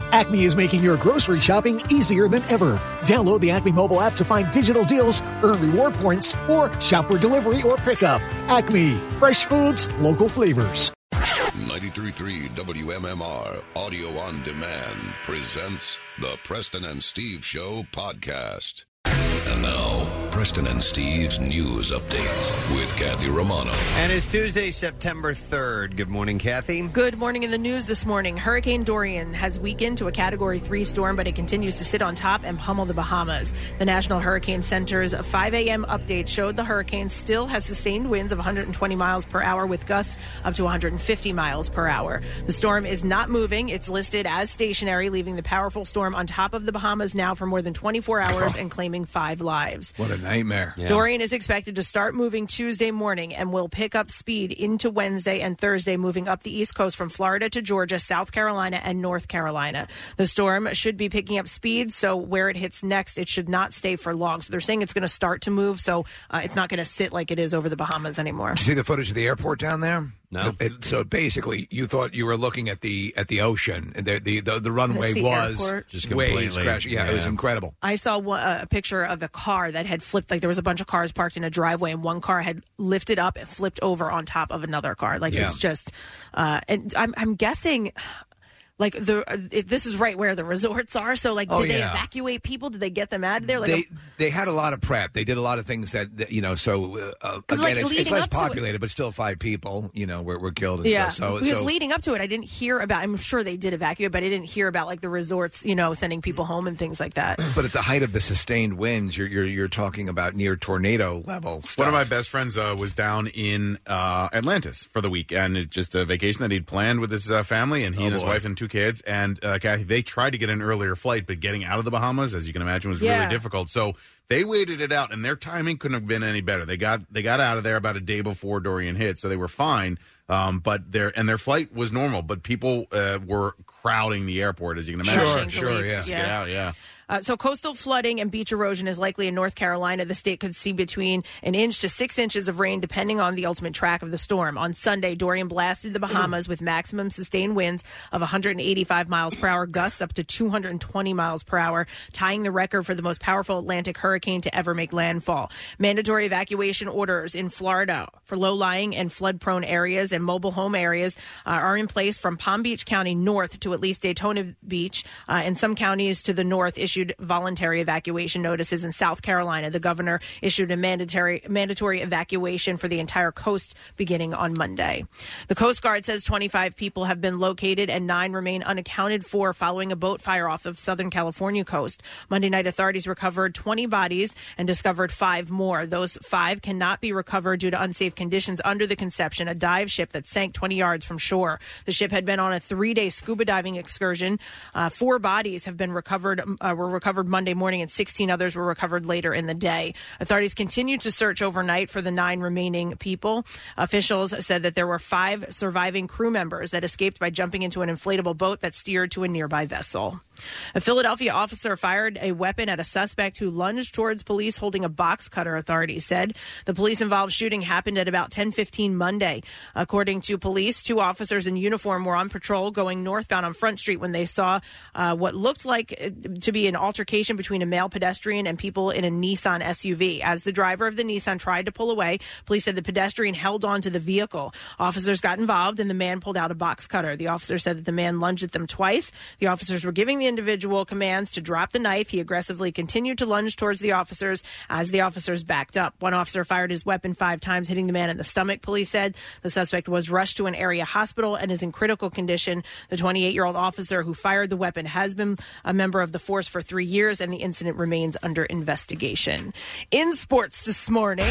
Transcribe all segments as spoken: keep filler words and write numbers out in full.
Acme is making your grocery shopping easier than ever. Download the Acme mobile app to find digital deals, earn reward points, or shop for delivery or pickup. Acme, fresh foods, local flavors. ninety-three point three W M M R Audio on Demand presents the Preston and Steve Show podcast. And now, Preston and Steve's News Update with Kathy Romano. And it's Tuesday, September third. Good morning, Kathy. Good morning. In the news this morning, Hurricane Dorian has weakened to a Category three storm, but it continues to sit on top and pummel the Bahamas. The National Hurricane Center's five a.m. update showed the hurricane still has sustained winds of one hundred twenty miles per hour with gusts up to one hundred fifty miles per hour. The storm is not moving. It's listed as stationary, leaving the powerful storm on top of the Bahamas now for more than twenty-four hours and claiming five lives. What a nightmare. Yeah. Dorian is expected to start moving Tuesday morning and will pick up speed into Wednesday and Thursday, moving up the East Coast from Florida to Georgia, South Carolina, and North Carolina. The storm should be picking up speed, so where it hits next, it should not stay for long. So they're saying it's going to start to move, so uh, it's not going to sit like it is over the Bahamas anymore. Did you see the footage of the airport down there? No. It, so basically, you thought you were looking at the at the ocean. The the the, the runway the was airport. Just waves completely- crashing. Yeah, yeah. it was incredible. I saw one, uh, a picture of a car that had flipped. Like there was a bunch of cars parked in a driveway, and one car had lifted up and flipped over on top of another car. Like Yeah. it's just, uh, and I'm, I'm guessing. Like the it, this is right where the resorts are. So like, Oh, did they yeah. evacuate people? Did they get them out of there? Like, They they had a lot of prep. They did a lot of things that, that you know. So uh, again, like, it's, it's leading less up to it- populated, but still five people, you know, were, were killed. And yeah. stuff. So because so leading up to it, I didn't hear about. I'm sure they did evacuate, but I didn't hear about like the resorts, you know, sending people home and things like that. but at the height of the sustained winds, you're you're, you're talking about near tornado level stuff. One of my best friends uh, was down in uh, Atlantis for the week, and it's just a vacation that he'd planned with his uh, family, and he Oh, and his boy. wife and two kids. And uh, Kathy, they tried to get an earlier flight, but getting out of the Bahamas, as you can imagine, was Yeah. really difficult. So they waited it out, and their timing couldn't have been any better. They got they got out of there about a day before Dorian hit, so they were fine. Um, but their and their flight was normal, but people uh, were crowding the airport, as you can imagine. Sure, Rushing to sure, leave. yeah. Just get out, yeah. Uh, so coastal flooding and beach erosion is likely in North Carolina. The state could see between an inch to six inches of rain, depending on the ultimate track of the storm. On Sunday, Dorian blasted the Bahamas with maximum sustained winds of one hundred eighty-five miles per hour, gusts up to two hundred twenty miles per hour, tying the record for the most powerful Atlantic hurricane to ever make landfall. Mandatory evacuation orders in Florida for low-lying and flood-prone areas and mobile home areas uh, are in place from Palm Beach County north to at least Daytona Beach, uh, and some counties to the north issued voluntary evacuation notices. In South Carolina, the governor issued a mandatory mandatory evacuation for the entire coast beginning on Monday. The Coast Guard says twenty-five people have been located and nine remain unaccounted for following a boat fire off of Southern California coast. Monday night, authorities recovered twenty bodies and discovered five more. Those five cannot be recovered due to unsafe conditions under the Conception, a dive ship that sank twenty yards from shore. The ship had been on a three-day scuba diving excursion. Uh, four bodies have been recovered, uh, were recovered Monday morning, and sixteen others were recovered later in the day. Authorities continued to search overnight for the nine remaining people. Officials said that there were five surviving crew members that escaped by jumping into an inflatable boat that steered to a nearby vessel. A Philadelphia officer fired a weapon at a suspect who lunged towards police holding a box cutter, authorities said. The police-involved shooting happened at about ten fifteen Monday. According to police, two officers in uniform were on patrol going northbound on Front Street when they saw uh, what looked like to be an altercation between a male pedestrian and people in a Nissan S U V. As the driver of the Nissan tried to pull away, police said the pedestrian held on to the vehicle. Officers got involved and the man pulled out a box cutter. The officer said that the man lunged at them twice. The officers were giving the individual commands to drop the knife. He aggressively continued to lunge towards the officers as the officers backed up. One officer fired his weapon five times, hitting the man in the stomach, police said. The suspect was rushed to an area hospital and is in critical condition. The twenty-eight-year-old officer who fired the weapon has been a member of the force for three years, and the incident remains under investigation. In sports this morning...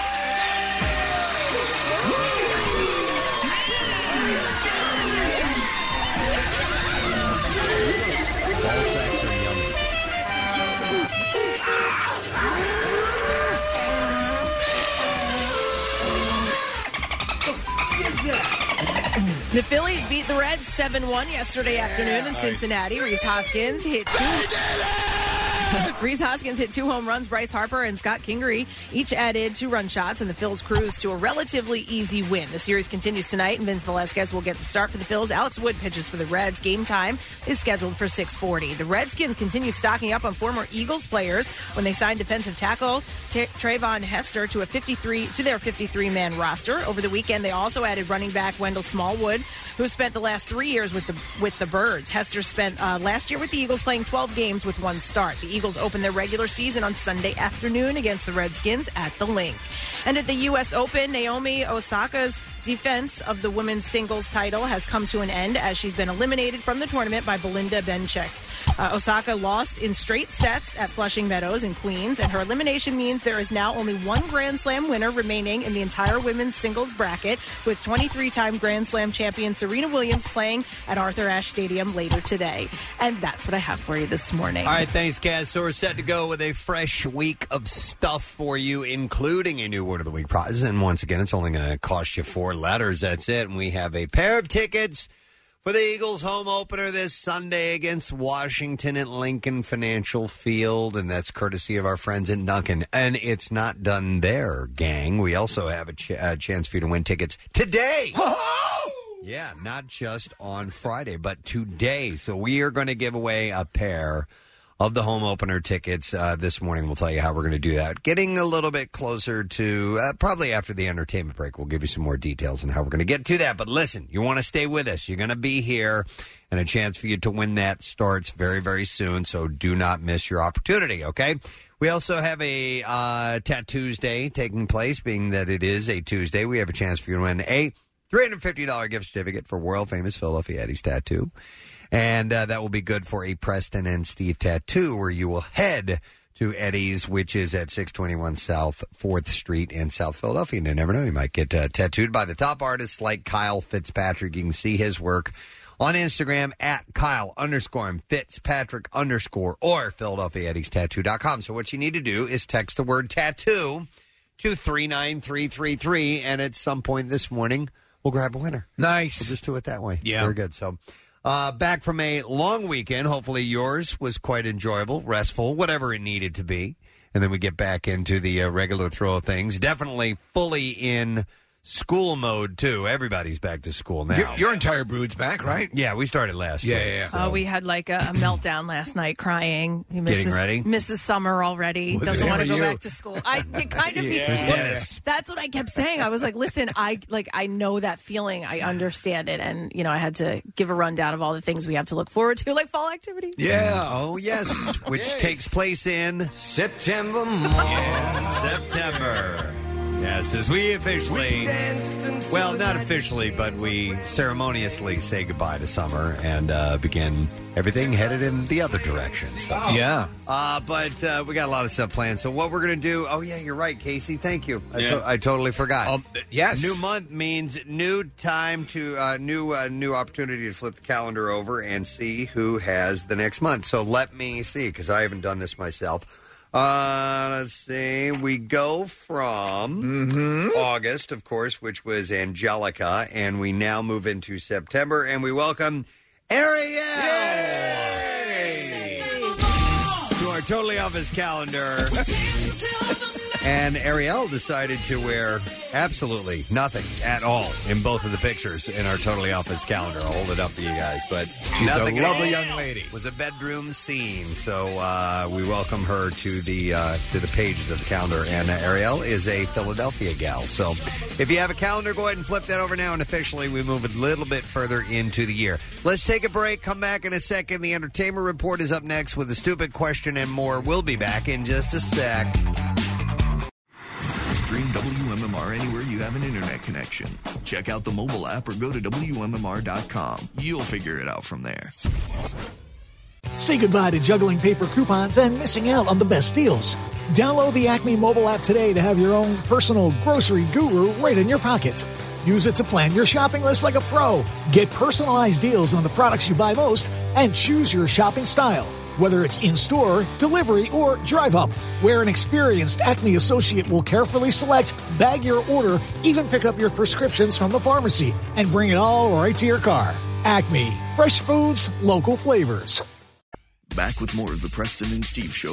The Phillies beat the Reds seven one yesterday afternoon in Cincinnati. Rhys Hoskins hit two. Rhys Hoskins hit two home runs. Bryce Harper and Scott Kingery each added two run shots, and the Phils cruised to a relatively easy win. The series continues tonight, and Vince Velasquez will get the start for the Phils. Alex Wood pitches for the Reds. Game time is scheduled for six forty. The Redskins continue stocking up on former Eagles players when they signed defensive tackle T- Trayvon Hester to a fifty-three to their fifty-three man roster. Over the weekend, they also added running back Wendell Smallwood, who spent the last three years with the with the Birds. Hester spent uh, last year with the Eagles, playing twelve games with one start. The Eagles open their regular season on Sunday afternoon against the Redskins at the Link. And at the U S Open, Naomi Osaka's defense of the women's singles title has come to an end as she's been eliminated from the tournament by Belinda Bencic. Uh, Osaka lost in straight sets at Flushing Meadows in Queens, and her elimination means there is now only one Grand Slam winner remaining in the entire women's singles bracket, with twenty-three-time Grand Slam champion Serena Williams playing at Arthur Ashe Stadium later today. And that's what I have for you this morning. All right, thanks, Kaz. So we're set to go with a fresh week of stuff for you, including a new Word of the Week prize. And once again, it's only going to cost you four letters. That's it. And we have a pair of tickets for the Eagles home opener this Sunday against Washington at Lincoln Financial Field, and that's courtesy of our friends in Duncan. And it's not done there, gang. We also have a, ch- a chance for you to win tickets today. Yeah, not just on Friday, but today. So we are going to give away a pair of the home opener tickets uh, this morning. We'll tell you how we're going to do that. Getting a little bit closer to uh, probably after the entertainment break. We'll give you some more details on how we're going to get to that. But listen, you want to stay with us. You're going to be here, and a chance for you to win that starts very, very soon. So do not miss your opportunity, okay? We also have a uh, Tattoos Day taking place, being that it is a Tuesday. We have a chance for you to win a three hundred fifty dollars gift certificate for world-famous Philadelphia Eddie's Tattoo. And uh, that will be good for a Preston and Steve tattoo, where you will head to Eddie's, which is at six twenty-one South fourth Street in South Philadelphia. And you never know, you might get uh, tattooed by the top artists like Kyle Fitzpatrick. You can see his work on Instagram at Kyle underscore Fitzpatrick underscore or Philadelphia Eddie's Tattoo dot com. So what you need to do is text the word tattoo to three nine three three three, and at some point this morning, we'll grab a winner. Nice. We'll just do it that way. Yeah. Very good. So... Uh, back from a long weekend. Hopefully yours was quite enjoyable, restful, whatever it needed to be. And then we get back into the uh, regular throw of things. Definitely fully in school mode, too. Everybody's back to school now. Your, your entire brood's back, right? Yeah, we started last yeah, week. Yeah, yeah. So. Uh, we had like a, a meltdown last night, crying. He misses, Getting ready? Misses summer already. Was Doesn't want to go you? back to school. I it kind of yeah. Who's Dennis? That's what I kept saying. I was like, listen, I like I know that feeling. I understand it. And, you know, I had to give a rundown of all the things we have to look forward to, like fall activities. Yeah. Oh, yes. Which Yay. takes place in September morning. September. Yes, as we officially, well, not officially, but we ceremoniously say goodbye to summer and uh, begin everything headed in the other direction. So, Yeah. uh, but uh, we got a lot of stuff planned. So what we're going to do, oh, yeah, you're right, Casey. Thank you. I, Yeah. to- I totally forgot. Um, yes. New month means new time to, uh, new uh, new opportunity to flip the calendar over and see who has the next month. So let me see, because I haven't done this myself. Uh, let's see. We go from Mm-hmm. August, of course, which was Angelica, and we now move into September, and we welcome Ariel to our Totally Off His Calendar. And Ariel decided to wear absolutely nothing at all in both of the pictures in our Totally Off His Calendar. I'll hold it up for you guys. But She's nothing a at lovely all. young lady. Was a bedroom scene, so uh, we welcome her to the uh, to the pages of the calendar. And uh, Ariel is a Philadelphia gal, so if you have a calendar, go ahead and flip that over now. And officially, we move a little bit further into the year. Let's take a break. Come back in a second. The Entertainment Report is up next with a stupid question and more. We'll be back in just a sec. Stream W M M R anywhere you have an internet connection. Check out the mobile app or go to W M M R dot com. You'll figure it out from there. Say goodbye to juggling paper coupons and missing out on the best deals. Download the Acme mobile app today to have your own personal grocery guru right in your pocket. Use it to plan your shopping list like a pro. Get personalized deals on the products you buy most and choose your shopping style. Whether it's in-store, delivery, or drive-up, where an experienced Acme associate will carefully select, bag your order, even pick up your prescriptions from the pharmacy, and bring it all right to your car. Acme. Fresh foods, local flavors. Back with more of the Preston and Steve Show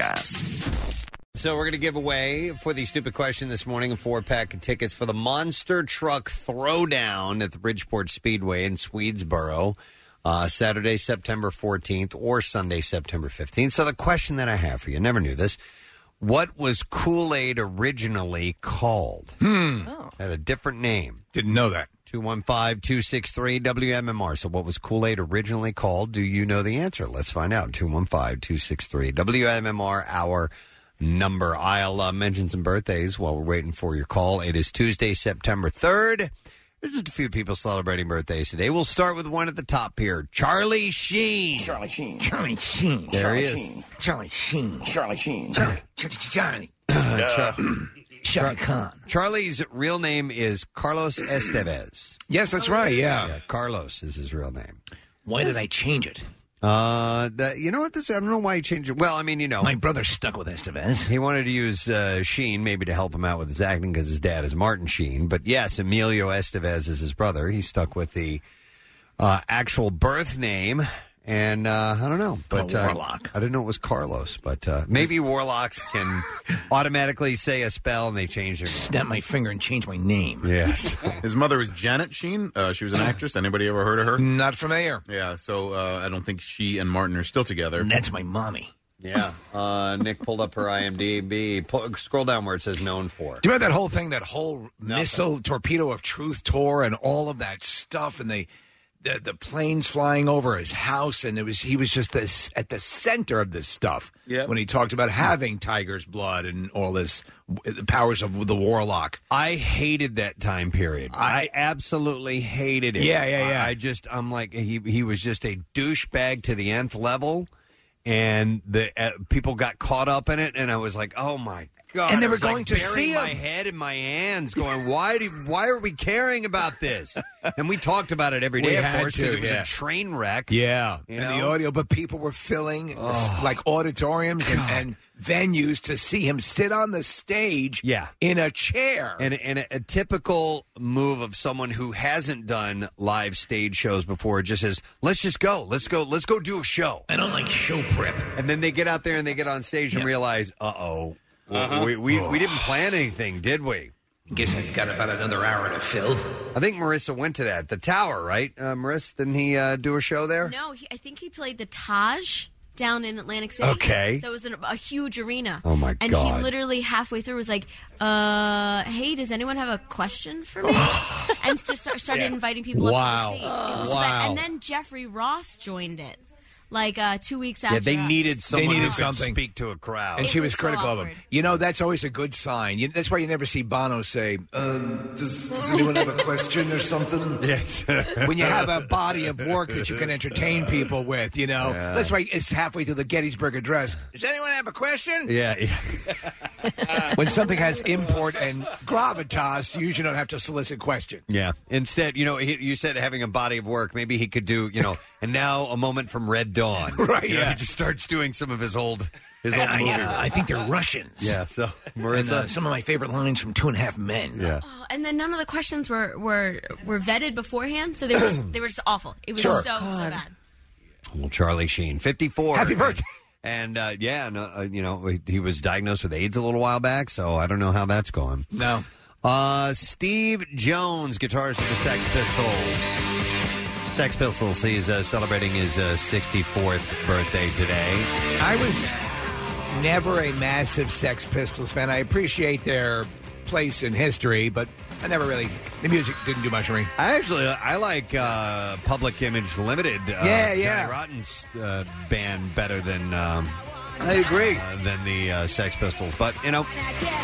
podcast. So we're going to give away, for the stupid question this morning, a four-pack of tickets for the Monster Truck Throwdown at the Bridgeport Speedway in Swedesboro, uh, Saturday, September fourteenth, or Sunday, September fifteenth. So the question that I have for you, never knew this, what was Kool-Aid originally called? Hmm. Oh. Had a different name. Didn't know that. two one five, two six three, W M M R. So what was Kool-Aid originally called? Do you know the answer? Let's find out. two one five, two six three, W M M R, our number. I'll uh, mention some birthdays while we're waiting for your call. It is Tuesday, September third. There's just a few people celebrating birthdays today. We'll start with one at the top here. Charlie Sheen. Charlie Sheen. Charlie Sheen. There Charlie he is. Sheen. Charlie Sheen. Charlie Sheen. Charlie. Charlie. Char- Shaka Khan. Charlie's real name is Carlos Estevez. Yes, that's right. Yeah. Yeah, Carlos is his real name. Why did I change it? Uh, that, you know what? This I don't know why he changed it. Well, I mean, you know, My brother stuck with Estevez. he wanted to use uh, Sheen maybe to help him out with his acting because his dad is Martin Sheen. But yes, Emilio Estevez is his brother. He stuck with the uh, actual birth name. And uh, I don't know, but Oh, uh, Warlock. I didn't know it was Carlos. But uh, maybe Warlocks can automatically say a spell and they change their name. Snap my finger and change my name. Yes. His mother was Janet Sheen. Uh, she was an actress. Anybody ever heard of her? Not familiar. Yeah, so uh, I don't think she and Martin are still together. And that's my mommy. Yeah. Uh, Nick pulled up her I M D B. Pull, scroll down where it says known for. Do you remember that whole thing, that whole missile torpedo of truth tour and all of that stuff, and they, the the planes flying over his house, and it was he was just this, at the center of this stuff. Yep. When he talked about having tiger's blood and all this, the powers of the Warlock. I hated that time period. I, I absolutely hated it. Yeah, yeah, yeah. I, I just, I'm like, he he was just a douchebag to the nth level, and the uh, people got caught up in it, and I was like, oh my God. And they I were was, like, going to burying see my him. head in my hands, going, why do why are we caring about this? And we talked about it every We day, of had course, because to, it was yeah. a train wreck. Yeah, You and the know? audio, but people were filling like auditoriums and, and venues to see him sit on the stage Yeah. in a chair. And, and a, a typical move of someone who hasn't done live stage shows before just says, let's just go. Let's go. Let's go do a show. I don't like show prep. And then they get out there and they get on stage and Yeah. realize, uh-oh, Uh-huh. we, we, we didn't plan anything, did we? Guess I've got about another hour to fill. I think Marissa went to that. The Tower, right? Uh, Marissa, didn't he uh, do a show there? No, he, I think he played the Taj down in Atlantic City. Okay. So it was an, a huge arena. Oh, my and God. he literally halfway through was like, uh, hey, does anyone have a question for me? And just start, started inviting people Wow. up to the stage. It was Wow. bad. And then Jeffrey Ross joined it. Like uh, two weeks after Yeah, they us. needed someone needed who could something. speak to a crowd. And It she was, was so critical of him. awkward. You know, that's always a good sign. You, that's why you never see Bono say, um, does, does anyone have a question or something? Yes. When you have a body of work that you can entertain people with, you know. Yeah. That's why it's halfway through the Gettysburg Address. Does anyone have a question? Yeah, yeah. When something has import and gravitas, you usually don't have to solicit questions. Yeah. Instead, you know, he, you said having a body of work. Maybe he could do, you know, and now a moment from Red Dawn. Right, You know, yeah. He just starts doing some of his old his old And I, movie. uh, I think they're Russians. yeah. So And Marissa. uh, some of my favorite lines from Two and a Half Men. yeah. Oh, and then none of the questions were, were, were vetted beforehand, so they were just, they were just awful. It was Sure. so, so bad. Well, Charlie Sheen, fifty-four. Happy birthday. And uh, yeah, no, uh, you know, he, he was diagnosed with AIDS a little while back, so I don't know how that's going. No. Uh, Steve Jones, guitarist of the Sex Pistols. Sex Pistols, he's uh, celebrating his uh, sixty-fourth birthday today. I was never a massive Sex Pistols fan. I appreciate their place in history, but I never really, the music didn't do much for me. I actually, I like uh, Public Image Limited. Uh, Yeah, yeah. Johnny Rotten's uh, band better than um, I agree. uh, than the uh, Sex Pistols, but you know,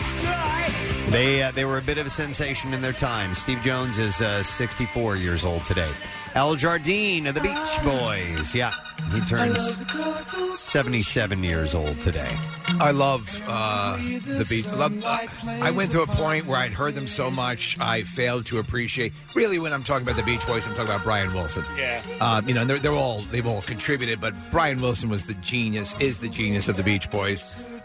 they uh, they were a bit of a sensation in their time. Steve Jones is uh, sixty-four years old today. Al Jardine of the Beach Boys, yeah, he turns seventy-seven years old today. I love uh, the Beach. Love, uh, I went to a point where I'd heard them so much, I failed to appreciate. Really, when I'm talking about the Beach Boys, I'm talking about Brian Wilson. Yeah. Uh, you know, they're, they're all they've all contributed, but Brian Wilson was the genius, is the genius of the Beach Boys.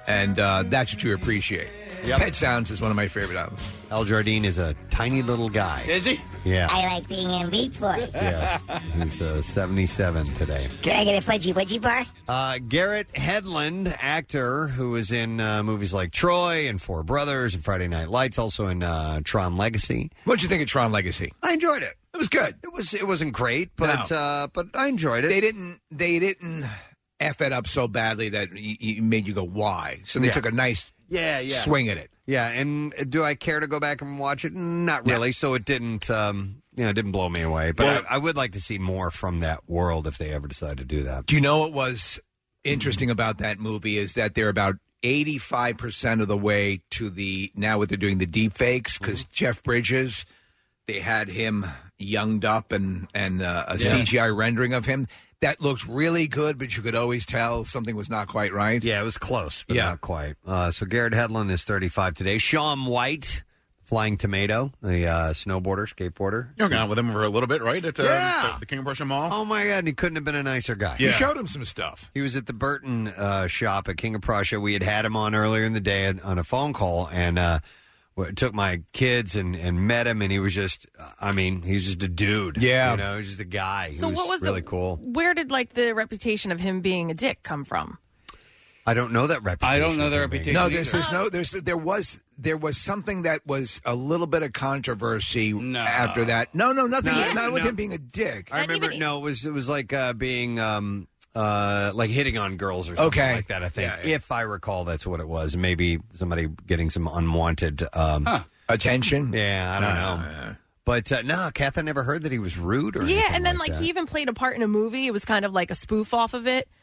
and uh, that's what you appreciate. Yep. Pet Sounds is one of my favorite albums. Al Jardine is a tiny little guy. Is he? Yeah. I like being in Beach Boys. Yeah. He's uh, seventy-seven today. Can I get a fudgy wudgy bar? Uh, Garrett Hedlund, actor who was in uh, movies like Troy and Four Brothers and Friday Night Lights, also in uh, Tron Legacy. What'd you think of Tron Legacy? I enjoyed it. It was good. It was. It wasn't great, but No. uh, but I enjoyed it. They didn't. They didn't f it up so badly that y- y- made you go, "Why?" So they Yeah. took a nice yeah, yeah. swing at it. Yeah, and do I care to go back and watch it? Not really. So it didn't, um, you know, it didn't blow me away. But Well- I, I would like to see more from that world if they ever decide to do that. Do you know what was interesting about that movie is that they're about eighty-five percent of the way to the now what they're doing the deep fakes because Jeff Bridges, they had him younged up and and uh, a Yeah. C G I rendering of him that looked really good, but you could always tell something was not quite right. Yeah, it was close, but Yeah. not quite. Uh, so Garrett Hedlund is thirty-five today. Shaun White, Flying Tomato, the uh, snowboarder, skateboarder. You hung out with him for a little bit, right? At uh, Yeah. the, the King of Prussia Mall. Oh my God, he couldn't have been a nicer guy. You showed him some stuff. He was at the Burton uh, shop at King of Prussia. We had had him on earlier in the day on a phone call, and uh, w- took my kids and, and met him, and he was just, I mean, he's just a dude. Yeah. You know, he's just a guy. So he was what was really the, cool. Where did like the reputation of him being a dick come from? I don't know that reputation. I don't know the of him being- reputation. No, there's, either. there's no, there's, there was, there was something that was a little bit of controversy No. after that. No, no, nothing, No, not with no. him being a dick. I Not remember, even- no, it was, it was like uh, being, um, uh, like hitting on girls or something Okay. like that, I think. Yeah, yeah. If I recall, that's what it was. Maybe somebody getting some unwanted, um, Huh. Attention. yeah, I don't No, know. no, no. But uh, no, Kath, I never heard that he was rude or Yeah, anything and then like, that. he even played a part in a movie. It was kind of like a spoof off of it.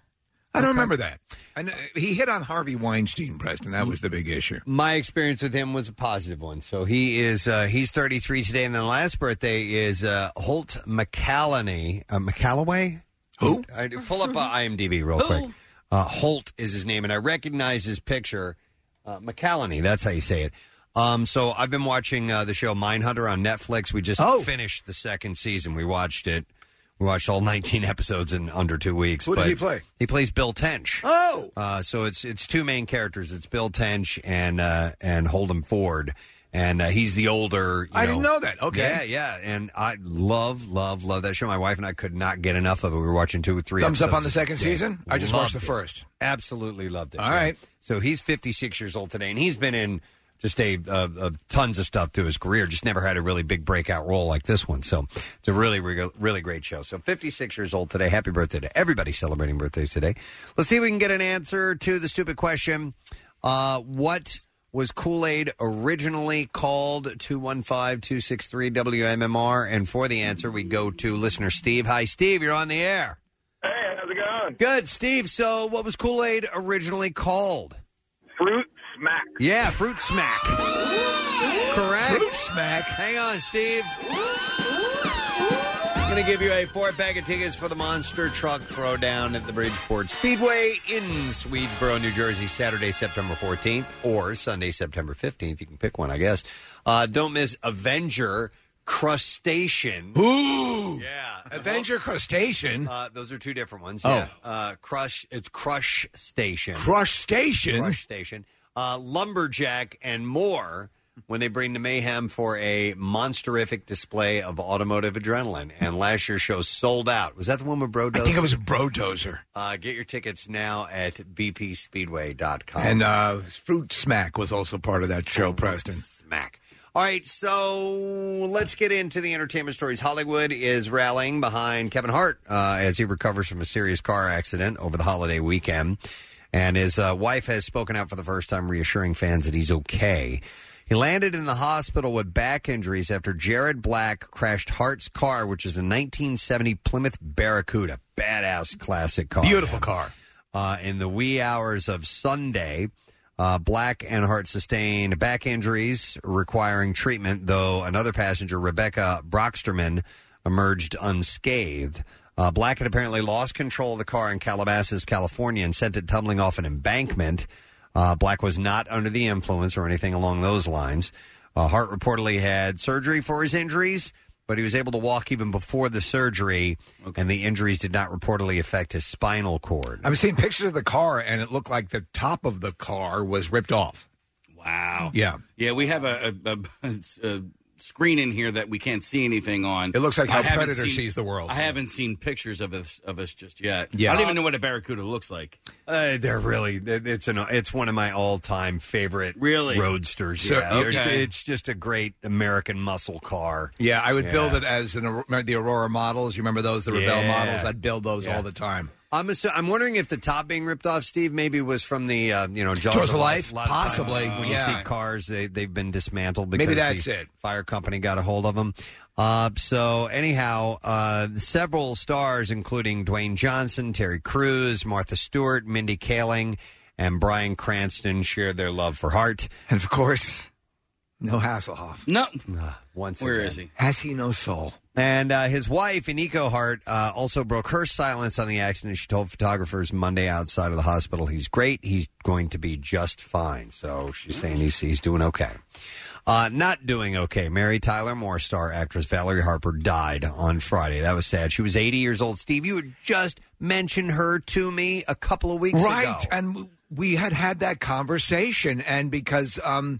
I don't remember that. And uh, he hit on Harvey Weinstein, Preston. That was the big issue. My experience with him was a positive one. So he is uh, he's thirty-three today, and then the last birthday is uh, Holt McCallany. Uh, McCalloway? Who? I, pull up uh, IMDb real Who? quick. Uh, Holt is his name, and I recognize his picture. Uh, McCallany, that's how you say it. Um, so I've been watching uh, the show Mindhunter on Netflix. We just Oh. finished the second season. We watched it. We watched all nineteen episodes in under two weeks. Who does but he play? He plays Bill Tench. Oh. Uh, so it's it's two main characters. It's Bill Tench and uh, and Holden Ford, and uh, he's the older. You I didn't know that. Okay. Yeah, yeah, and I love, love, love that show. My wife and I could not get enough of it. We were watching two or three. Thumbs up episodes on the second a day. season? I just Loved watched the it. first. Absolutely loved it. All yeah. right. So he's fifty-six years old today, and he's been in just a, uh uh tons of stuff through his career. Just never had a really big breakout role like this one. So it's a really, really, really great show. So fifty-six years old today. Happy birthday to everybody celebrating birthdays today. Let's see if we can get an answer to the stupid question. Uh, what was Kool-Aid originally called? two one five, two six three, W M M R. And for the answer, we go to listener Steve. Hi, Steve. You're on the air. Hey, how's it going? Good, Steve. So what was Kool-Aid originally called? Fruit Smack. Yeah, Fruit Smack. Correct. Fruit Smack. Hang on, Steve. I'm going to give you a four-pack of tickets for the Monster Truck Throwdown at the Bridgeport Speedway in Swedesboro, New Jersey, Saturday, September fourteenth, or Sunday, September fifteenth. You can pick one, I guess. Uh, don't miss Avenger Crustacean. Ooh. Yeah. Avenger Crustacean. Uh, those are two different ones. Oh. Yeah. Uh, Crush. It's Crush Station. Crush Station. Crush Station. Uh, Lumberjack and more when they bring the mayhem for a monsterific display of automotive adrenaline. And last year's show sold out. Was that the one with Brodozer? I think it was a Brodozer. Uh, get your tickets now at b p speedway dot com. And uh, Fruit Smack was also part of that show, Preston. Smack. All right, so let's get into the entertainment stories. Hollywood is rallying behind Kevin Hart uh, as he recovers from a serious car accident over the holiday weekend. And his uh, wife has spoken out for the first time, reassuring fans that he's okay. He landed in the hospital with back injuries after Jared Black crashed Hart's car, which is a nineteen seventy Plymouth Barracuda. Badass classic car. Beautiful car. Uh, in the wee hours of Sunday, uh, Black and Hart sustained back injuries requiring treatment, though another passenger, Rebecca Brocksterman, emerged unscathed. Uh, Black had apparently lost control of the car in Calabasas, California, and sent it tumbling off an embankment. Uh, Black was not under the influence or anything along those lines. Uh, Hart reportedly had surgery for his injuries but he was able to walk even before the surgery, and the injuries did not reportedly affect his spinal cord. I was seeing pictures of the car, and it looked like the top of the car was ripped off. Wow. Yeah. Yeah, we have a, a, a, a screen in here that we can't see anything on. It looks like how I haven't Predator seen- sees the world. I haven't seen pictures of us of us just yet. Yeah. I don't even know what a Barracuda looks like. Uh, they're really it's an it's one of my all time favorite Really? roadsters. So- yeah. They're- okay. It's just a great American muscle car. Yeah, I would Yeah. build it as an, remember the Aurora models. You remember those, the Rebel Yeah. models? I'd build those Yeah. all the time. I'm assu- I'm wondering if the top being ripped off, Steve, maybe was from the uh, you know Jaws, Jaws of Life? A lot of times Possibly, when yeah. you see cars, they they've been dismantled because Maybe that's the it. fire company got a hold of them. Uh, so anyhow, uh, several stars, including Dwayne Johnson, Terry Crews, Martha Stewart, Mindy Kaling, and Bryan Cranston, shared their love for Hart. And of course, no Hasselhoff. No. Once Where again. is he? Has he no soul? And uh, his wife, Iniko Hart, uh, also broke her silence on the accident. She told photographers Monday outside of the hospital, he's great. He's going to be just fine. So she's saying he's, he's doing okay. Uh, not doing okay. Mary Tyler Moore star actress Valerie Harper died on Friday. That was sad. She was eighty years old. Steve, you had just mentioned her to me a couple of weeks right. ago. And we had had that conversation. And because um,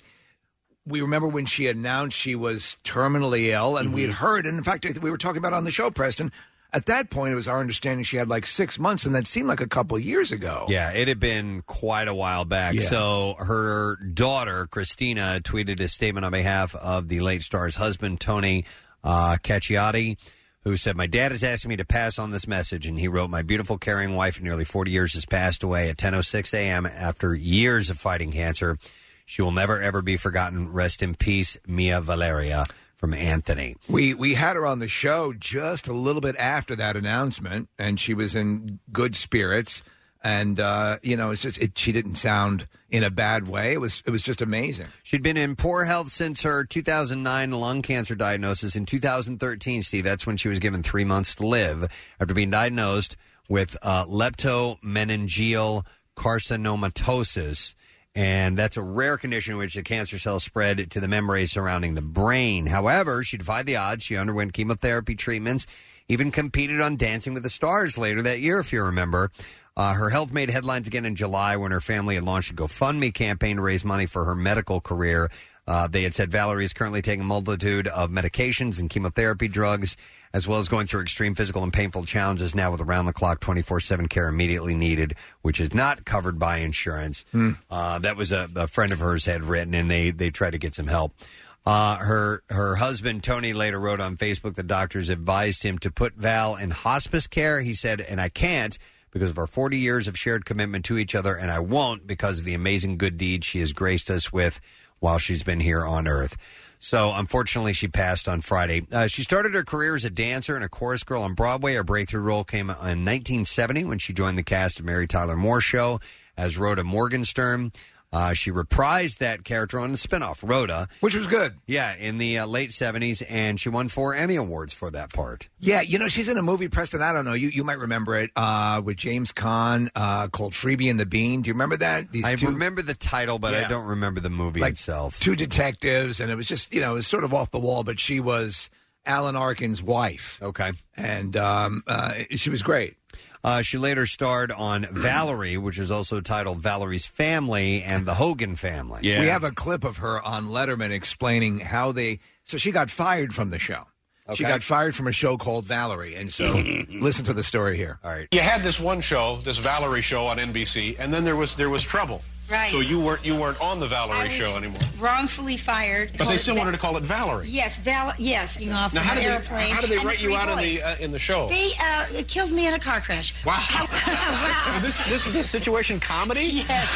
we remember when she announced she was terminally ill, and we had heard, and in fact, we were talking about it on the show, Preston. At that point, it was our understanding she had like six months, and that seemed like a couple of years ago. Yeah, it had been quite a while back. Yeah. So her daughter, Christina, tweeted a statement on behalf of the late star's husband, Tony uh, Cacciati, who said, "My dad is asking me to pass on this message." And he wrote, "My beautiful, caring wife of nearly forty years has passed away at ten oh six a.m. after years of fighting cancer. She will never, ever be forgotten. Rest in peace, Mia Valeria." From Anthony. We we had her on the show just a little bit after that announcement, and she was in good spirits. And uh, you know, it's just it, she didn't sound in a bad way. It was it was just amazing. She'd been in poor health since her two thousand nine lung cancer diagnosis. In two thousand thirteen, Steve, that's when she was given three months to live after being diagnosed with uh, leptomeningeal carcinomatosis. And that's a rare condition in which the cancer cells spread to the membranes surrounding the brain. However, she defied the odds. She underwent chemotherapy treatments, even competed on Dancing with the Stars later that year, if you remember. Uh, her health made headlines again in July when her family had launched a GoFundMe campaign to raise money for her medical career. Uh, they had said Valerie is currently taking a multitude of medications and chemotherapy drugs, as well as going through extreme physical and painful challenges now with around-the-clock twenty-four seven care immediately needed, which is not covered by insurance. Mm. Uh, that was a, a friend of hers had written, and they, they tried to get some help. Uh, her her husband, Tony, later wrote on Facebook the doctors advised him to put Val in hospice care. He said, and I can't because of our forty years of shared commitment to each other, and I won't because of the amazing good deeds she has graced us with while she's been here on Earth. So, unfortunately, she passed on Friday. Uh, she started her career as a dancer and a chorus girl on Broadway. Her breakthrough role came in nineteen seventy when she joined the cast of Mary Tyler Moore Show as Rhoda Morgenstern. Uh, she reprised that character on the spinoff, Rhoda. Which was good. Yeah, in the uh, late seventies, and she won four Emmy Awards for that part. Yeah, you know, she's in a movie, Preston, I don't know, you you might remember it, uh, with James Caan uh, called Freebie and the Bean. Do you remember that? These I two, remember the title, but I Yeah. don't remember the movie like, itself. two detectives, and it was just, you know, it was sort of off the wall, but she was Alan Arkin's wife. Okay. And um, uh, she was great. Uh, she later starred on Valerie, which is also titled Valerie's Family and the Hogan Family. We have a clip of her on Letterman explaining how they. So she got fired from the show. She Okay. got fired from a show called Valerie. And so listen to the story here. All right. You had this one show, this Valerie show on N B C, and then there was there was trouble. Right. So you weren't you weren't on the Valerie I was show anymore. Wrongfully fired. But they still wanted to call it Valerie. Yes, Val. Yes, getting off Now from how an did they airplane. how did they and write the you three out in boys. the uh, in the show? They uh, it killed me in a car crash. Wow. wow. this this is a situation comedy. Yes.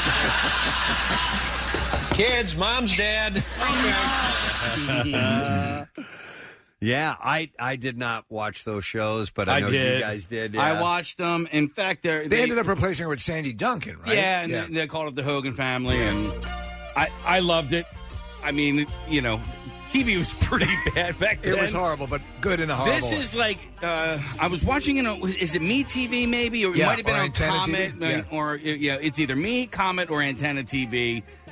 Kids, mom's dead. Yeah, I I did not watch those shows, but I, know did. you guys did. I yeah. watched them. In fact, they're- They, they ended up replacing her with Sandy Duncan, right? Yeah, and They, they called it the Hogan Family, and I I loved it. I mean, you know, T V was pretty bad back then. It was horrible, but good in a horrible This way. is like uh, I was watching it. On, is it Me T V maybe, or it Yeah, might have been or on Antenna Comet, T V, yeah. or yeah, it's either Me, Comet, or Antenna T V.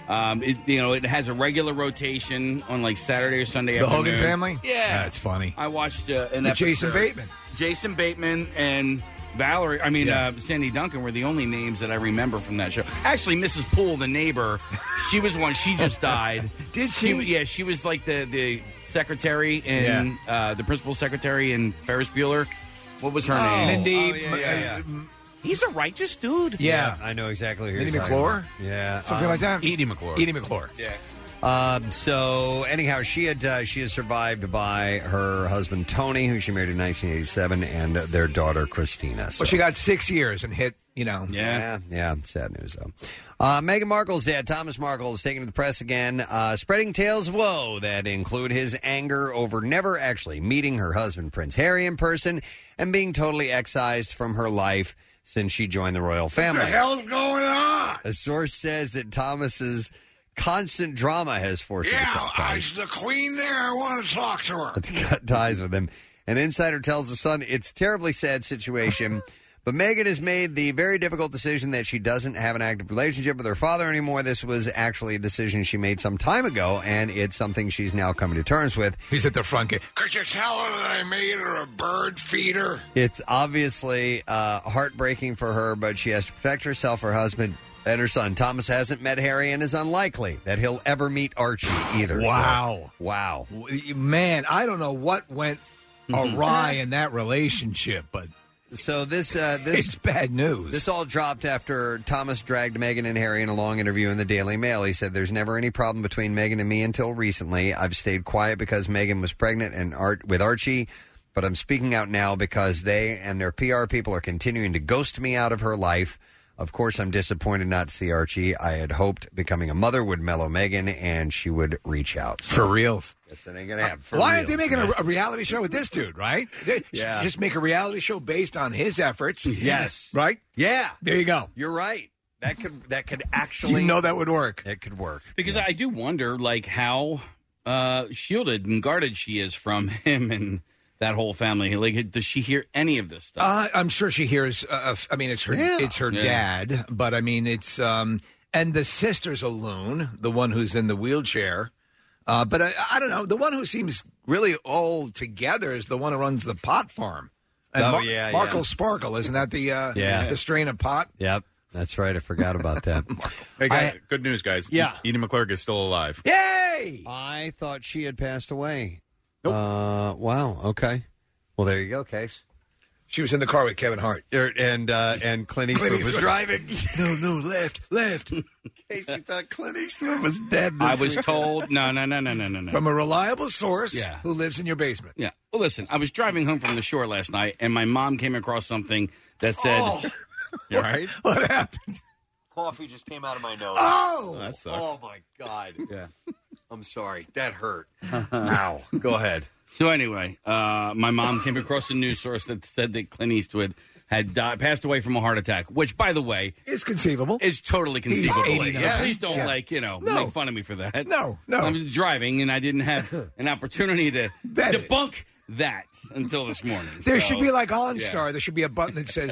Um, it, you know, it has a regular rotation on like Saturday or Sunday The afternoon. Hogan Family? Yeah. That's funny. I watched uh, an With episode. Jason Bateman. Jason Bateman and Valerie, I mean, Yeah. uh, Sandy Duncan were the only names that I remember from that show. Actually, Missus Poole, the neighbor, she was one. She just died. Did she? Yeah, she was like the, the secretary in uh, the principal secretary in Ferris Bueller. What was her Oh, name? Mindy. oh, yeah, yeah, yeah. He's a righteous dude. Yeah. I know exactly who Mindy you're talking McClure? about. Yeah. Something um, like that? Edie McClure. Edie McClure. Yeah. Um, so anyhow, she had uh, she is survived by her husband Tony, who she married in nineteen eighty-seven, and their daughter Christina. So. Well, she got six years and hit, you know. Yeah, yeah, sad news though. Uh, Meghan Markle's dad, Thomas Markle, is taken to the press again, uh, spreading tales of woe that include his anger over never actually meeting her husband Prince Harry in person and being totally excised from her life since she joined the royal family. What the hell's going on? A source says that Thomas's constant drama has forced him to cut ties. the queen there. I want to talk to her. to cut ties with him. An insider tells The Sun it's a terribly sad situation, but Meghan has made the very difficult decision that she doesn't have an active relationship with her father anymore. This was actually a decision she made some time ago, and it's something she's now coming to terms with. He's at the front gate. Could you tell her that I made her a bird feeder? It's obviously uh, heartbreaking for her, but she has to protect herself, her husband, and her son. Thomas hasn't met Harry and is unlikely that he'll ever meet Archie either. Wow. So, wow. Man, I don't know what went awry in that relationship, but So this, uh, this it's bad news. This all dropped after Thomas dragged Meghan and Harry in a long interview in the Daily Mail. He said, "There's never any problem between Meghan and me until recently. I've stayed quiet because Meghan was pregnant and Art with Archie, but I'm speaking out now because they and their P R people are continuing to ghost me out of her life. Of course, I'm disappointed not to see Archie. I had hoped becoming a mother would mellow Meghan and she would reach out." So, For reals. Yes, it ain't gonna happen. For Why aren't they reals, making a, man. a reality show with this dude, right? They Yeah. Just make a reality show based on his efforts. Yes. Right? Yeah. There you go. You're right. That could that could actually You know that would work. It could work. Because I do wonder, like, how uh, shielded and guarded she is from him and that whole family. Like, does she hear any of this stuff? Uh, I'm sure she hears. Uh, I mean, it's her. Yeah. It's her Yeah. dad, but I mean, it's um, and the sister's a loon, the one who's in the wheelchair. Uh, but I, I don't know. The one who seems really all together is the one who runs the pot farm. And Oh, Mar- yeah, Markle yeah. Sparkle, isn't that the uh, Yeah. the strain of pot? Yep. That's right. I forgot about that. Hey, guys, I- good news, guys. Yeah. Edie McClure is still alive. Yay! I thought she had passed away. Nope. Uh, wow. Okay. Well, there you go, Case. She was in the car with Kevin Hart. Er, And uh, and Clint Eastwood Clint was Eastwood. driving. No, no, left, left. Casey thought Clint Eastwood was dead. This I was week. told, no, no, no, no, no, no, no. From a reliable source Yeah. who lives in your basement. Yeah. Well, listen, I was driving home from the shore last night, and my mom came across something that said, Oh. You all right? What happened? Coffee just came out of my nose. Oh! That sucks. Oh my God. yeah. I'm sorry. That hurt. Ow. Go ahead. So anyway, uh, my mom came across a news source that said that Clint Eastwood had died, passed away from a heart attack, which, by the way, It's conceivable. is totally He's conceivable. eighty-nine. So please don't, Yeah. like, you know, No. make fun of me for that. No, no. I was driving, and I didn't have an opportunity to Bet it. debunk that until this morning. There So, should be like yeah. OnStar. There should be a button that says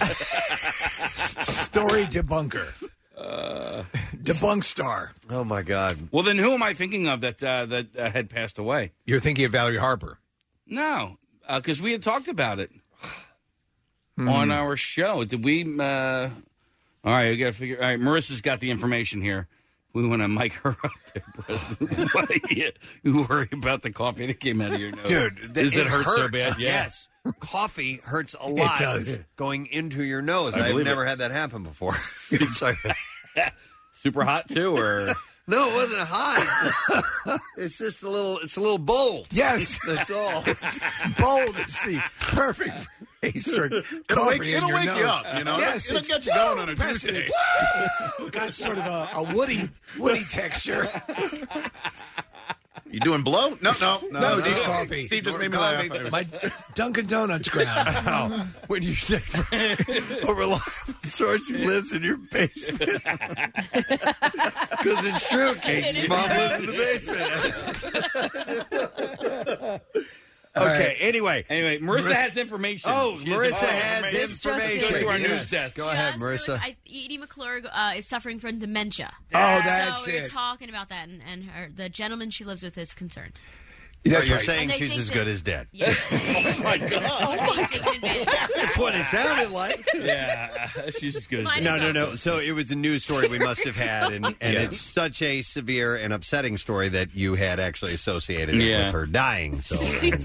s- "Story Debunker." Uh, Debunk Star. Oh my God. Well, then who am I thinking of that uh, that uh, had passed away? You're thinking of Valerie Harper. No, because we had talked about it Hmm. on our show. Did we? Uh, all right, we got to figure. All right, Marissa's got the information here. We want to mic her up there, Preston. yeah, you worry about the coffee that came out of your nose, Dude, Does it, hurt so hurts. bad? Yeah. Yes. Coffee hurts a lot. does. Going into your nose. I I've believe never it. had that happen before. Sorry. Super hot too, or No, it wasn't hot. It's just a little. It's a little bold. Yes, That's all. bold is the perfect phrase for It'll coffee wake, in it'll your wake nose. you up, you know? Yes, it'll it's- get you going on a Preston, Tuesday. it's- it's got sort of a, a woody, woody texture. You doing blow? No, no, no. No, just coffee. Steve just made me Coffee. laugh. My Dunkin' Donuts ground. When you say a reliable source who lives in your basement, because it's true. Casey's mom lives in the basement. Okay, anyway. Anyway, Marissa, Marissa- has information. Oh, She has Marissa information. has information. Go to our Yes. news desk. Go ahead, Just really Marissa. quick, I, Edie McClure uh, is suffering from dementia. Oh, that's so we were it. talking about that, and, and her, the gentleman she lives with is concerned. That's That's you're right. saying And they she's think as that- good as dead. Yes. Oh, my God. That's what it sounded like. Yeah, uh, she's as good as Mine that. No, no, no. So it was a news story we must have had, and, and Yeah. it's such a severe and upsetting story that you had actually associated it Yeah. with her dying. So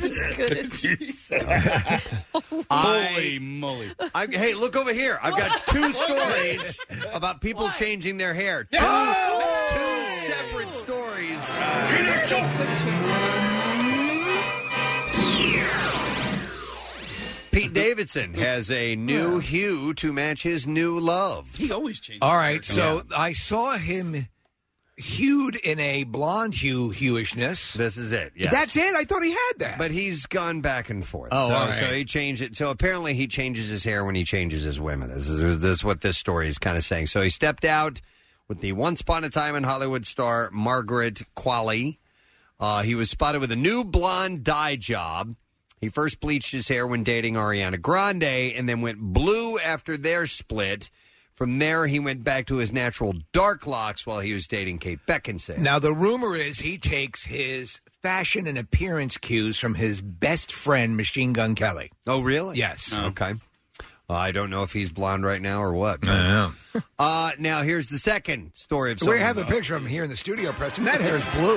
Holy moly. I, hey, look over here. I've got two stories about people changing their hair. Two, two separate stories. Pete Davidson has a new hue to match his new love. He always changes. All right, his hair. so I saw him hued in a blonde hue hueishness. This is it. Yes. That's it? I thought he had that. But he's gone back and forth. Oh, so, all right. so he changed it. So apparently he changes his hair when he changes his women. This is, this is what this story is kind of saying. So he stepped out with the once upon a time in Hollywood star Margaret Qualley. Uh, he was spotted with a new blonde dye job. He first bleached his hair when dating Ariana Grande and then went blue after their split. From there, he went back to his natural dark locks while he was dating Kate Beckinsale. Now, the rumor is he takes his fashion and appearance cues from his best friend, Machine Gun Kelly. Oh, really? Yes. Okay. Uh, I don't know if he's blonde right now or what. I don't know. Uh, now, here's the second story of We someone. have a picture of him here in the studio, Preston. That hair is blue.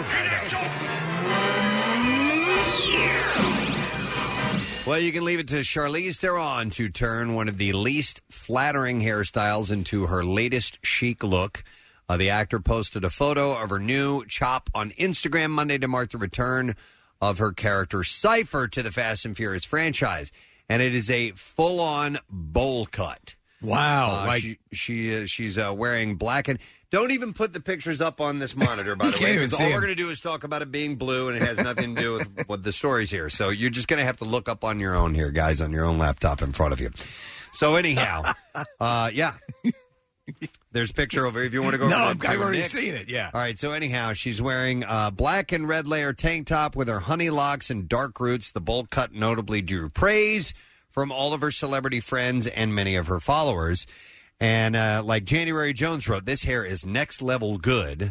Well, you can leave it to Charlize Theron to turn one of the least flattering hairstyles into her latest chic look. Uh, the actor posted a photo of her new chop on Instagram Monday to mark the return of her character Cypher to the Fast and Furious franchise. And it is a full-on bowl cut. Wow. Uh, like, she, she is, she's uh, wearing black and... Don't even put the pictures up on this monitor, by You the can't way, even because see all them. we're going to do is talk about it being blue, and it has nothing to do with, with the stories here. So you're just going to have to look up on your own here, guys, on your own laptop in front of you. So anyhow, uh, yeah. There's a picture over if you want to go No, over I've to I've already Nick's. seen it, yeah. All right, so anyhow, she's wearing a black and red layer tank top with her honey locks and dark roots. The bold cut notably drew praise from all of her celebrity friends and many of her followers. And uh, like January Jones wrote, this hair is next level good,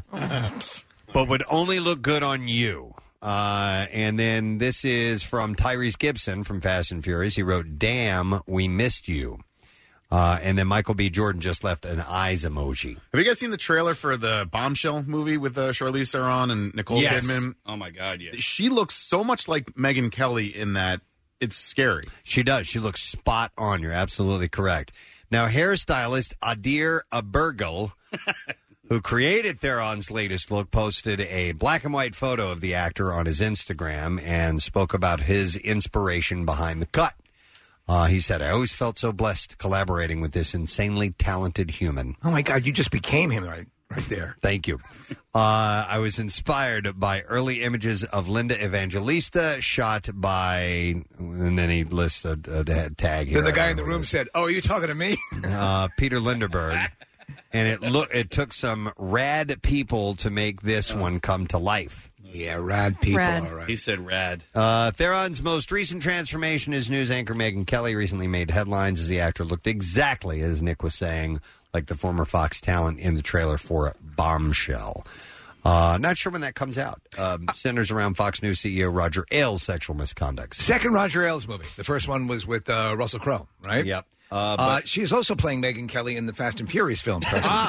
but would only look good on you. Uh, and then this is from Tyrese Gibson from Fast and Furious. He wrote, damn, we missed you. Uh, and then Michael B. Jordan just left an eyes emoji. Have you guys seen the trailer for the Bombshell movie with uh, Charlize Theron and Nicole Yes. Kidman? Oh, my God, yeah. She looks so much like Megyn Kelly in that it's scary. She does. She looks spot on. You're absolutely correct. Now, hairstylist Adir Abergel, who created Theron's latest look, posted a black and white photo of the actor on his Instagram and spoke about his inspiration behind the cut. Uh, he said, I always felt so blessed collaborating with this insanely talented human. Oh, my God, you just became him right, right there. Thank you. Uh, I was inspired by early images of Linda Evangelista shot by, and then he lists a, a tag here. Then the I guy don't in the know room what said, oh, are you talking to me? it is. Uh, Peter Lindeberg. And it look it took some rad people to make this one come to life. Yeah, rad people. Rad. All right. He said rad. Uh, Theron's most recent transformation as news anchor Megyn Kelly recently made headlines as the actor looked exactly, as Nick was saying, like the former Fox talent in the trailer for Bombshell. Uh, not sure when that comes out. Um, centers around Fox News C E O Roger Ailes' sexual misconduct. Second Roger Ailes movie. The first one was with uh, Russell Crowe, right? Yep. Uh, Uh, but, she is also playing Megyn Kelly in the Fast and Furious films.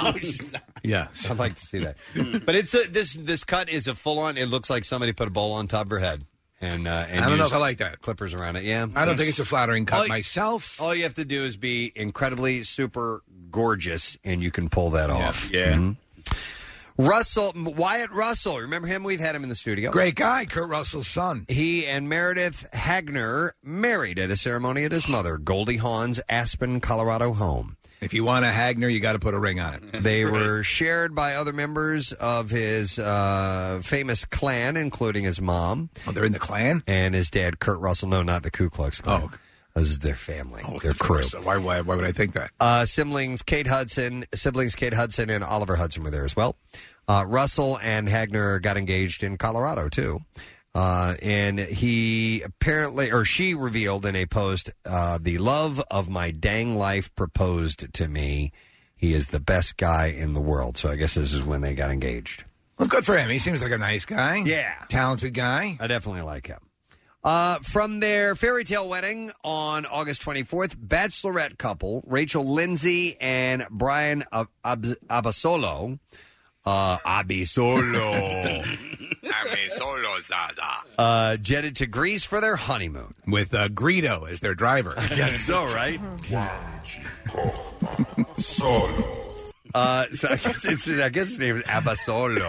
Yes. I'd like to see that. But it's a, this this cut is a full on. It looks like somebody put a bowl on top of her head, and uh, and I don't know used if I like that. clippers around it. Yeah, I don't think it's a flattering cut All- myself. All you have to do is be incredibly super gorgeous, and you can pull that off. Yeah. Mhm. Russell Wyatt Russell, remember him? We've had him in the studio. Great guy, Kurt Russell's son. He and Meredith Hagner married at a ceremony at his mother, Goldie Hawn's Aspen, Colorado home. If you want a Hagner, you got to put a ring on it. They were shared by other members of his uh, famous clan, including his mom. Oh, they're in the clan? And his dad, Kurt Russell. No, not the Ku Klux Klan. Oh. This is their family, Oh, their of crew. course. Why, why, why would I think that? Uh, siblings Kate Hudson, siblings Kate Hudson and Oliver Hudson were there as well. Uh, Russell and Hagner got engaged in Colorado too. Uh, and he apparently, or she revealed in a post, uh, the love of my dang life proposed to me. He is the best guy in the world. So I guess this is when they got engaged. Well, good for him. He seems like a nice guy. Yeah. Talented guy. I definitely like him. Uh, from their fairy tale wedding on August twenty-fourth, bachelorette couple Rachel Lindsay and Brian Ab- Ab- Abasolo. Uh, Abisolo. Abisolo Zada. Uh, jetted to Greece for their honeymoon. With uh, Greedo as their driver. I guess so, right? Solo. Uh, so I guess, it's, I guess his name is Abasolo.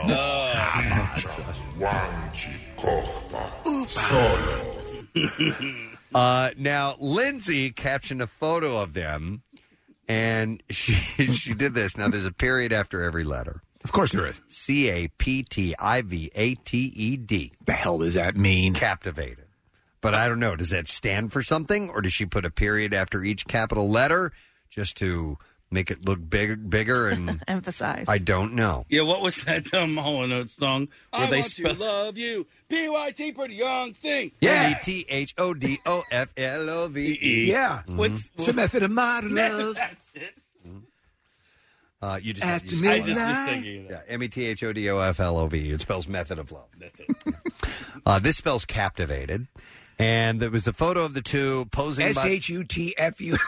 uh, now, Lindsay captioned a photo of them, and she she did this. Now, there's a period after every letter. Of course there is. C A P T I V A T E D. The hell does that mean? Captivated. But I don't know. Does that stand for something, or does she put a period after each capital letter just to make it look big, bigger and emphasize? I don't know. Yeah, what was that um, Hall and Oates song where I they want spell to love you. P Y T, pretty young thing. Yeah. M E T H O D O F L O V E. Yeah. Mhm. What's, it's a method of modern love. That's it. Uh, you just After you I spell just it. was thinking of that. Yeah, M E T H O D O F L O V E. It spells method of love. That's it. Uh, this spells captivated. And there was a photo of the two posing S by... H U T F U.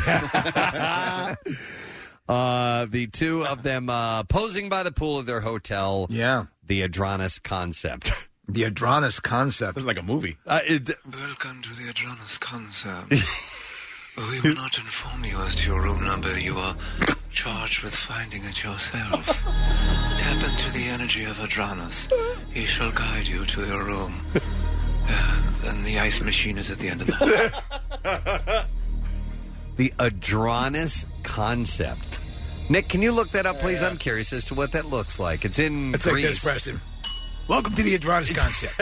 Uh, the two of them uh, posing by the pool of their hotel. Yeah. The Adronis concept. The Adronis concept. It's like a movie. Uh, it, Welcome to the Adronis concept. We will not inform you as to your room number. You are charged with finding it yourself. Tap into the energy of Adronis. He shall guide you to your room. Uh, and the ice machine is at the end of the hall. the Adronis concept. Nick, can you look that up, please? I'm curious as to what that looks like. It's in It's Greece. like this, Preston. Welcome to the Adronis concept.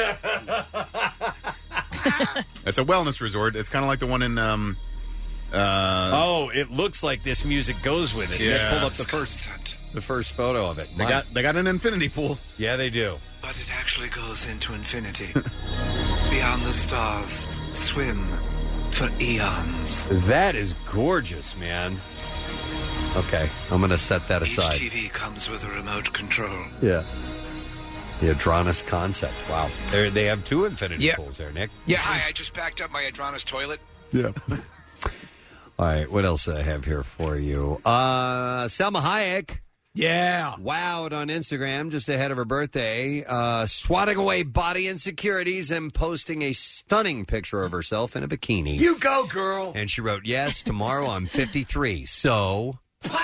It's a wellness resort. It's kind of like the one in. Um, uh, oh, it looks like this music goes with it. Yeah. Just pulled up the first, the first photo of it. They got they got an infinity pool. Yeah, they do. But it actually goes into infinity. Beyond the stars, swim for eons. That is gorgeous, man. Okay, I'm going to set that Each aside. T V comes with a remote control. Yeah. The Adronis concept. Wow. They're, they have two infinity Yeah. pools there, Nick. Yeah, I, I just backed up my Adronis toilet. Yeah. All right, what else do I have here for you? Uh, Selma Hayek. Yeah. Wowed on Instagram just ahead of her birthday, uh, swatting away body insecurities and posting a stunning picture of herself in a bikini. You go, girl. And she wrote, yes, tomorrow I'm fifty-three, so...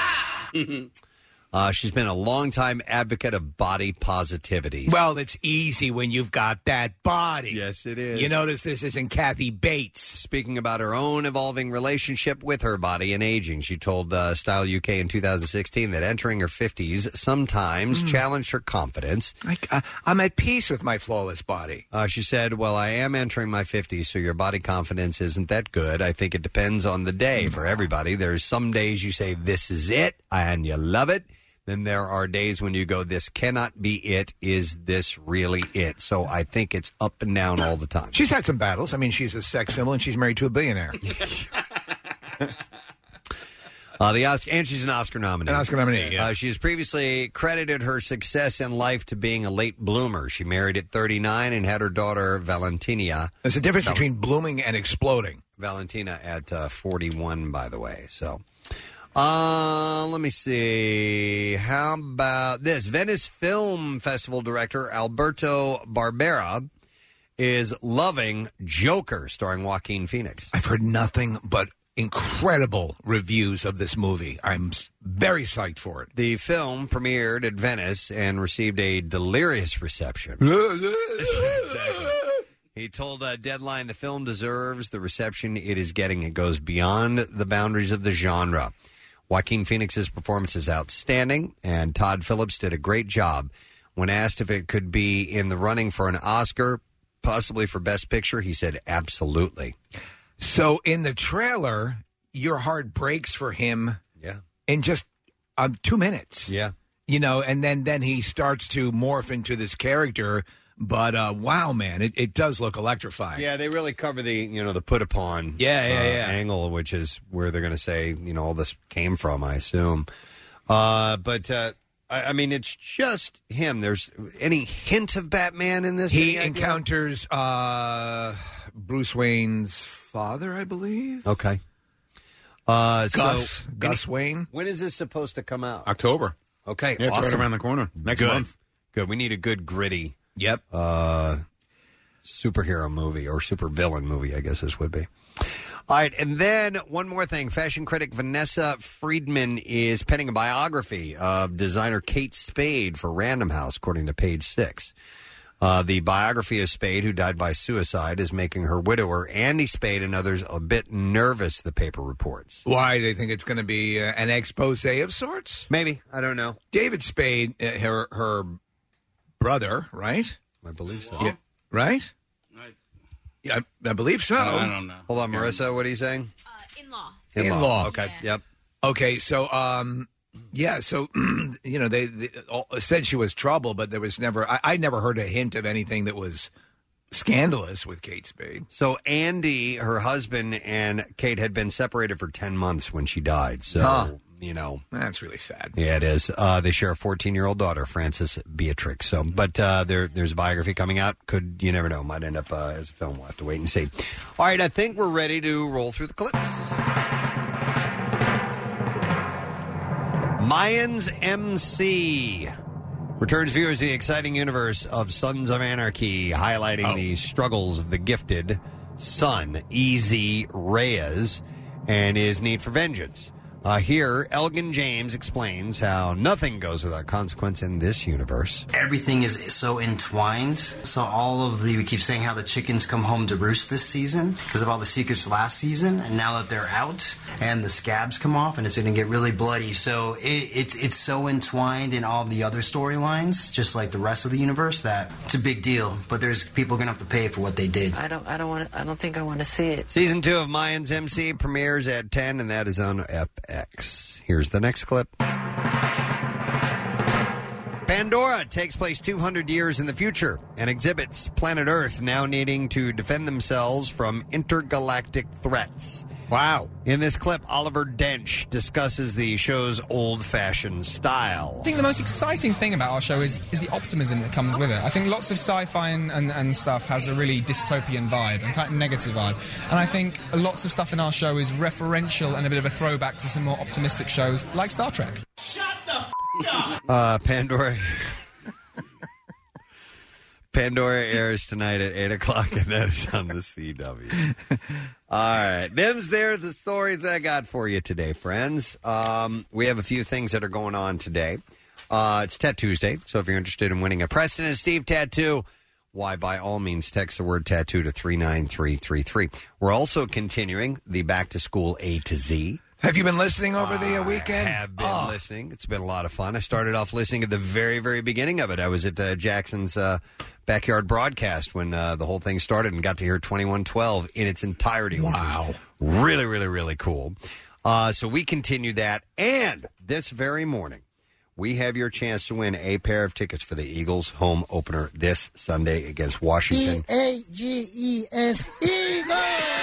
Uh, she's been a longtime advocate of body positivity. Well, it's easy when you've got that body. Yes, it is. You notice this isn't Kathy Bates. Speaking about her own evolving relationship with her body and aging, she told uh, Style U K in two thousand sixteen that entering her fifties sometimes Mm. challenged her confidence. I, uh, I'm at peace with my flawless body. Uh, she said, well, I am entering my fifties, so your body confidence isn't that good. I think it depends on the day for everybody. There's some days you say, this is it, and you love it. Then there are days when you go, this cannot be it. Is this really it? So I think it's up and down all the time. She's had some battles. I mean, she's a sex symbol, and she's married to a billionaire. Uh, the Oscar, and she's an Oscar nominee. An Oscar nominee, yeah. Uh, she has previously credited her success in life to being a late bloomer. She married at thirty-nine and had her daughter, Valentina. There's a difference Val- between blooming and exploding. Valentina at uh, forty-one, by the way. So, uh, let me see. How about this? Venice Film Festival director Alberto Barbera is loving Joker, starring Joaquin Phoenix. I've heard nothing but incredible reviews of this movie. I'm s- very psyched for it. The film premiered at Venice and received a delirious reception. Exactly. He told uh, Deadline the film deserves the reception it is getting. It goes beyond the boundaries of the genre. Joaquin Phoenix's performance is outstanding, and Todd Phillips did a great job. When asked if it could be in the running for an Oscar, possibly for Best Picture, he said absolutely. So in the trailer, your heart breaks for him. Yeah. In just um, two minutes. Yeah. You know, and then, then he starts to morph into this character But uh, wow, man, it, it does look electrifying. Yeah, they really cover the you know the put upon Yeah, yeah, uh, yeah. angle, which is where they're going to say you know all this came from, I assume. Uh, but uh, I, I mean, it's just him. There's any hint of Batman in this? He Any idea? encounters uh, Bruce Wayne's father, I believe. Okay. Uh, Gus, so, Gus any- Wayne. When is this supposed to come out? October. Okay, Yeah, it's right awesome. around the corner. Next good. month. Good. We need a good gritty. Yep. Uh, superhero movie or super villain movie, I guess this would be. All right, and then one more thing. Fashion critic Vanessa Friedman is penning a biography of designer Kate Spade for Random House, according to Page Six. Uh, the biography of Spade, who died by suicide, is making her widower, Andy Spade, and others a bit nervous, the paper reports. Why? They think it's going to be uh, an expose of sorts? Maybe. I don't know. David Spade, uh, her her brother, right? I believe so. Yeah, right? Yeah, I, I believe so. I don't know. Hold on, Marissa, what are you saying? Uh, in-law. In-law. Okay, yep. Okay, so um, yeah, so you know they, they all, said she was trouble, but there was never. I, I never heard a hint of anything that was scandalous with Kate Spade. So Andy, her husband, and Kate had been separated for ten months when she died. So, Huh. you know. That's really sad. Yeah, it is. Uh, they share a fourteen-year-old daughter, Frances Beatrix. So, but uh, there, there's a biography coming out. Could you never know? Might end up uh, as a film. We'll have to wait and see. All right, I think we're ready to roll through the clips. Mayans M C returns viewers to the exciting universe of Sons of Anarchy, highlighting the struggles of the gifted son, E Z Reyes, and his need for vengeance. Uh, here, Elgin James explains how nothing goes without consequence in this universe. Everything is so entwined. So all of the, we keep saying how the chickens come home to roost this season because of all the secrets last season. And now that they're out and the scabs come off and it's going to get really bloody. So it, it's it's so entwined in all of the other storylines, just like the rest of the universe, that it's a big deal. But there's people going to have to pay for what they did. I don't. I don't want. I don't think I want to see it. Season two of Mayans M C premieres at ten, and that is on F X. Here's the next clip. Pandora takes place two hundred years in the future and exhibits planet Earth now needing to defend themselves from intergalactic threats. Wow. In this clip, Oliver Dench discusses the show's old-fashioned style. I think the most exciting thing about our show is, is the optimism that comes with it. I think lots of sci-fi and, and, and stuff has a really dystopian vibe and kind of negative vibe. And I think lots of stuff in our show is referential and a bit of a throwback to some more optimistic shows like Star Trek. Shut the f*** up! Uh, Pandora... Pandora airs tonight at eight o'clock, and that is on the C W. All right. Them's there the stories I got for you today, friends. Um, we have a few things that are going on today. Uh, it's Tattoo Tuesday, so if you're interested in winning a Preston and Steve tattoo, why, by all means, text the word tattoo to three nine three three three. We're also continuing the back-to-school A to Z. Have you been listening over the uh, weekend? I have been Oh. listening. It's been a lot of fun. I started off listening at the very, very beginning of it. I was at uh, Jackson's uh, backyard broadcast when uh, the whole thing started and got to hear twenty-one twelve in its entirety. Wow. Which was really, really, really cool. Uh, so we continue that. And this very morning, we have your chance to win a pair of tickets for the Eagles home opener this Sunday against Washington. E A G E S Eagles!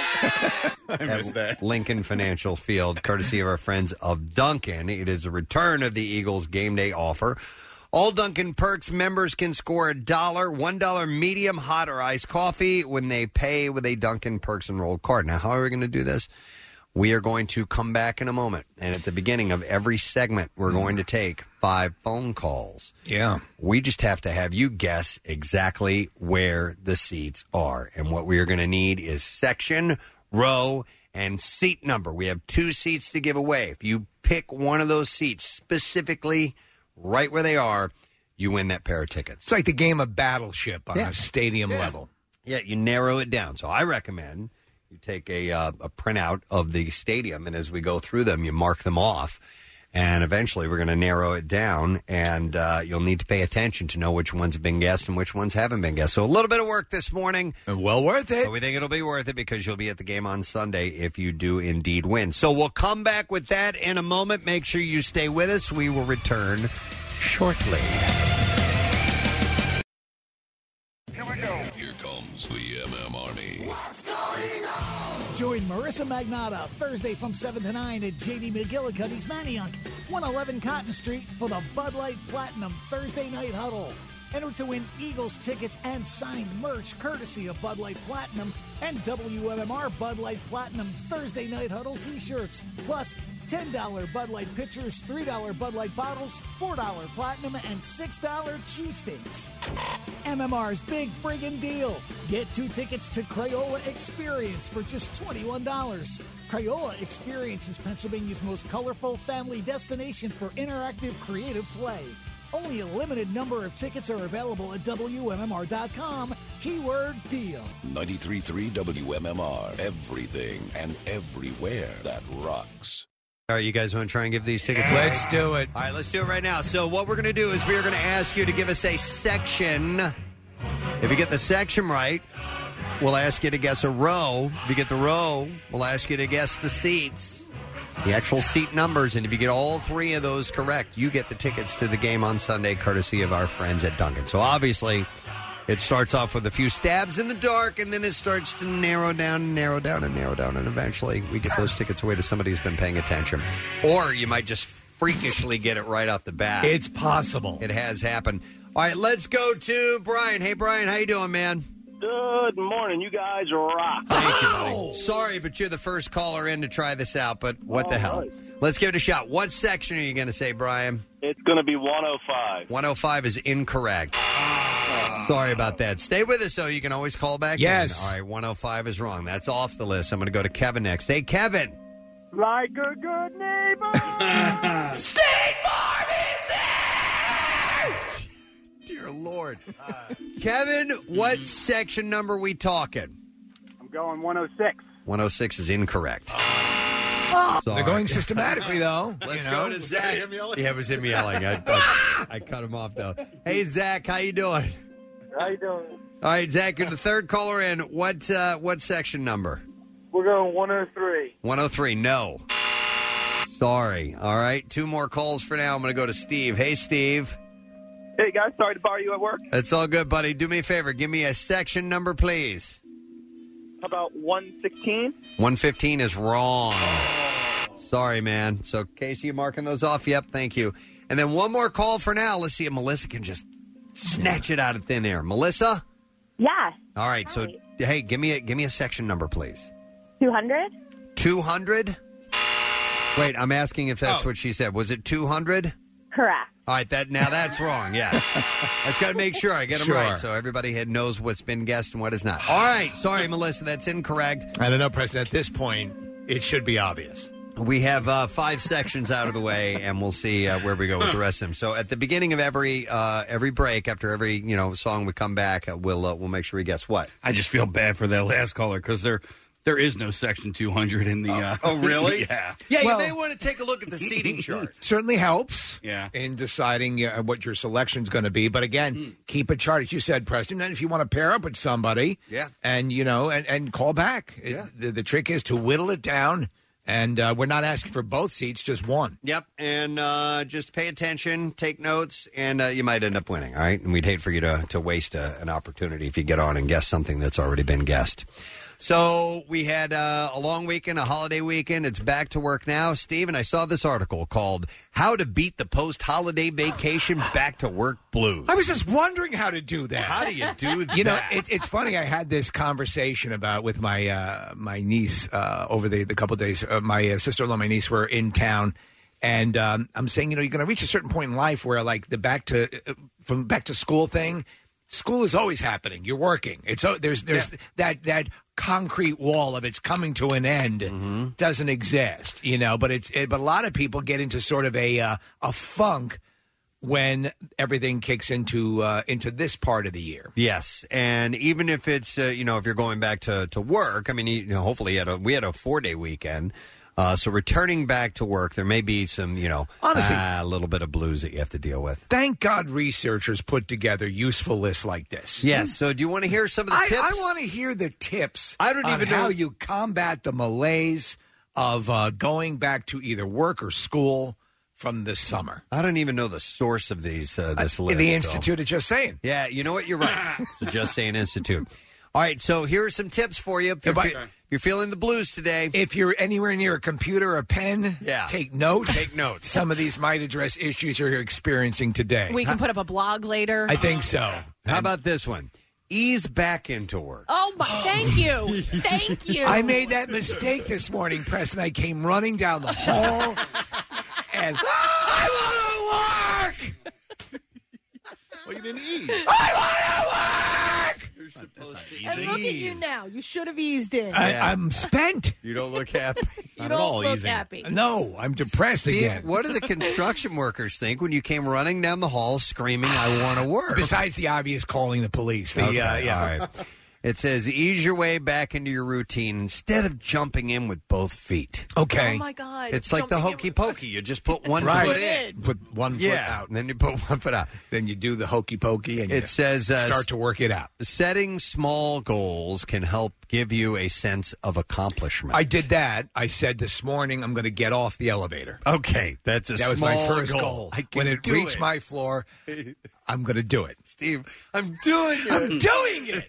I missed that. Lincoln Financial Field, courtesy of our friends of Dunkin'. It is a return of the Eagles game day offer. All Dunkin' Perks members can score a dollar, one dollar medium hot or iced coffee when they pay with a Dunkin' Perks enrolled card. Now, how are we going to do this? We are going to come back in a moment, and at the beginning of every segment, we're going to take five phone calls. Yeah. We just have to have you guess exactly where the seats are. And what we are going to need is section, row, and seat number. We have two seats to give away. If you pick one of those seats specifically right where they are, you win that pair of tickets. It's like the game of Battleship on Yeah. a stadium Yeah. level. Yeah, you narrow it down. So I recommend you take a, uh, a printout of the stadium, and as we go through them, you mark them off. And eventually we're going to narrow it down, and uh, you'll need to pay attention to know which ones have been guessed and which ones haven't been guessed. So a little bit of work this morning. Well worth it. But we think it'll be worth it because you'll be at the game on Sunday if you do indeed win. So we'll come back with that in a moment. Make sure you stay with us. We will return shortly. is the M M Army. Join Marissa Magnata Thursday from seven to nine at J D McGillicuddy's Manayunk, one eleven Cotton Street for the Bud Light Platinum Thursday Night Huddle. Enter to win Eagles tickets and signed merch courtesy of Bud Light Platinum and W M M R Bud Light Platinum Thursday Night Huddle t-shirts. Plus, ten dollars Bud Light pitchers, three dollars Bud Light bottles, four dollars Platinum, and six dollars cheesesteaks. M M R's big friggin' deal. Get two tickets to Crayola Experience for just twenty-one dollars. Crayola Experience is Pennsylvania's most colorful family destination for interactive creative play. Only a limited number of tickets are available at W M M R dot com. Keyword deal. ninety-three point three W M M R. Everything and everywhere that rocks. All right, you guys want to try and give these tickets away? Let's do it. All right, let's do it right now. So what we're going to do is we are going to ask you to give us a section. If you get the section right, we'll ask you to guess a row. If you get the row, we'll ask you to guess the seats, the actual seat numbers. And if you get all three of those correct, you get the tickets to the game on Sunday, courtesy of our friends at Dunkin'. So obviously, it starts off with a few stabs in the dark, and then it starts to narrow down and narrow down and narrow down, and eventually we get those tickets away to somebody who's been paying attention. Or you might just freakishly get it right off the bat. It's possible. It has happened. All right, let's go to Brian. Hey, Brian, how you doing, man? Good morning. You guys rock. Thank you, buddy. Sorry, but you're the first caller in to try this out, but what All the hell? right. Let's give it a shot. What section are you going to say, Brian? It's going to be one oh five. one oh five is incorrect. Sorry about that. Stay with us, though. You can always call back. Yes. In. All right, one oh five is wrong. That's off the list. I'm going to go to Kevin next. Hey, Kevin. Like a good neighbor. State Farm is there! Dear Lord. Kevin, what section number we talking? I'm going one oh six. one oh six is incorrect. They're going systematically, though. Let's you go know? to Zach. Yeah, it was him yelling. I, I, I cut him off, though. Hey, Zach, how you doing? How you doing? All right, Zach, you're the third caller in. What uh, what section number? We're going one oh three. one oh three, no. Sorry. All right, two more calls for now. I'm going to go to Steve. Hey, Steve. Hey, guys. Sorry to bother you at work. It's all good, buddy. Do me a favor. Give me a section number, please. How about one sixteen? one fifteen is wrong. Sorry, man. So, Casey, you marking those off? Yep, thank you. And then one more call for now. Let's see if Melissa can just snatch it out of thin air. Melissa? Yeah. All right, so, hey, give me a give me a section number, please. two hundred? two hundred? Wait, I'm asking if that's Oh. what she said. Was it two hundred? Correct. All right, that now that's wrong. Yeah, I just got to make sure I get them Sure. right, so everybody had knows what's been guessed and what is not. All right, sorry, Melissa, that's incorrect. I don't know, President. At this point, it should be obvious. We have uh, five sections out of the way, and we'll see uh, where we go with the rest of them. So, at the beginning of every uh, every break, after every you know song, we come back. Uh, we'll uh, we'll make sure we guess what. I just feel bad for that last caller because there there is no section two hundred in the. Uh, Oh, really? yeah. Yeah, Well- you may want to take a look at the seating chart. Certainly helps Yeah. in deciding uh, what your selection's going to be. But again, Hmm. keep a chart. As you said, Preston, and if you want to pair up with somebody, Yeah. and, you know, and, and call back. It- Yeah. the, the trick is to whittle it down, and uh, we're not asking for both seats, just one. Yep, and uh, just pay attention, take notes, and uh, you might end up winning, all right? And we'd hate for you to, to waste a, an opportunity if you get on and guess something that's already been guessed. So we had uh, a long weekend, a holiday weekend. It's back to work now. Steve, and I saw this article called How to Beat the Post-Holiday Vacation Back to Work Blues. I was just wondering how to do that. How do you do that? You know, it, it's funny. I had this conversation about with my uh, my niece uh, over the, the couple days. Uh, my uh, sister-in-law and my niece were in town, and um, I'm saying, you know, you're going to reach a certain point in life where, like, the back to uh, from back to school thing. School is always happening. You're working. It's oh, there's there's Yeah. that that concrete wall of it's coming to an end Mm-hmm. doesn't exist, you know. But it's it, but a lot of people get into sort of a uh, a funk when everything kicks into uh, into this part of the year. Yes, and even if it's uh, you know if you're going back to, to work, I mean, you know, hopefully you had a, we had a four day weekend, uh, so returning back to work, there may be some you know Honestly- uh, a little bit of blues that you have to deal with. Thank God researchers put together useful lists like this. Yes. So do you want to hear some of the I, tips? I want to hear the tips. I don't on even know- how you combat the malaise of uh, going back to either work or school from this summer. I don't even know the source of these uh, this list. the so- Institute of Just Saying. Yeah, you know what? You're right. It's the Just Saying Institute. All right, so here are some tips for you. If you're, If I- fe- if you're feeling the blues today. If you're anywhere near a computer or a pen, Yeah. take note. Take notes. Some of these might address issues you're experiencing today. We can put up a blog later. I think so. How about this one? Ease back into work. Oh, my, thank you. Thank you. I made that mistake this morning, Preston. I came running down the hall, and I want to work. Well, you didn't eat. I want to work. You're supposed to And look at you now. You should have eased in. I, I'm spent. You don't look happy. you don't look happy. No, I'm depressed Steve, again. what do the construction workers think when you came running down the hall screaming, I want to work? Besides the obvious calling the police. The, Okay, uh, yeah. all right. It says, ease your way back into your routine instead of jumping in with both feet. Okay. Oh, my God. It's like the hokey pokey. You just put one Right. foot in. Put one foot Yeah, out. and then you put one foot out. Then you do the hokey pokey and It you says uh, start to work it out. setting small goals can help give you a sense of accomplishment. I did that. I said this morning I'm going to get off the elevator. Okay, that's a That was my small first goal. goal. I can When it do reached it. my floor, I'm going to do it. Steve, I'm doing it. I'm doing it.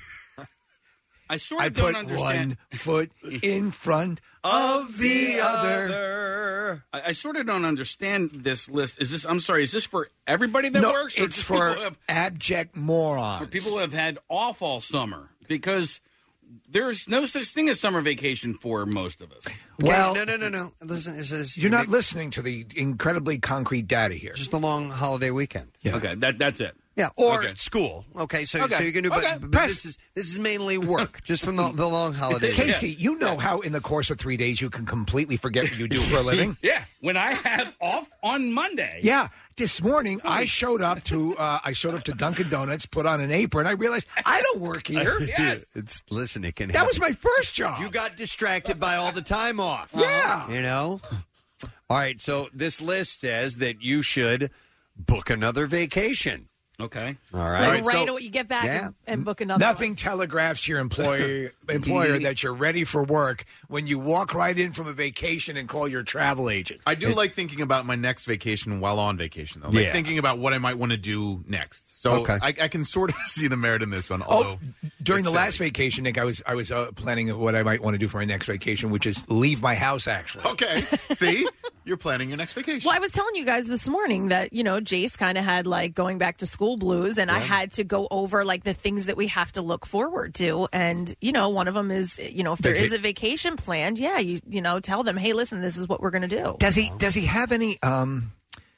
I sort I of don't put understand. one foot in front of the other. I, I sort of don't understand this list. Is this? I'm sorry. Is this for everybody that No, works? or it's just for people who have, abject morons. for people who have had off all summer? Because there's no such thing as summer vacation for most of us. Well, no, no, no, no. Listen, it says You're not listening to the incredibly concrete data here. just a long holiday weekend. Yeah. Okay, that that's it. Yeah, or Okay. school. Okay, so Okay. so you can do, but, Okay. but Press. this is this is mainly work, just from the, the long holiday. Casey, you know how in the course of three days you can completely forget what you do for a living? Yeah, when I have off on Monday. Yeah. This morning I showed up to uh, I showed up to Dunkin' Donuts, put on an apron. I realized I don't work here. Yes. It's listen, it can. That happen. was my first job. You got distracted by all the time off. Yeah. You know? All right, so this list says that you should book another vacation. Okay. All Like right. right so, away, you get back Yeah. and, and book another Nothing telegraphs your employer employer that you're ready for work when you walk right in from a vacation and call your travel agent. I do like thinking about my next vacation while on vacation, though. Like Yeah. thinking about what I might want to do next. So Okay. I, I can sort of see the merit in this one. Oh, Although during the it's last silly. vacation, Nick, I was I was uh, planning what I might want to do for my next vacation, which is leave my house. Actually, Okay. See, you're planning your next vacation. Well, I was telling you guys this morning that, you know, Jace kind of had like going back to school blues, and I had to go over like the things that we have to look forward to. And, you know, one of them is, you know, if there Vaca- is a vacation planned, yeah, you, you know, tell them, hey, listen, this is what we're going to do. does he does he have any um?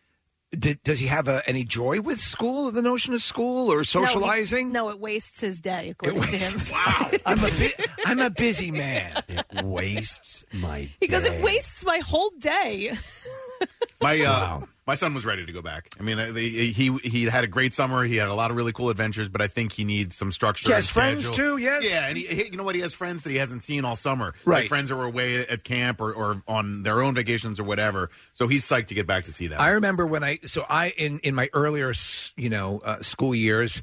d- Does he have uh, any joy with school, the notion of school, or No, he- socializing? No, it wastes his day, according to him. Wow, I'm a bi- I'm a busy man. It wastes my Because day. it wastes my whole day. My uh, Wow. my son was ready to go back. I mean, uh, he he he had a great summer. He had a lot of really cool adventures, but I think he needs some structure. He has and friends, schedule. too, yes? Yeah, and he, he- you know what? He has friends that he hasn't seen all summer. Right. Like friends that were away at camp or, or on their own vacations or whatever. So he's psyched to get back to see them. I remember when I so I in in my earlier s- you know uh, school years.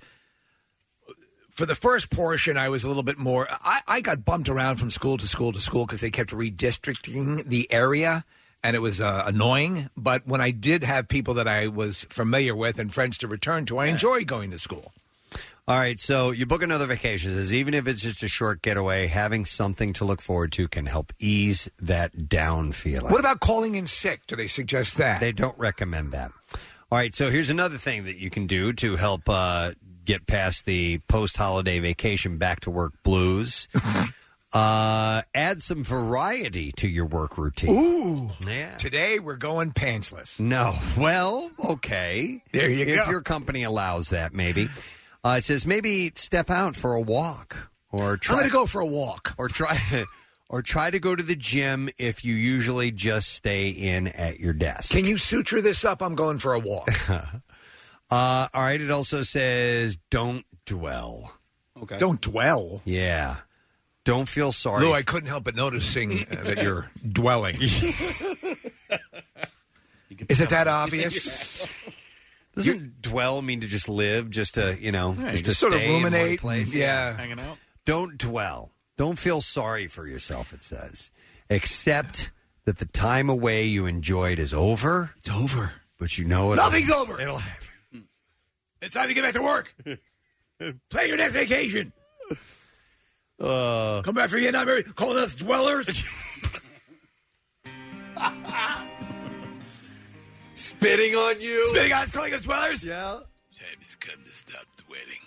For the first portion, I was a little bit more. I, I got bumped around from school to school to school because they kept redistricting the area, and it was uh, annoying. But when I did have people that I was familiar with and friends to return to, I enjoyed going to school. All right, so you book another vacation. It says even if it's just a short getaway, having something to look forward to can help ease that down feeling. What about calling in sick? Do they suggest that? They don't recommend that. All right, so here's another thing that you can do to help uh, get past the post-holiday vacation back-to-work blues. uh, add some variety to your work routine. Ooh. Yeah. Today we're going pantsless. No. Well, okay. There you if go. your company allows that, maybe. Uh, it says maybe step out for a walk. Or try I'm going to go for a walk. Or try... Or try to go to the gym if you usually just stay in at your desk. Can you suture this up? I'm going for a walk. uh, all right. It also says don't dwell. Okay. Don't dwell. Yeah. Don't feel sorry. Lou, I couldn't help but noticing uh, that you're dwelling. Is it that obvious? Doesn't dwell mean to just live, just to, you know, Yeah, just to just sort of stay in one ruminate, place? yeah. Hanging out. Don't dwell. Don't feel sorry for yourself, it says. Accept that the time away you enjoyed is over. It's over. But you know it. Nothing's over. It'll happen. It's time to get back to work. Play your next vacation. Uh, Come back from Vietnam, Mary, calling us dwellers. Spitting on you. Spitting on us, calling us dwellers. Yeah. Time has come to stop dwelling.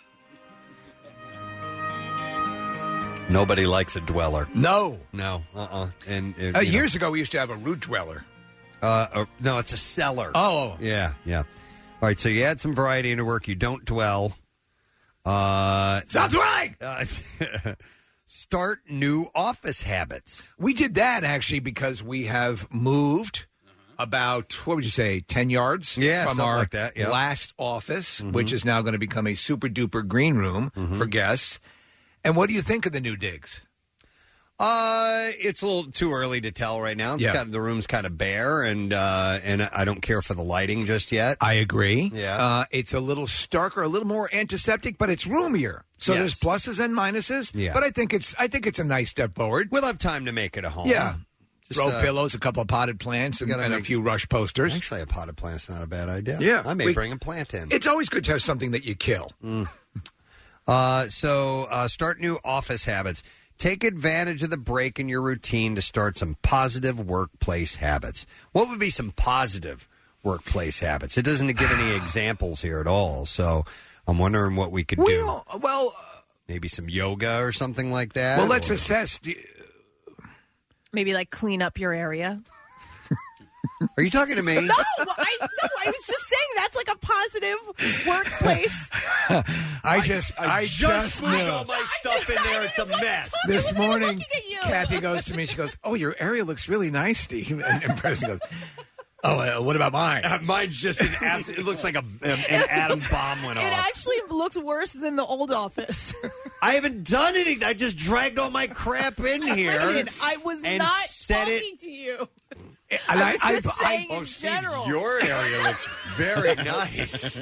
Nobody likes a dweller. No. No. Uh-uh. And uh, Uh, you know, years ago, we used to have a root dweller. Uh, uh, no, it's a cellar. Oh. Yeah, yeah. All right, so you add some variety into work. You don't dwell. Uh, Stop dwelling! Uh, start new office habits. We did that, actually, because we have moved about, what would you say, ten yards Yeah, from something our like that, yeah. last office, Mhm. which is now going to become a super-duper green room for guests. And what do you think of the new digs? Uh, it's a little too early to tell right now. It's Yeah. got, the room's kind of bare, and uh, and I don't care for the lighting just yet. I agree. Yeah. Uh, it's a little starker, a little more antiseptic, but it's roomier. So Yes. there's pluses and minuses. Yeah. But I think it's I think it's a nice step forward. We'll have time to make it a home. Yeah. Just, Throw uh, pillows, a couple of potted plants, and, gotta and a make- few rush posters. Actually, a potted plant's not a bad idea. Yeah. I may We- bring a plant in. It's always good to have something that you kill. Uh, so uh, start new office habits. Take advantage of the break in your routine to start some positive workplace habits. What would be some positive workplace habits? It doesn't give any examples here at all. So I'm wondering what we could do. Well, well maybe some yoga or something like that. well, let's or- assess. Do- Maybe like clean up your area. Are you talking to me? No, I no, I was just saying that's like a positive workplace. I just, I, I just, just knew. put all my stuff in there. It's a mess. This morning, Kathy goes to me. She goes, "Oh, your area looks really nice, Steve." And, and Preston goes, "Oh, uh, what about mine?" Uh, mine's just an absolute. It looks like a an, an atom bomb went It off. actually looks worse than the old office. I haven't done anything. I just dragged all my crap in here. Listen, I was and not set it- talking to you. And I was I- just I- saying Oh, in Steve, general. your area looks very nice.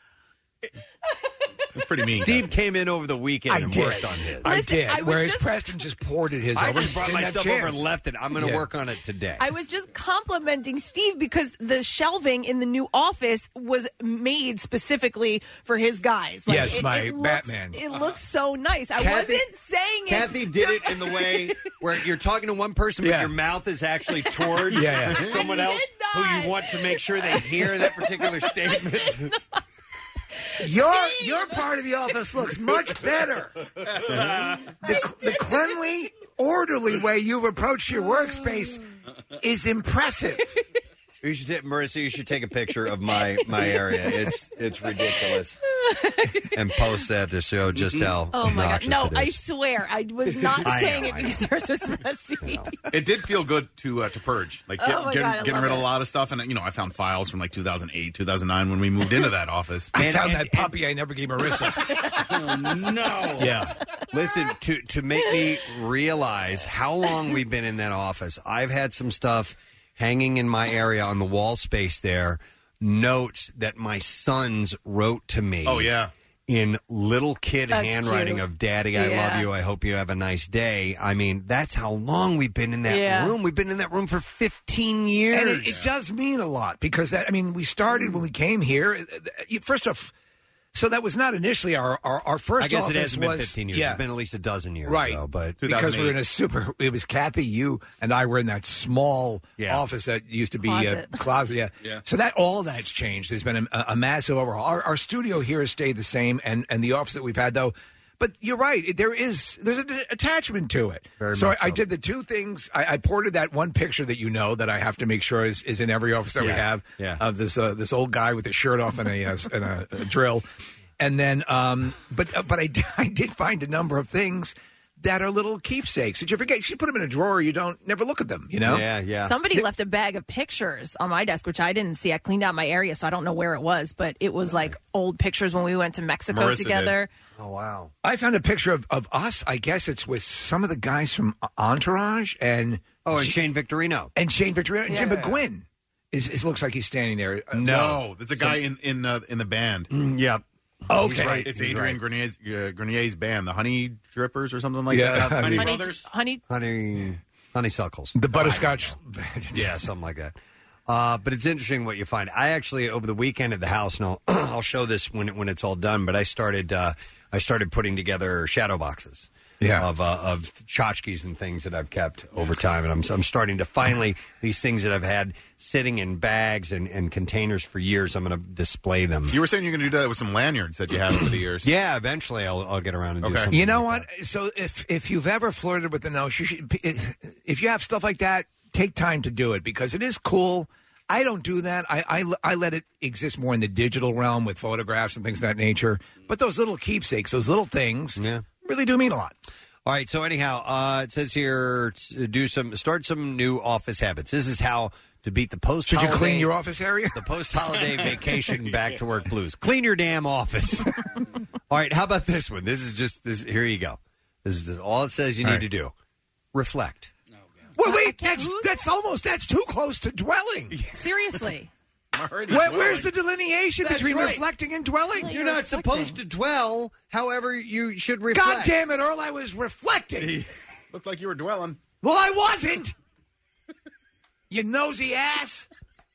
It's pretty mean. Steve came in over the weekend I and did. worked on his. I Listen, did. I was Whereas just- Preston just poured his I over. just brought Didn't my have stuff over chance. and left it. I'm going to Yeah. work on it today. I was just complimenting Steve because the shelving in the new office was made specifically for his guys. Like, Yes, it, my it looks, Batman. It looks so nice. I Kathy- wasn't saying it. Kathy did it in the way where you're talking to one person, but Yeah. your mouth is actually towards Yeah, yeah. someone I else did who not. you want to make sure they hear that particular statement. Your your part of the office looks much better. the, the cleanly, orderly way you've approached your workspace is impressive. You should, ta- Marissa. You should take a picture of my my area. It's it's ridiculous, and post that to show just how Oh my god! obnoxious No, it I is. swear I was not I saying know, it I because yours was messy. It did feel good to uh, to purge, like get, Oh my get- God, I getting love rid of it. a lot of stuff. And you know, I found files from like two thousand eight, two thousand nine when we moved into that office. I And- found and- that puppy I never gave Marissa. Oh, no. Yeah. Listen, to to make me realize how long we've been in that office, I've had some stuff hanging in my area on the wall space there, notes that my sons wrote to me. Oh yeah, in little kid That's handwriting cute. of "Daddy, I Yeah. love you. I hope you have a nice day." I mean, that's how long we've been in that Yeah. room. We've been in that room for fifteen years. And it, it does mean a lot because that, I mean, we started when we came here. uh, First off, so that was not initially our our, our first. I guess office it hasn't been was- fifteen years. Yeah, It's been at least a dozen years, right. though, but because we were in a super. It was Kathy, you, and I were in that small Yeah. office that used to be Closet. a closet. Yeah. Yeah. So that all that's changed. There's been a, a massive overhaul. Our, our studio here has stayed the same, and and the office that we've had though. But you're right. it- There is there's an attachment to it. Very so I, much I so. did the two things. I, I ported that one picture that you know that I have to make sure is, is in every office that we Yeah. have Yeah. of this uh, this old guy with his shirt off and a uh, and a, a drill. And then, um, but uh, but I, d- I did find a number of things that are little keepsakes that you forget. You should put them in a drawer. You don't never look at them. You know. yeah, yeah. Somebody left a bag of pictures on my desk, which I didn't see. I cleaned out my area, so I don't know where it was, but it was like old pictures when we went to Mexico Marissa together. Oh wow. I found a picture of, of us. I guess it's with some of the guys from Entourage and Oh, and Shane Victorino. and Shane Victorino and Jim Yeah. McGuinn. Is, is looks like he's standing there. Uh, no, there's a guy in in uh, in the band. Mm, yep. Okay. He's right. It's He's Adrian right. Grenier's, uh, Grenier's band, the Honey Drippers or something like Yeah, that. Honey- Honey, Brothers? honey, Honey, honeysuckles. The butterscotch. Yeah, something like that. Uh, but it's interesting what you find. I actually over the weekend at the house, and I'll, I'll show this when it, when it's all done. But I started uh, I started putting together shadow boxes. Yeah. of uh, of tchotchkes and things that I've kept over time, and I'm I'm starting to finally these things that I've had sitting in bags and, and containers for years. I'm going to display them. You were saying you're going to do that with some lanyards that you have over the years. Yeah, eventually I'll I'll get around and do something. You know what? So if if you've ever flirted with the notion, you should, if you have stuff like that, take time to do it because it is cool. I don't do that. I, I, I let it exist more in the digital realm with photographs and things of that nature. But those little keepsakes, those little things, yeah. really do mean a lot. All right. So anyhow, uh, it says here to do some start some new office habits. This is how to beat the post. Should you clean your office area? The post holiday vacation back to work blues. Clean your damn office. All right. How about this one? This is just this. Here you go. This is all it says you All need right. to do. Reflect. Wait, wait, that's that's almost that's too close to dwelling. Seriously. Where, where's the delineation That's between right. reflecting and dwelling? You're not supposed to dwell. However, you should reflect. God damn it, Earl! I was reflecting. Looked like you were dwelling. Well, I wasn't. You nosy ass.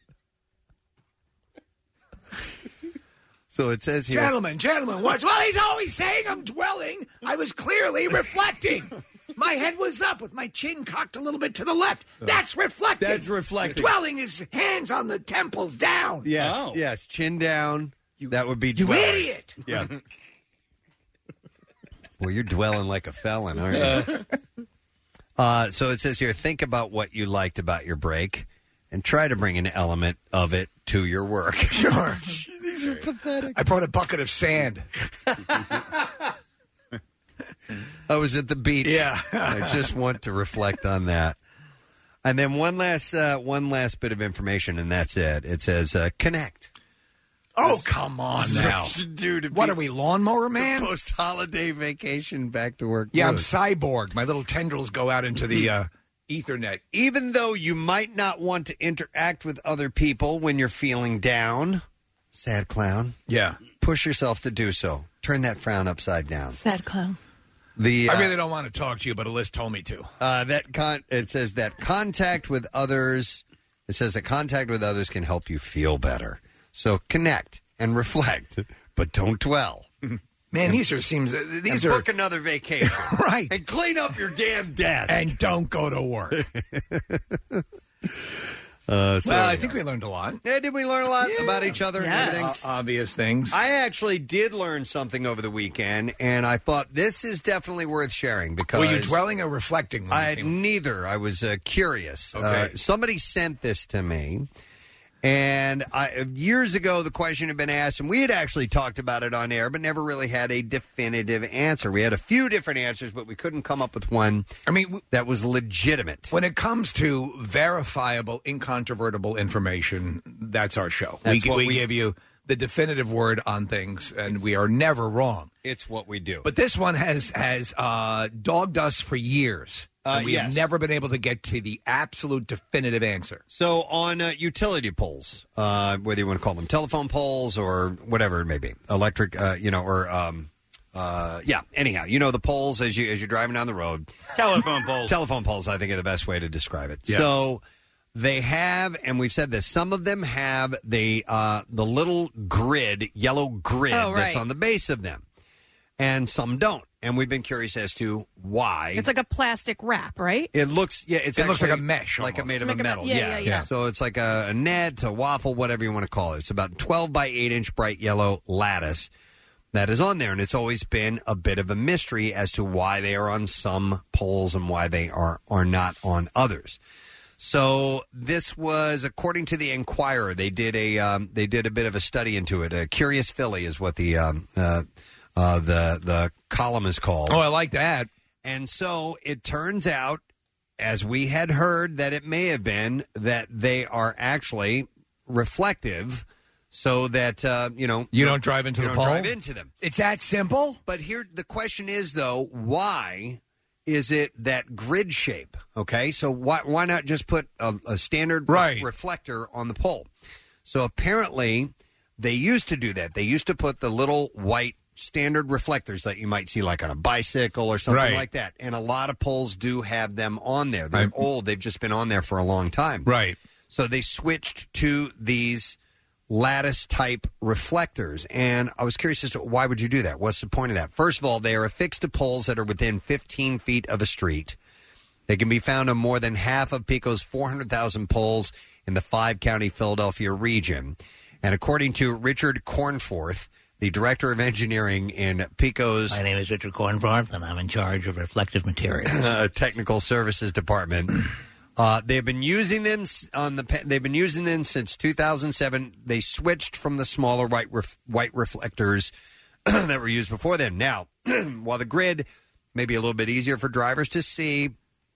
So it says here, Gentlemen, gentlemen, what's well? He's always saying I'm dwelling. I was clearly reflecting. My head was up with my chin cocked a little bit to the left. That's reflecting. That's reflecting. Dwelling is hands on the temples down. Yes, yes, chin down. that would be You dwelling. idiot. Yeah. Well, you're dwelling like a felon, aren't you? Uh, so it says here, think about what you liked about your break and try to bring an element of it to your work. Sure. These are pathetic. I brought a bucket of sand. I was at the beach. Yeah. I just want to reflect on that. And then one last uh, one last bit of information, and that's it. It says uh, connect. Oh, come on now. Dude, What are we, lawnmower man? Post-holiday vacation, back to work. Yeah, I'm blues. cyborg. My little tendrils go out into the uh, Ethernet. Even though you might not want to interact with other people when you're feeling down, sad clown. Yeah. Push yourself to do so. Turn that frown upside down. Sad clown. The uh, I really don't want to talk to you, but Alyssa told me to. Uh, that con- it says that contact with others. It says that contact with others can help you feel better. So connect and reflect, but don't dwell. Man, these are seems these and are book another vacation, right? And clean up your damn desk, and don't go to work. Uh, so well, I think we learned a lot. Yeah, did we learn a lot Yeah. about each other and Yeah. everything? O- obvious things. I actually did learn something over the weekend, and I thought this is definitely worth sharing because Were you dwelling or reflecting? when I you came- neither. I was uh, curious. Okay. Uh, somebody sent this to me, and I, years ago the question had been asked, and we had actually talked about it on air, but never really had a definitive answer. We had a few different answers, but we couldn't come up with one. I mean, that was legitimate. When it comes to verifiable, incontrovertible information, that's our show. That's we what we we- give you the definitive word on things, and we are never wrong. It's what we do. But this one has has uh, dogged us for years. Uh, and we have yes. never been able to get to the absolute definitive answer. So on uh, utility poles, uh, whether you want to call them telephone poles or whatever it may be, electric, uh, you know, or um, uh, yeah. Anyhow, you know the poles as you as you're driving down the road. Telephone poles. Telephone poles, I think, are the best way to describe it. Yeah. So they have, and we've said this. Some of them have the uh, the little grid, yellow grid Oh, that's right. on the base of them, and some don't. And we've been curious as to why. It's like a plastic wrap, right? It looks, yeah, it's It looks like actually a mesh like almost. made of Like a a me- metal. yeah, yeah, yeah, yeah. So it's like a, a net, a waffle, whatever you want to call it. It's about twelve by eight inch bright yellow lattice that is on there, and it's always been a bit of a mystery as to why they are on some poles and why they are are not on others. So this was, according to the Enquirer, they did a um, they did a bit of a study into it. A Curious Philly is what the um, uh, uh, the the column is called. Oh, I like that. And so it turns out, as we had heard, that it may have been that they are actually reflective, so that uh, you know You don't drive into you the don't pole? drive into them. It's that simple? But here, the question is though, why is it that grid shape? Okay, so why why not just put a, a standard re- Right. reflector on the pole? So apparently, they used to do that. They used to put the little white standard reflectors that you might see like on a bicycle or something Right. like that. And a lot of poles do have them on there. They're I'm- old. They've just been on there for a long time. Right. So they switched to these lattice type reflectors. And I was curious as to why would you do that? What's the point of that? First of all, they are affixed to poles that are within fifteen feet of a street. They can be found on more than half of PECO's four hundred thousand poles in the five-county Philadelphia region. And according to Richard Cornforth, the director of engineering in PECO's... My name is Richard Cornforth, and I'm in charge of reflective materials. uh, technical services department. Uh, they've been using them on the. They've been using them since two thousand seven. They switched from the smaller white ref, white reflectors that were used before then. Now, while the grid may be a little bit easier for drivers to see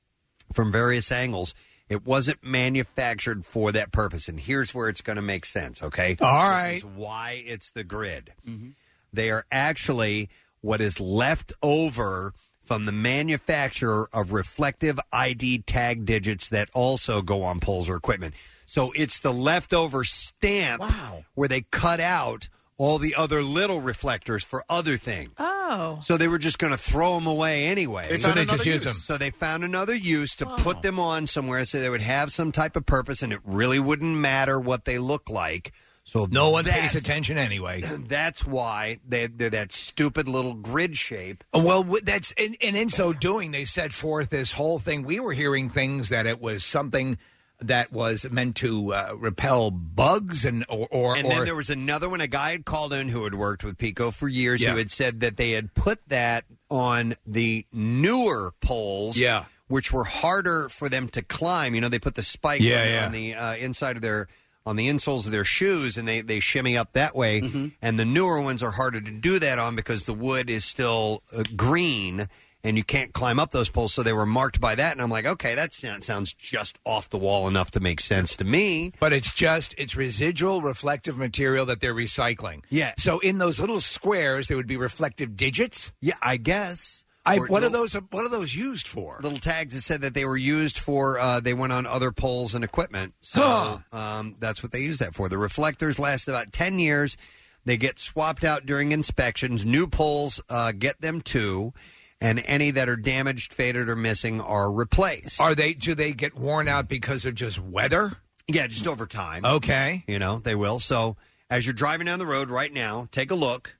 from various angles, it wasn't manufactured for that purpose. And here's where it's going to make sense, okay? All this right. is why it's the grid. Mm-hmm. They are actually what is left over from the manufacturer of reflective I D tag digits that also go on poles or equipment. So it's the leftover stamp wow. where they cut out all the other little reflectors for other things. Oh. So they were just going to throw them away anyway. They so they just used them. So they found another use to Oh. put them on somewhere so they would have some type of purpose, and it really wouldn't matter what they look like. So No one that- pays attention anyway. That's why they, they're that stupid little grid shape. Well, w- that's and, and in so doing, they set forth this whole thing. We were hearing things that it was something that was meant to uh, repel bugs and or or, And or then there was another one. A guy had called in who had worked with PECO for years Yeah. who had said that they had put that on the newer poles, Yeah. which were harder for them to climb. You know, they put the spikes Yeah, on, the- yeah. on the uh, inside of their on the insoles of their shoes, and they, they shimmy up that way. Mm-hmm. And the newer ones are harder to do that on because the wood is still uh, green, and you can't climb up those poles. So they were marked by that, and I'm like, okay, that sounds sounds just off the wall enough to make sense to me. But it's just, it's residual reflective material that they're recycling. Yeah. So in those little squares, there would be reflective digits? Yeah, I guess. I, Or what are little- those What are those used for? Little tags that said that they were used for, uh, they went on other poles and equipment. So Huh. um, that's what they use that for. The reflectors last about ten years. They get swapped out during inspections. New poles uh, get them too. And any that are damaged, faded, or missing are replaced. Are they? Do they get worn out because of just weather? Yeah, just over time. Okay. You know, they will. So as you're driving down the road right now, take a look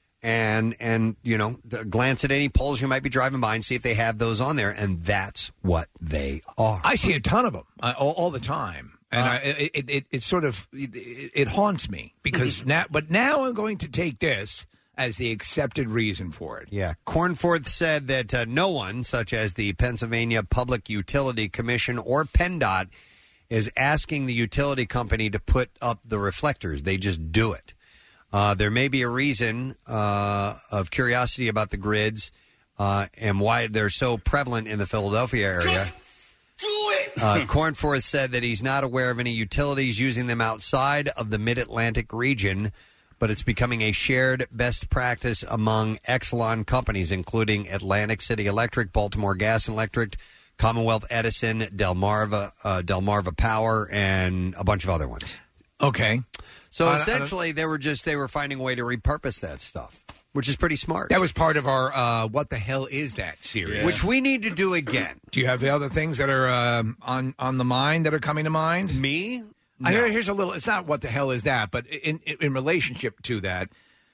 and, and you know, th- glance at any poles you might be driving by and see if they have those on there. And that's what they are. I see a ton of them uh, all, all the time. And Uh, I, it, it, it sort of it, it haunts me because now, but now I'm going to take this as the accepted reason for it. Yeah. Cornforth said that uh, no one, such as the Pennsylvania Public Utility Commission or PennDOT, is asking the utility company to put up the reflectors. They just do it. Uh, there may be a reason uh, of curiosity about the grids uh, and why they're so prevalent in the Philadelphia area. Do it! Uh, Cornforth said that he's not aware of any utilities using them outside of the Mid-Atlantic region, but it's becoming a shared best practice among Exelon companies, including Atlantic City Electric, Baltimore Gas and Electric, Commonwealth Edison, Delmarva, uh, Delmarva Power, and a bunch of other ones. Okay. So I don't- I don't- essentially, they were just they were finding a way to repurpose that stuff, which is pretty smart. That was part of our uh, "What the hell is that" series, Which we need to do again. Do you have the other things that are um, on on the mind that are coming to mind? Me? I No. hear here's a little. It's not what the hell is that, but in in, in relationship to that,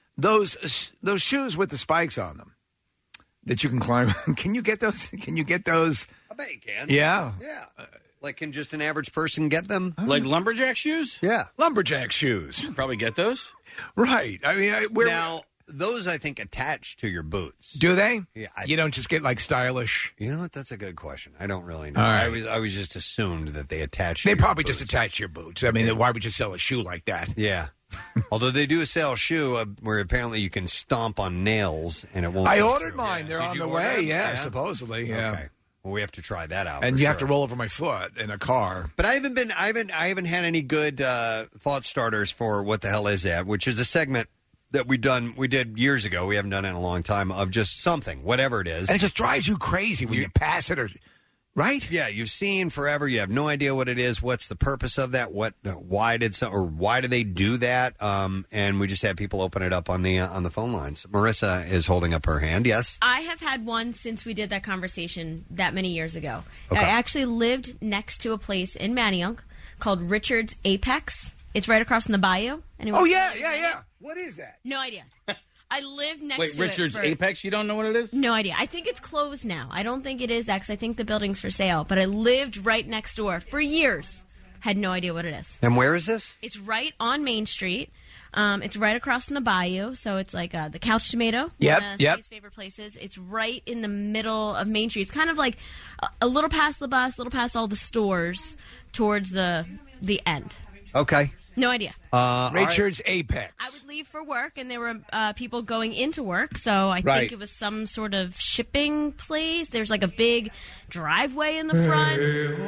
those those shoes with the spikes on them that you can climb. Can you get those? Can you get those? I bet you can. Yeah. Yeah. Like, can just an average person get them? Like lumberjack shoes? Yeah. Lumberjack shoes. Probably get those. Right. I mean, I, where, now, those, I think, attach to your boots. do they? Yeah. I, You don't just get like stylish. You know what? That's a good question. I don't really know. All right. I was I was just assumed that they attach. They to your probably boots. just attach to your boots. I mean, why would you sell a shoe like that? Yeah. Although they do sell a shoe uh, where apparently you can stomp on nails and it won't. I go ordered through. mine. Yeah. They're Did on you the order way. them? Yeah, supposedly. Yeah. Okay. Well, we have to try that out. And for you have to sure. roll over my foot in a car. But I haven't been. I haven't. I haven't had any good uh, thought starters for what the hell is that, which is a segment that we done. We did years ago. We haven't done it in a long time. Of just something, whatever it is. And it just drives you crazy when you, pass it, or right? Yeah, you've seen forever. You have no idea what it is. What's the purpose of that? What? Why did some? Or why do they do that? Um, and we just had people open it up on the uh, on the phone lines. Marissa is holding up her hand. Yes. I have had one since we did that conversation that many years ago. Okay. I actually lived next to a place in Manayunk called Richard's Apex. It's right across from the bayou. Anyone Oh, familiar yeah, with yeah, it? yeah. What is that? No idea. I live next Wait, to Richard's it for, Apex? You don't know what it is? No idea. I think it's closed now. I don't think it is that because I think the building's for sale. But I lived right next door for years. Had no idea what it is. And where is this? It's right on Main Street. Um, it's right across from the bayou. So it's like uh, the Couch Tomato. Yep, One of yep. Steve's favorite places. It's right in the middle of Main Street. It's kind of like a, a little past the bus, a little past all the stores towards the the end. Okay. No idea. Uh, Richard's Apex. I would leave for work, and there were uh, people going into work, so I Right. think it was some sort of shipping place. There's like a big driveway in the front.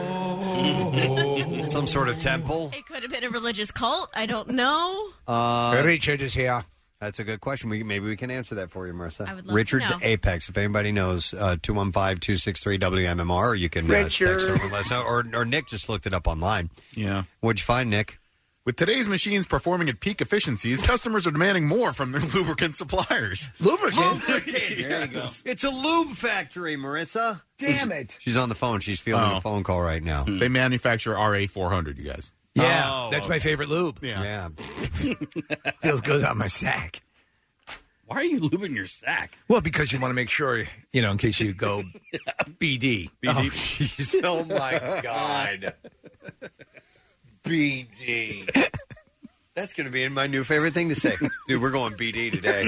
Some sort of temple. It could have been a religious cult. I don't know. Uh, Richard is here. That's a good question. We maybe we can answer that for you, Marissa. I would love to Richard's know. Apex. If anybody knows, uh, two one five, two six three, W M M R, or you can uh, text Richard. over and let us know. Or, or Nick just looked it up online. Yeah. What'd you find, Nick? With today's machines performing at peak efficiencies, customers are demanding more from their lubricant suppliers. Lubricant? There you go. It's a lube factory, Marissa. Damn it. She's on the phone. She's fielding Oh. a phone call right now. They manufacture R A four hundred, you guys. Yeah, Oh, that's my okay. favorite lube. Yeah. Feels good on my sack. Why are you lubing your sack? Well, because you want to make sure, you know, in case you go B D. Oh, jeez. Oh, my God. B D. That's going to be my new favorite thing to say. Dude, we're going B D today.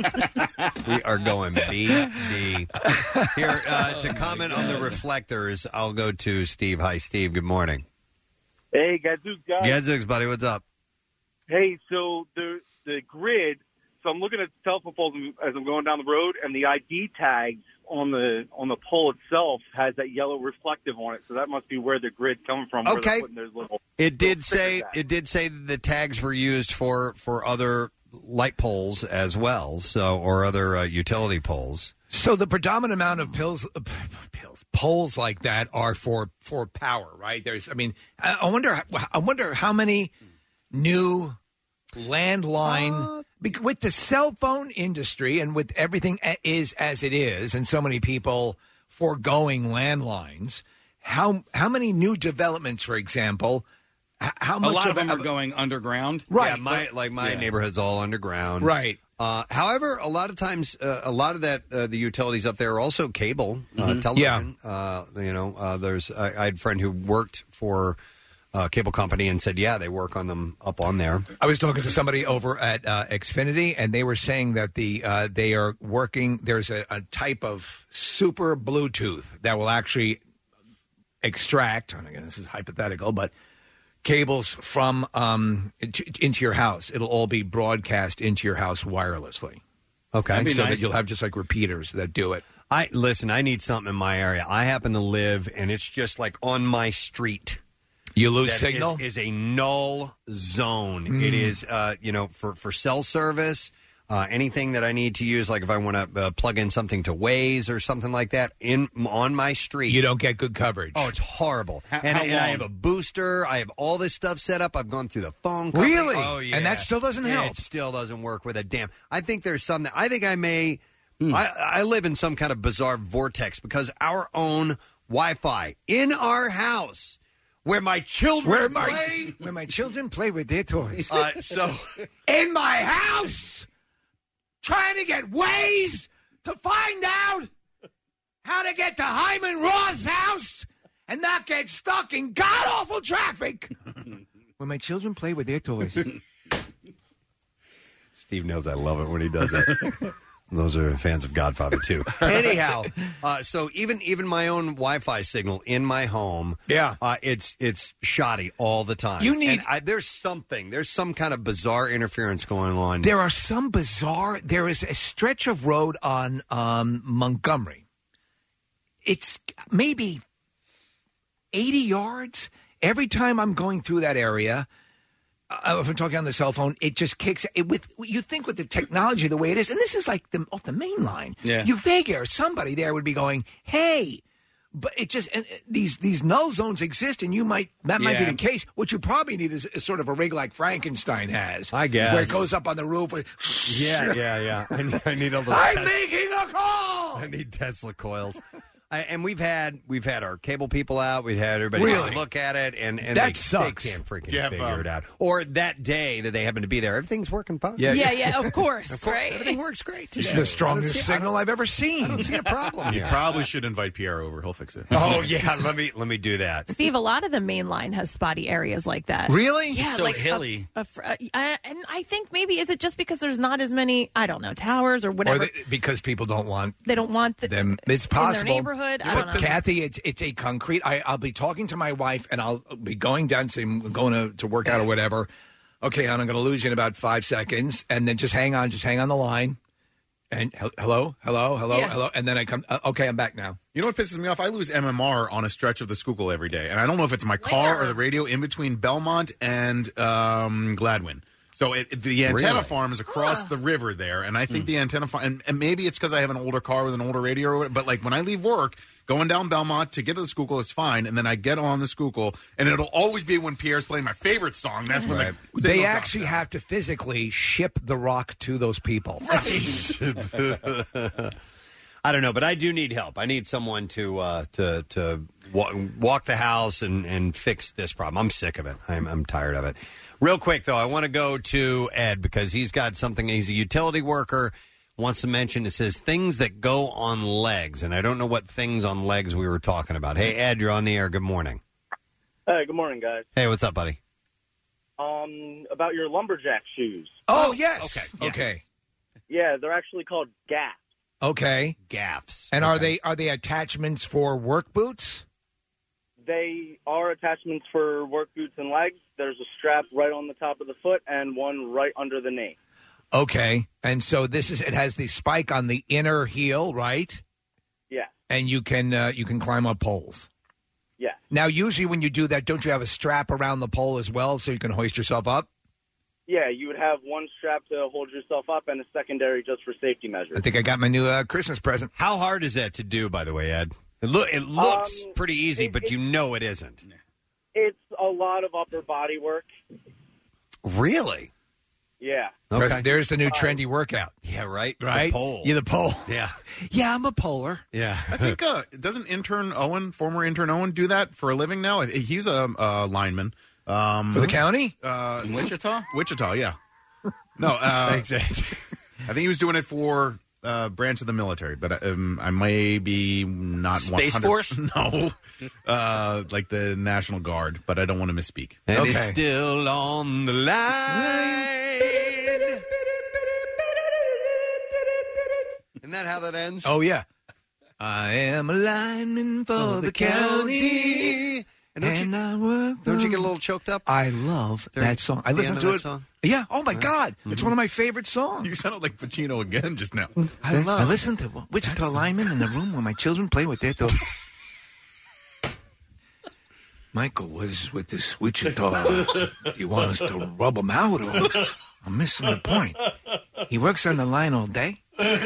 We are going B D. Here, uh, to comment on the reflectors, I'll go to Steve. Hi, Steve. Good morning. Hey, Gadzooks, guys. Gadzooks, buddy. What's up? Hey, so the the grid. So I'm looking at the telephone poles as I'm going down the road, and the I D tags on the on the pole itself has that yellow reflective on it. So that must be where the grid's coming from. Where Okay. they're putting those little. It did little say stickers at. it did say that the tags were used for, for other light poles as well, so or other uh, utility poles. So the predominant amount of pills, uh, p- pills, poles like that are for for power, right? There's, I mean, I, I wonder, I wonder how many new landline bec- with the cell phone industry and with everything a- is as it is, and so many people foregoing landlines. How how many new developments, for example? h- How much a lot of a- them are going underground. Right. Yeah, my like my Yeah. neighborhood's all underground. Right. Uh, however, a lot of times, uh, a lot of that uh, the utilities up there are also cable, uh, Mhm. television. Uh, you know, uh, there's I, I had a friend who worked for a cable company and said, yeah, they work on them up on there. I was talking to somebody over at uh, Xfinity, and they were saying that the uh, they are working. There's a, a type of super Bluetooth that will actually extract. And again, this is hypothetical, but cables from um, t- into your house. It'll all be broadcast into your house wirelessly. Okay, so that you'll have just like repeaters that do it. I listen. I need something in my area. I happen to live, and it's just like on my street. You lose That signal? is, is a null zone. Mm. It is, uh, you know, for for cell service, uh, anything that I need to use, like if I want to uh, plug in something to Waze or something like that, in on my street, You don't get good coverage. Oh, it's horrible. How- and, how and I long? have a booster. I have all this stuff set up. I've gone through the phone company. Really? Oh, yeah. And that still doesn't help? It still doesn't work with a damn. I think there's some. I think I may. Hmm. I, I live in some kind of bizarre vortex because our own Wi-Fi in our house, where my children Where my play, where my children play with their toys. Uh, so in my house, trying to get ways to find out how to get to Hyman Roth's house and not get stuck in god awful traffic. When my children play with their toys. Steve knows I love it when he does it. Those are fans of Godfather too. Anyhow, uh, so even even my own Wi-Fi signal in my home, yeah, uh, it's it's shoddy all the time. You need- And I, there's something, there's some kind of bizarre interference going on. There are some bizarre. There is a stretch of road on um, Montgomery. It's maybe eighty yards. Every time I'm going through that area, uh, if I'm talking on the cell phone, it just kicks. It with you think with the technology the way it is, and this is like the, off the main line. Yeah. You figure somebody there would be going, "Hey." But it just and uh, these these null zones exist, and you might that might be Yeah. the case. What you probably need is, is sort of a rig like Frankenstein has, I guess. where it goes up on the roof. With, Yeah, yeah, yeah. I need, I need all those. I'm Tes- making a call. I need Tesla coils. I, and we've had we've had our cable people out. We've had everybody Really? look at it, and, and That they, sucks. they can't freaking Yeah, figure um, it out. Or that day that they happen to be there, everything's working fine. Yeah, Yeah, yeah, of course, Of course, right? everything works great. This is today. the strongest I don't see- I signal I've ever seen. I don't see a problem You here. probably should invite Pierre over. He'll fix it. Oh yeah, let me let me do that. Steve, a lot of the main line has spotty areas like that. Really? Yeah, So like a- hilly. a fr- uh, I- and I think maybe is it just because there's not as many, I don't know, towers or Or whatever. they, because people don't want they don't want the, them. It's in possible. their neighborhood. I don't know. Kathy, it's it's a concrete. I, I'll be talking to my wife, and I'll be going down to going to, to work out or whatever. Okay, hon, I'm going to lose you in about five seconds, and then just hang on, just hang on the line. And hel- hello, hello, hello, Yeah. hello, and then I come. Uh, okay, I'm back now. You know what pisses me off? I lose M M R on a stretch of the Schuylkill every day, and I don't know if it's my car or the radio in between Belmont and um, Gladwin. So it, the antenna Really? farm is across the river there, and I think the antenna farm, and, and maybe it's because I have an older car with an older radio, or whatever, but like when I leave work, going down Belmont to get to the Schuylkill is fine, and then I get on the Schuylkill, and it'll always be when Pierre's playing my favorite song. That's when Right. the They signal drops actually out. have to physically ship the rock to those people. I don't know, but I do need help. I need someone to uh, to to walk, walk the house and, and fix this problem. I'm sick of it. I'm I'm tired of it. Real quick though, I want to go to Ed because he's got something. He's a utility worker. Wants to mention. It says things that go on legs, and I don't know what things on legs we were talking about. Hey Ed, you're on the air. Good morning. Hey, good morning, guys. Hey, what's up, buddy? Um, about your lumberjack shoes. Oh, yes. Okay. Okay. Yeah, they're actually called gaps. Okay. Gaps. And are they are they attachments for work boots? They are attachments for work boots and legs. There's a strap right on the top of the foot and one right under the knee. Okay. And so this is it has the spike on the inner heel, right? Yeah, And you can uh, you can climb up poles. yeah. Now, usually when you do that, don't you have a strap around the pole as well so you can hoist yourself up? Yeah, you would have one strap to hold yourself up and a secondary just for safety measures. I think I got my new uh, Christmas present. How hard is that to do, by the way, Ed? It, look, it looks Um, pretty easy, it- but it- you know it isn't. It's a lot of upper body work. Really? Yeah. Okay. There's the new trendy workout. Yeah, right? Right? The pole. Yeah, the pole. Yeah. Yeah, I'm a polar. Yeah. I think uh, doesn't intern Owen, former intern Owen, do that for a living now? He's a, a lineman um, For the county? Uh, In Wichita? Wichita, yeah. No, uh, exactly. I think he was doing it for uh, branch of the military, but um, I may be not Space one hundred Force? No, uh, like the National Guard, but I don't want to misspeak. And Okay. he's still on the line. Isn't that how that ends? Oh, yeah. I am a lineman for the, county. And don't you- And I work. Don't you get a the- little choked up? I love During that song. I the listen end to of it. that song? Yeah. Oh, my God. It's one of my favorite songs. You sounded like Pacino again just now. I, I listen to Wichita lineman in the room where my children play with their toys. Michael, what is with this Wichita? Do you want us to rub him out, or I'm missing the point? He works on the line all day,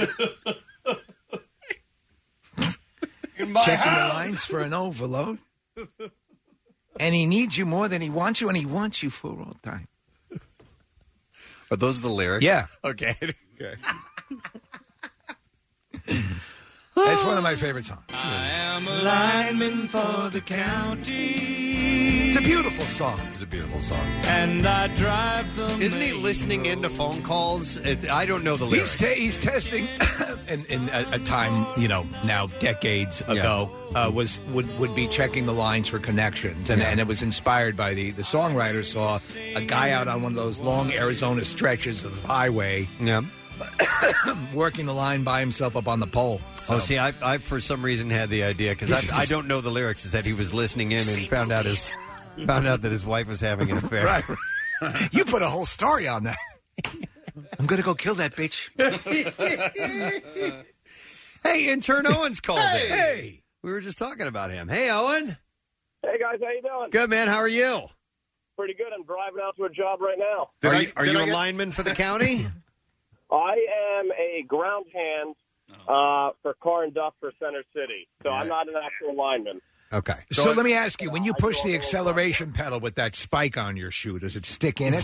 In my checking the house. lines for an overload, and he needs you more than he wants you, and he wants you for all time. Are those the lyrics? Yeah. Okay. Okay. That's one of my favorite songs. I am a lineman for the county. It's a beautiful song. It's a beautiful song. And I drive them. Isn't he listening into phone calls? It, I don't know the He's, lyrics. te- he's testing in, in a, a time, you know, now decades ago, uh, was would, would be checking the lines for connections. And, Yeah. and it was inspired by the, the songwriter saw a guy out on one of those long Arizona stretches of highway yeah. working the line by himself up on the pole. Oh, see, I, I for some reason had the idea because I, I don't know the lyrics. Is that he was listening in and found out his found out that his wife was having an affair. Right. You put a whole story on that. I'm going to go kill that bitch. Hey, intern Owen's called Hey. in. Hey. We were just talking about him. Hey, Owen. Hey, guys, how you doing? Good, man. How are you? Pretty good. I'm driving out to a job right now. Are I- you, are did you I a get- lineman for the county? I am a ground hand uh, for Car and Duff for Center City, so I'm not an actual lineman. Okay. So, let me ask you, when you push the acceleration pedal with that spike on your shoe, does it stick in it?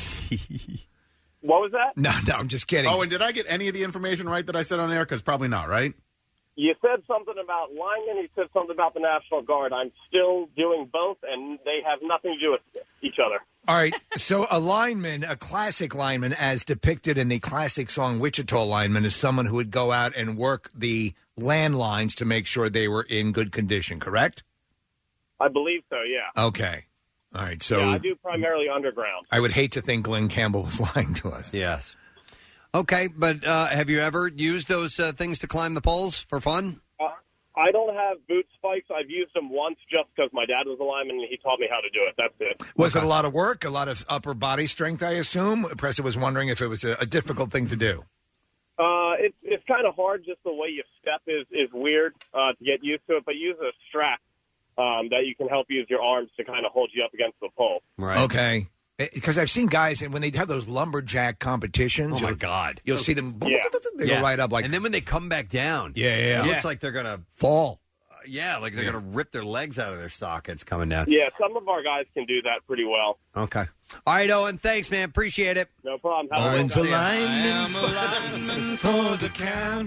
What was that? No, no, I'm just kidding. Oh, and did I get any of the information right that I said on air? Because probably not, right? You said something about linemen. You said something about the National Guard. I'm still doing both, and they have nothing to do with each other. All right, so a lineman, a classic lineman, as depicted in the classic song Wichita Lineman, is someone who would go out and work the landlines to make sure they were in good condition, correct? I believe so, yeah. Okay. All right, so yeah, I do primarily underground. I would hate to think Glenn Campbell was lying to us. Yes. Okay, but uh, have you ever used those uh, things to climb the poles for fun? Uh, I don't have boot spikes. I've used them once just because my dad was a lineman and he taught me how to do it. That's it. Was it a lot of work, a lot of upper body strength, I assume? Preston was wondering if it was a, a difficult thing to do. Uh, it's it's kind of hard. Just the way you step is, is weird uh, to get used to it, but use a strap um, that you can help use your arms to kind of hold you up against the pole. Right. Okay. Because I've seen guys, and when they have those lumberjack competitions, Oh, my you'll- God. you'll see them, Yeah. they Yeah. go right up like. And then when they come back down, Yeah, yeah, it yeah. looks like they're going to fall. Uh, yeah, like they're going to rip their legs out of their sockets coming down. Yeah, some of our guys can do that pretty well. Okay. All right, Owen, thanks, man. Appreciate it. No problem. Have a good Owen's day. a lineman. lineman for the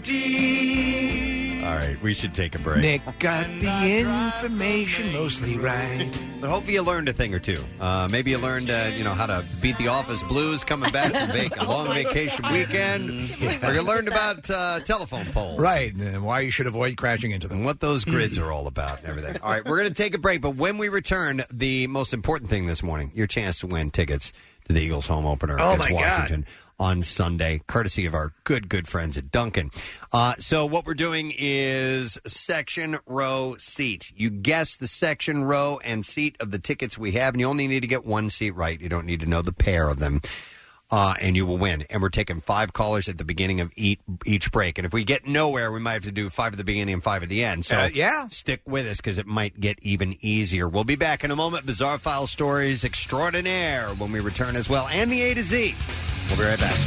county. All right, we should take a break. Nick got the information mostly right. But hopefully you learned a thing or two. Uh, maybe you learned, uh, you know, how to beat the office blues coming back from vac- a long vacation weekend. Or you learned about uh, telephone poles. Right, and why you should avoid crashing into them. And what those grids are all about and everything. All right, we're going to take a break, but when we return, the most important thing this morning, your chance to win tickets to the Eagles home opener Oh, against my God. Washington on Sunday, courtesy of our good, good friends at Duncan. Uh, so what we're doing is section, row, seat. You guess the section, row, and seat of the tickets we have, and you only need to get one seat right. You don't need to know the pair of them. Uh, and you will win. And we're taking five callers at the beginning of each, each break. And if we get nowhere, we might have to do five at the beginning and five at the end. So Uh, yeah. stick with us because it might get even easier. We'll be back in a moment. Bizarre File Stories Extraordinaire when we return as well. And the A to Z. We'll be right back.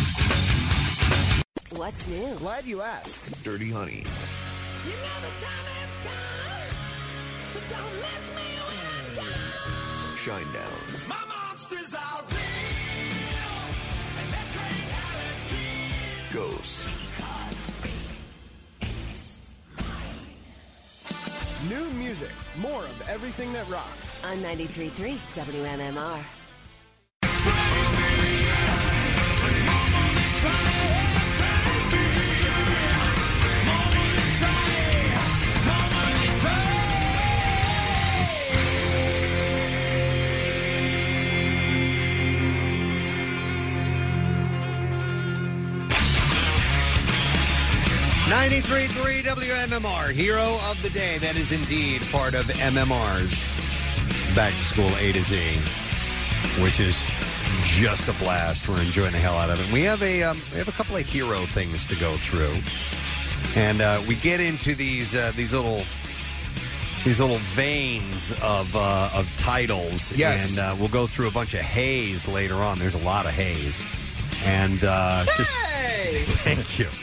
What's new? Glad you asked. Dirty Honey. Shine Down. My monsters are Ghost. New music, more of everything that rocks. On ninety-three point three W M M R. ninety-three point three W M M R, Hero of the Day. That is indeed part of M M R's Back to School A to Z, which is just a blast. We're enjoying the hell out of it. We have a um, we have a couple of hero things to go through, and uh, we get into these uh, these little these little veins of uh, of titles. Yes. And uh, we'll go through a bunch of haze later on. There's a lot of haze, and uh, just thank you.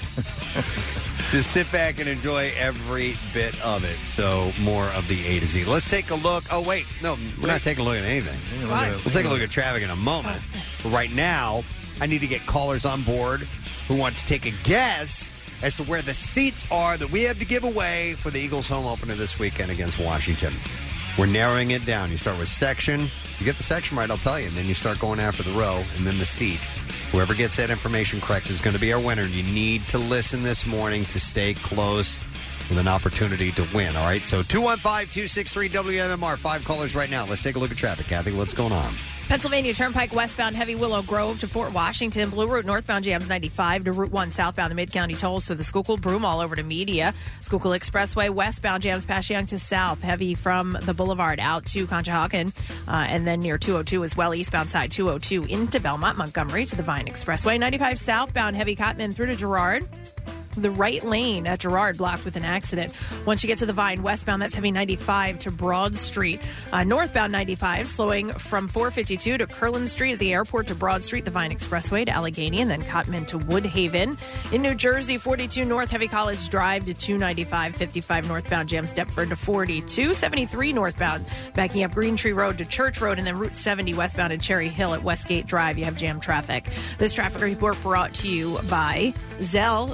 Just sit back and enjoy every bit of it. So more of the A to Z. Let's take a look. Oh, wait. No, we're not taking a look at anything. Why? We'll take a look at traffic in a moment. But right now, I need to get callers on board who want to take a guess as to where the seats are that we have to give away for the Eagles home opener this weekend against Washington. We're narrowing it down. You start with section. You get the section right, I'll tell you. And then you start going after the row and then the seat. Whoever gets that information correct is going to be our winner. You need to listen this morning to stay close with an opportunity to win. All right, so two one five, two six three, W M M R. Five callers right now. Let's take a look at traffic. Kathy, what's going on? Pennsylvania Turnpike westbound heavy Willow Grove to Fort Washington. Blue Route northbound jams ninety-five to Route one southbound the Mid-County tolls to the Schuylkill Broom all over to Media. Schuylkill Expressway westbound jams past Yankton south heavy from the Boulevard out to Conshohocken. Uh, and then near two oh two as well eastbound side two oh two into Belmont, Montgomery to the Vine Expressway. ninety-five southbound heavy Cotman through to Girard. The right lane at Girard blocked with an accident. Once you get to the Vine westbound, that's heavy ninety-five to Broad Street. Uh, northbound ninety-five, slowing from four fifty-two to Curlin Street at the airport to Broad Street, the Vine Expressway to Allegheny, and then Cotman to Woodhaven. In New Jersey, forty-two north, heavy College Drive to two ninety-five, fifty-five northbound, jams Deptford to forty-two, seventy-three northbound, backing up Green Tree Road to Church Road, and then Route seventy westbound at Cherry Hill at Westgate Drive. You have jam traffic. This traffic report brought to you by Zell. Zell is an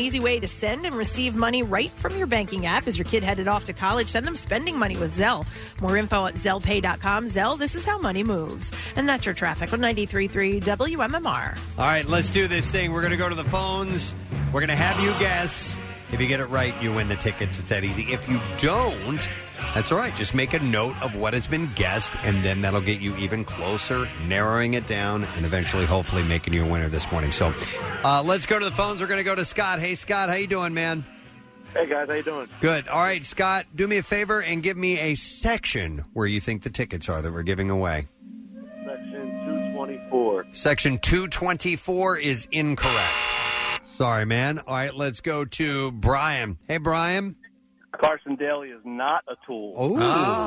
easy way to send and receive money right from your banking app. As your kid headed off to college, send them spending money with Zelle. More info at Zelle Pay dot com. Zelle, this is how money moves. And that's your traffic on ninety-three point three W M M R. All right, let's do this thing. We're going to go to the phones. We're going to have you guess. If you get it right, you win the tickets. It's that easy. If you don't, that's all right. Just make a note of what has been guessed, and then that'll get you even closer, narrowing it down, and eventually, hopefully, making you a winner this morning. So uh, let's go to the phones. We're going to go to Scott. Hey, Scott, how you doing, man? Hey, guys, how you doing? Good. All right, Scott, do me a favor and give me a section where you think the tickets are that we're giving away. Section two twenty-four. Section two twenty-four is incorrect. Sorry, man. All right, let's go to Brian. Hey, Brian. Carson Daly is not a tool. Oh,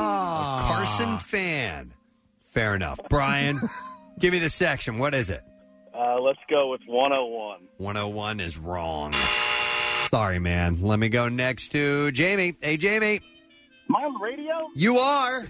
a Carson fan. Fair enough. Brian, give me the section. What is it? Uh, let's go with one oh one. one oh one is wrong. Sorry, man. Let me go next to Jamie. Hey, Jamie. Am I on the radio? You are.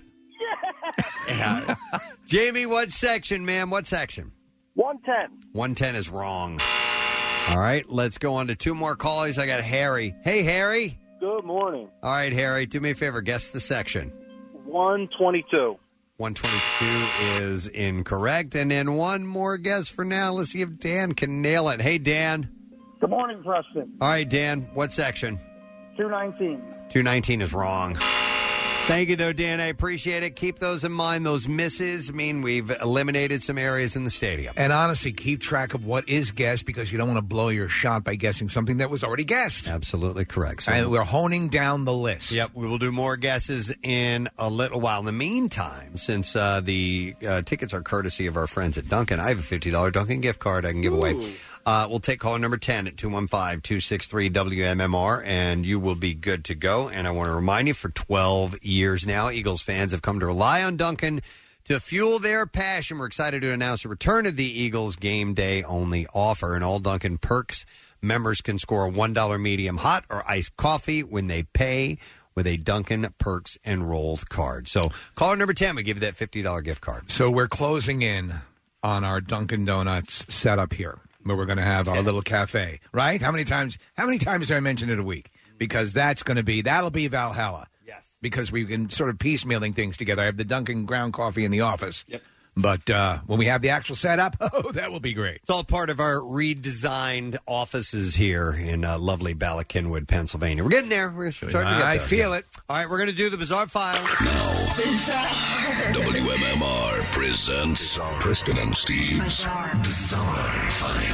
Yeah. Jamie, what section, man? What section? one ten. one ten is wrong. All right, let's go on to two more callers. I got Harry. Hey, Harry. Good morning. All right, Harry, do me a favor. Guess the section. one twenty-two. one twenty-two is incorrect. And then one more guess for now. Let's see if Dan can nail it. Hey, Dan. Good morning, Preston. All right, Dan, what section? two nineteen. two nineteen is wrong. Thank you, though, Dan. I appreciate it. Keep those in mind. Those misses mean we've eliminated some areas in the stadium. And honestly, keep track of what is guessed because you don't want to blow your shot by guessing something that was already guessed. Absolutely correct. So and we're honing down the list. Yep, we will do more guesses in a little while. In the meantime, since uh, the uh, tickets are courtesy of our friends at Dunkin', I have a fifty dollars Dunkin' gift card I can give away. Uh, we'll take caller number ten at two one five, two six three, W M M R, and you will be good to go. And I want to remind you, for twelve years now, Eagles fans have come to rely on Dunkin' to fuel their passion. We're excited to announce the return of the Eagles game day only offer. And all Dunkin' Perks members can score a one dollar medium hot or iced coffee when they pay with a Dunkin' Perks enrolled card. So caller number ten, we give you that fifty dollars gift card. So we're closing in on our Dunkin' Donuts setup here, where we're going to have our little cafe, right? How many times? How many times do I mention it a week? Because that's going to be that'll be Valhalla. Yes. Because we've been sort of piecemealing things together. I have the Dunkin' ground coffee in the office. Yep. But uh, when we have the actual setup, oh, that will be great. It's all part of our redesigned offices here in uh, lovely Bala Cynwyd, Pennsylvania. We're getting there. We're starting to get there. I feel it. All right, we're going to do the Bizarre File. W M M R presents Preston and Steve's Bizarre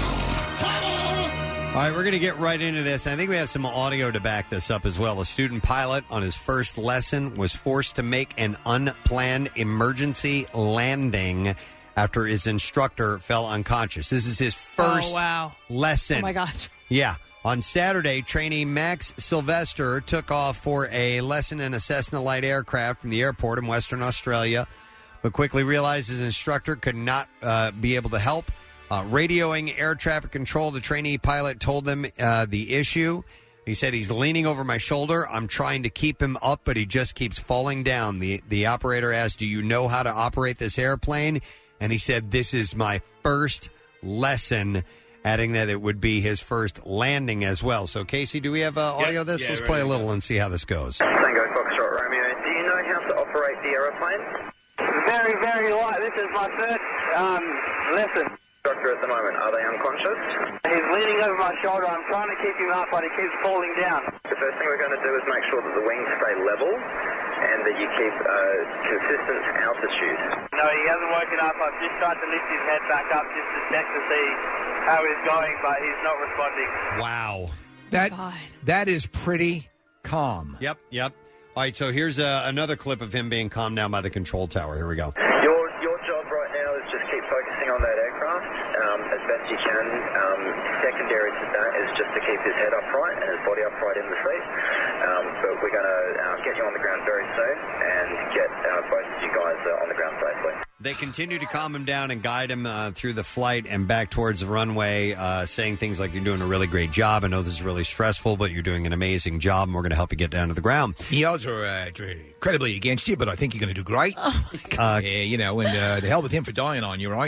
File. All right, we're going to get right into this. I think we have some audio to back this up as well. A student pilot on his first lesson was forced to make an unplanned emergency landing after his instructor fell unconscious. This is his first oh, wow. lesson. Oh, my gosh. Yeah. On Saturday, trainee Max Sylvester took off for a lesson in a Cessna light aircraft from the airport in Western Australia, but quickly realized his instructor could not uh, be able to help. Uh, radioing air traffic control, the trainee pilot told them uh, the issue. He said, he's leaning over my shoulder. I'm trying to keep him up, but he just keeps falling down. The, the operator asked, do you know how to operate this airplane? And he said, this is my first lesson, adding that it would be his first landing as well. So, Casey, do we have uh, audio of this? yeah, Let's right play a now. little and see how this goes. Tango Foxtrot Romeo, do you know how to operate the aeroplane? Very, very light. This is my first um, lesson. Doctor at the moment, are they unconscious? He's leaning over my shoulder. I'm trying to keep him up, but he keeps falling down. The first thing we're going to do is make sure that the wings stay level and that you keep uh, consistent altitude. No, he hasn't woken up. I've just tried to lift his head back up just to check to see how he's going, but he's not responding. Wow. That that is pretty calm. Yep, yep. All right, so here's uh, another clip of him being calmed down by the control tower. Here we go. Your your job right now is just keep focusing on that aircraft um, as best you can. Um, secondary to that is just to keep his head upright and his body upright in the seat. Um, but we're going to uh, get you on the ground very soon and get uh, both of you guys uh, on the ground safely. They continue to calm him down and guide him uh, through the flight and back towards the runway, uh, saying things like, you're doing a really great job. I know this is really stressful, but you're doing an amazing job, and we're going to help you get down to the ground. The odds are uh, incredibly against you, but I think you're going to do great. Oh, my God. Uh, you know, and uh, the hell with him for dying on you, right?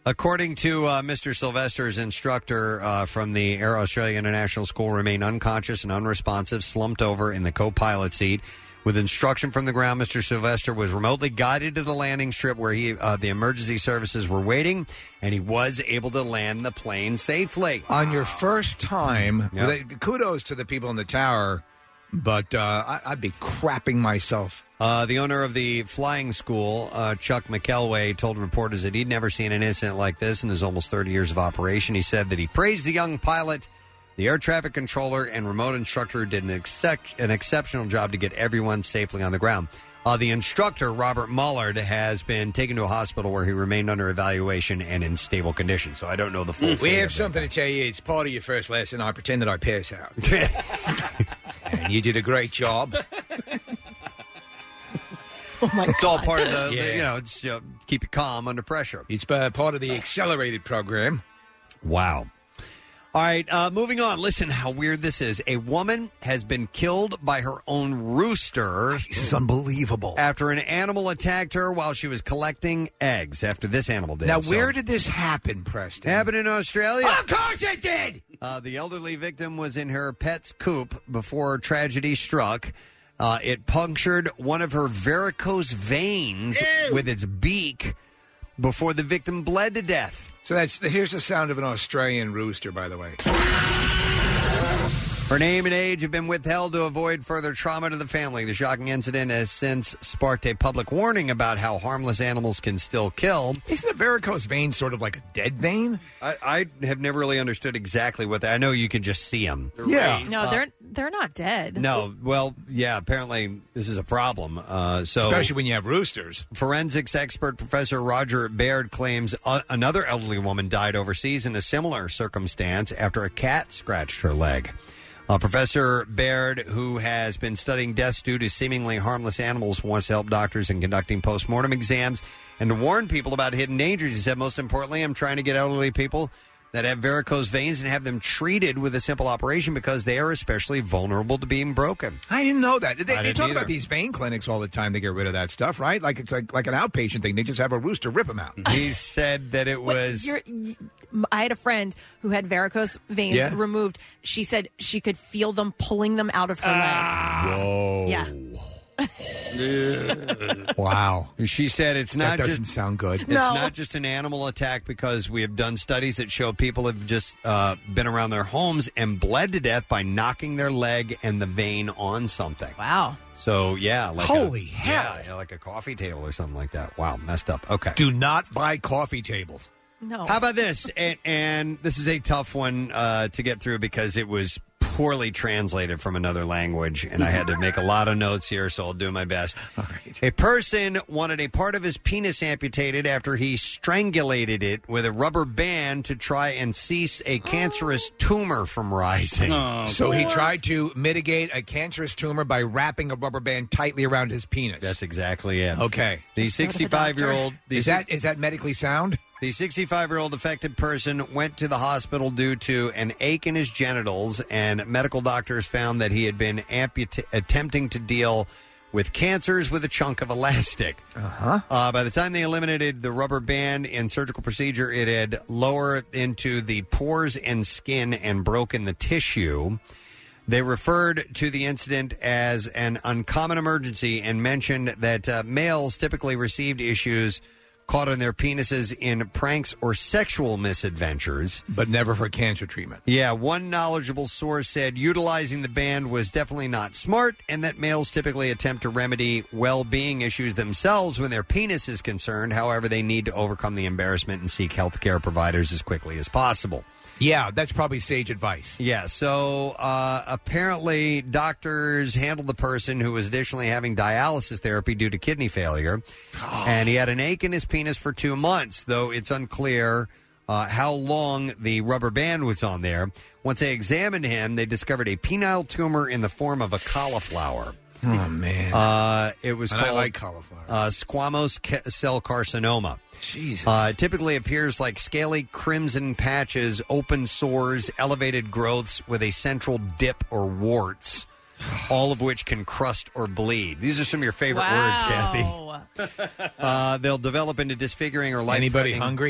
According to uh, Mister Sylvester's instructor uh, from the Air Australia International School, remained unconscious and unresponsive, slumped over in the co-pilot seat. With instruction from the ground, Mister Sylvester was remotely guided to the landing strip where he, uh, the emergency services were waiting, and he was able to land the plane safely. On your first time, Yep. well, kudos to the people in the tower, but uh, I, I'd be crapping myself. Uh, the owner of the flying school, uh, Chuck McElway, told reporters that he'd never seen an incident like this in his almost thirty years of operation. He said that he praised the young pilot, the air traffic controller, and remote instructor who did an, excep- an exceptional job to get everyone safely on the ground. Uh, the instructor, Robert Mullard, has been taken to a hospital where he remained under evaluation and in stable condition. So I don't know the full We fate have of it. something to tell you. It's part of your first lesson. I pretend that I pass out. And you did a great job. Oh my It's all part of the, Yeah. the you know, it's uh, keep you calm under pressure. It's uh, part of the accelerated program. Wow. All right, uh, moving on. Listen how weird this is. A woman has been killed by her own rooster. This is unbelievable. After an animal attacked her while she was collecting eggs. After this animal did. Now, So- where did this happen, Preston? Happened in Australia. Of course it did! Uh, the elderly victim was in her pet's coop before tragedy struck. Uh, it punctured one of her varicose veins Ew. with its beak before the victim bled to death. So that's here's the sound of an Australian rooster, by the way. Her name and age have been withheld to avoid further trauma to the family. The shocking incident has since sparked a public warning about how harmless animals can still kill. Isn't a varicose vein sort of like a dead vein? I, I have never really understood exactly what they, I know you can just see them. Yeah. No, they're they're not dead. No, well, yeah, apparently this is a problem. Uh, so, Especially when you have roosters. Forensics expert Professor Roger Baird claims uh, another elderly woman died overseas in a similar circumstance after a cat scratched her leg. Uh, Professor Baird, who has been studying deaths due to seemingly harmless animals, wants to help doctors in conducting postmortem exams and to warn people about hidden dangers. He said, most importantly, I'm trying to get elderly people that have varicose veins and have them treated with a simple operation because they are especially vulnerable to being broken. I didn't know that. They, I they didn't talk either. about these vein clinics all the time to get rid of that stuff, right? Like it's like like an outpatient thing. They just have a rooster rip them out. He said that it Wait, was... you're- y- I had a friend who had varicose veins Yeah? removed. She said she could feel them pulling them out of her Whoa. leg. Yeah. Wow. She said it's not That doesn't just sound good. It's No. not just an animal attack because we have done studies that show people have just uh, been around their homes and bled to death by knocking their leg and the vein on something. Wow. So yeah, like Holy a, hell. yeah, yeah, like a coffee table or something like that. Wow, messed up. Okay. Do not buy coffee tables. No. How about this? And, and this is a tough one uh, to get through because it was poorly translated from another language, and I had to make a lot of notes here, so I'll do my best. All right. A person wanted a part of his penis amputated after he strangulated it with a rubber band to try and cease a cancerous tumor from rising. Oh, So he tried to mitigate a cancerous tumor by wrapping a rubber band tightly around his penis. That's exactly it. Okay. The sixty-five-year-old... Is that is that medically sound? The sixty-five-year-old affected person went to the hospital due to an ache in his genitals, and medical doctors found that he had been amputa- attempting to deal with cancers with a chunk of elastic. Uh-huh. Uh, by the time they eliminated the rubber band in surgical procedure, it had lowered into the pores and skin and broken the tissue. They referred to the incident as an uncommon emergency and mentioned that uh, males typically received issues caught on their penises in pranks or sexual misadventures. But never for cancer treatment. Yeah, one knowledgeable source said utilizing the band was definitely not smart and that males typically attempt to remedy well-being issues themselves when their penis is concerned. However, they need to overcome the embarrassment and seek health care providers as quickly as possible. Yeah, that's probably sage advice. Yeah, so uh, apparently doctors handled the person who was additionally having dialysis therapy due to kidney failure, and he had an ache in his penis for two months, though it's unclear uh, how long the rubber band was on there. Once they examined him, they discovered a penile tumor in the form of a cauliflower. Oh, man. Uh, it was And I called like cauliflower. uh, squamous ca- cell carcinoma. Jesus. Uh, it typically appears like scaly crimson patches, open sores, elevated growths with a central dip or warts, all of which can crust or bleed. These are some of your favorite words, Kathy. Uh, they'll develop into disfiguring or life Anybody hungry?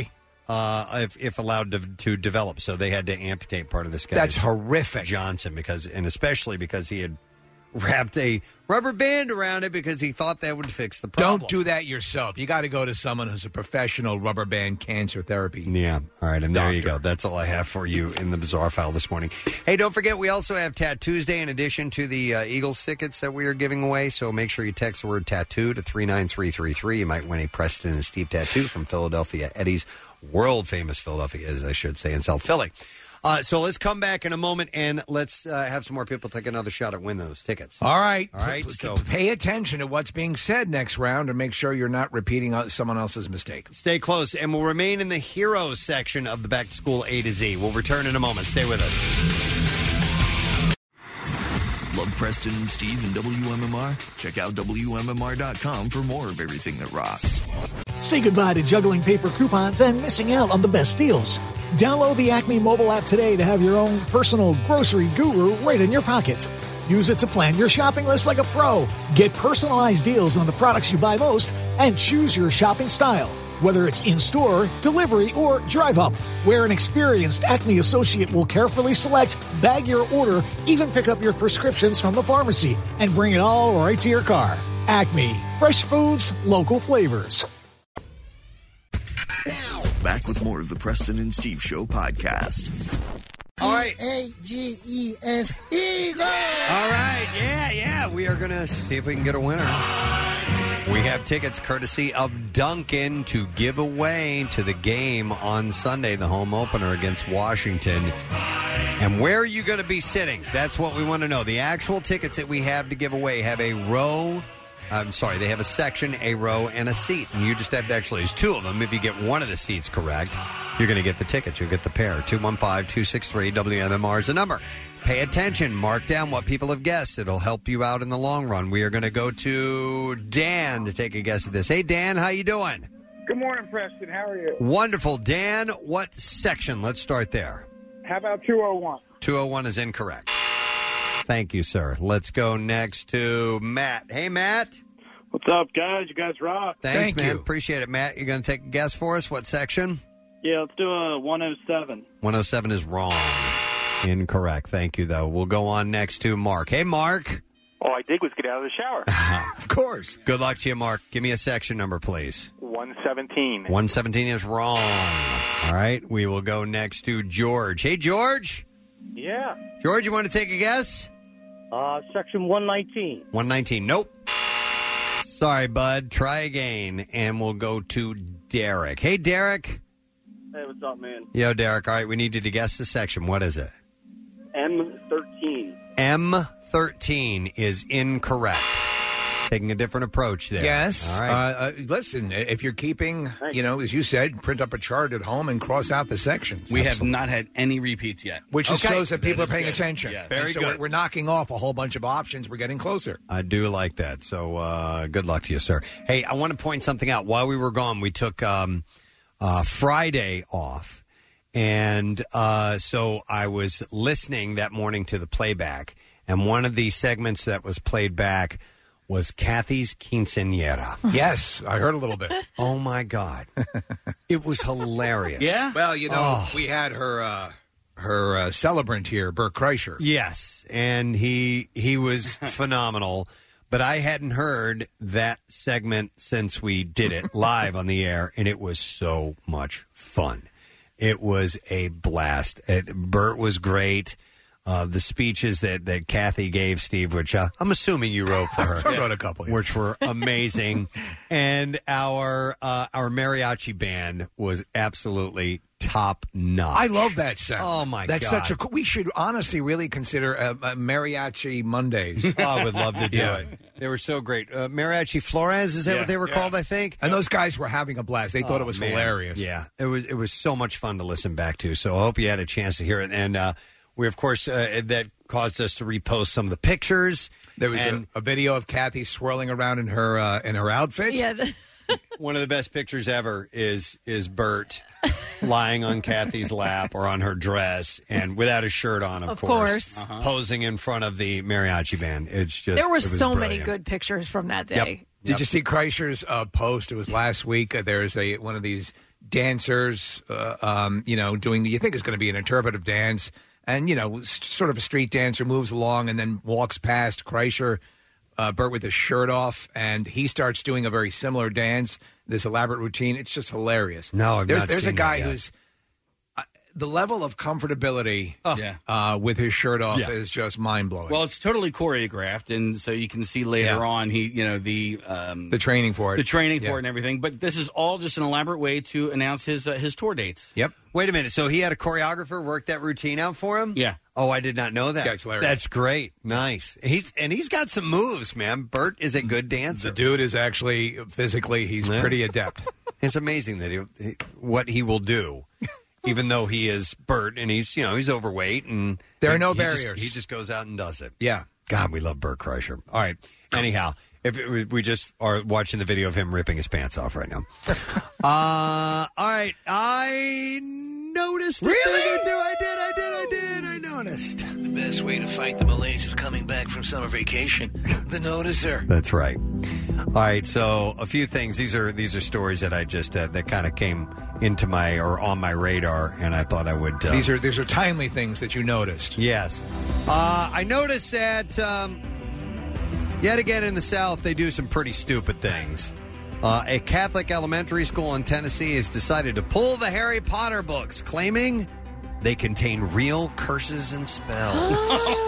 uh, if, if allowed to, to develop. So they had to amputate part of this guy. That's horrific. Johnson, because and especially because he had wrapped a rubber band around it because he thought that would fix the problem. Don't do that yourself. You got to go to someone who's a professional rubber band cancer therapy. Yeah. All right. And there you Doctor. go. That's all I have for you in the Bizarre File this morning. Hey, don't forget, we also have Tattoos Day in addition to the uh, Eagles tickets that we are giving away. So make sure you text the word tattoo to three nine three three three. You might win a Preston and Steve tattoo from Philadelphia Eddie's, world famous Philadelphia, as I should say, in South Philly. Uh, so let's come back in a moment and let's uh, have some more people take another shot at win those tickets. All right. All right. P- So pay attention to what's being said next round and make sure you're not repeating uh, someone else's mistake. stay close, and we'll remain in the heroes section of the Back to School A to Z. We'll return in a moment. Stay with us. Love Preston and Steve and W M M R? Check out W M M R dot com for more of everything that rocks. Say goodbye to juggling paper coupons and missing out on the best deals. Download the Acme mobile app today to have your own personal grocery guru right in your pocket. Use it to plan your shopping list like a pro. Get personalized deals on the products you buy most and choose your shopping style. Whether it's in-store, delivery, or drive-up, where an experienced Acme associate will carefully select, bag your order, even pick up your prescriptions from the pharmacy, and bring it all right to your car. Acme. Fresh foods, local flavors. Back with more of the Preston and Steve Show podcast. All right. A G E S Eagle. All right. Yeah, yeah. We are going to see if we can get a winner. We have tickets courtesy of Duncan to give away to the game on Sunday, the home opener against Washington. And where are you going to be sitting? That's what we want to know. The actual tickets that we have to give away have a row. I'm sorry, they have a section, a row, and a seat. And you just have to actually, there's two of them. If you get one of the seats correct, you're going to get the tickets. You'll get the pair. two one five, two six three, W M M R is the number. Pay attention. Mark down what people have guessed. It'll help you out in the long run. We are going to go to Dan to take a guess at this. Hey, Dan, how you doing? Good morning, Preston. How are you? Wonderful. Dan, what section? Let's start there. How about two oh one? two oh one is incorrect. Thank you, sir. Let's go next to Matt. Hey, Matt. What's up, guys? You guys rock. Thanks, Thank man. you. Appreciate it, Matt. You're going to take a guess for us? What section? Yeah, let's do a one oh seven. one oh seven is wrong. Incorrect. Thank you, though. We'll go on next to Mark. Hey, Mark. All I did was get out of the shower. Of course. Good luck to you, Mark. Give me a section number, please. one seventeen. one seventeen is wrong. All right. We will go next to George. Hey, George. Yeah. George, you want to take a guess? Uh, section one nineteen. one nineteen. Nope. Sorry, bud. Try again, and we'll go to Derek. Hey, Derek. Hey, what's up, man? Yo, Derek. All right, we need you to guess the section. What is it? M thirteen. M thirteen is incorrect. Taking a different approach there. Yes. All right. Uh, uh, listen, if you're keeping, you know, as you said, print up a chart at home and cross out the sections. We have not had any repeats yet. Which just Okay. shows that people That are is paying good. attention. Yeah. And Very so good. We're, we're knocking off a whole bunch of options. We're getting closer. I do like that. So uh, good luck to you, sir. Hey, I want to point something out. While we were gone, we took um, uh, Friday off. And uh, so I was listening that morning to the playback. And one of the segments that was played back was Kathy's quinceañera. Yes, I heard a little bit. Oh, my God. It was hilarious. Well, you know, Oh. we had her uh, her uh, celebrant here, Bert Kreischer. Yes, and he he was phenomenal. But I hadn't heard that segment since we did it live on the air, and it was so much fun. It was a blast. It, Bert was great. Uh, the speeches that, that Kathy gave, Steve, which uh, I'm assuming you wrote for her. I wrote a couple, yeah. Which were amazing. And our uh, our mariachi band was absolutely top notch. I love that sound. Oh, my That's God. such a cool. We should honestly really consider uh, uh, mariachi Mondays. Oh, I would love to do Yeah. it. They were so great. Uh, Mariachi Flores, is that Yeah. what they were Yeah. called, I think? And those guys were having a blast. They thought Oh, it was man. hilarious. Yeah, it was it was so much fun to listen back to. So I hope you had a chance to hear it. And uh, we, of course, uh, that caused us to repost some of the pictures. There was and a, a video of Kathy swirling around in her uh, in her outfit. Yeah. the- one of the best pictures ever is is Bert lying on Kathy's lap or on her dress and without a shirt on, of, Of course. uh posing in front of the mariachi band. It's just there were it was so many brilliant. good pictures from that day. Yep. Did you see Kreischer's uh, post? It was last week. Uh, there's a one of these dancers, uh, um, you know, doing, you think it's going to be an interpretive dance. And, you know, s- sort of a street dancer moves along and then walks past Kreischer, uh, Bert with his shirt off, and he starts doing a very similar dance, this elaborate routine. It's just hilarious. No, I've there's, not There's seen a guy that yet. who's, uh, the level of comfortability Yeah. uh, with his shirt off Yeah. is just mind-blowing. Well, it's totally choreographed, and so you can see later Yeah. on he, you know, the um, the training for it. the training Yeah. for it and everything. But this is all just an elaborate way to announce his uh, his tour dates. Yep. Wait a minute. So he had a choreographer work that routine out for him? Yeah. Oh, I did not know that. Yeah, it's hilarious. That's great. Nice. He's and he's got some moves, man. Bert is a good dancer. The dude is actually, physically, he's Yeah. pretty adept. It's amazing that he, he what he will do, even though he is Bert and he's you know he's overweight and There are he- no he just- barriers. he just goes out and does it. Yeah. God, we love Bert Kreischer. All right. Anyhow, if it, was- we just are watching the video of him ripping his pants off right now. uh, all right. I noticed. the Really? thing or two. I did. I did. I did. I noticed. The best way to fight the malaise of coming back from summer vacation. The noticer. That's right. All right, so a few things. These are these are stories that I just uh, that kind of came into my or on my radar, and I thought I would. Uh, These are these are timely things that you noticed. yes. Uh, I noticed that um, yet again in the South they do some pretty stupid things. Uh, a Catholic elementary school in Tennessee has decided to pull the Harry Potter books, claiming they contain real curses and spells.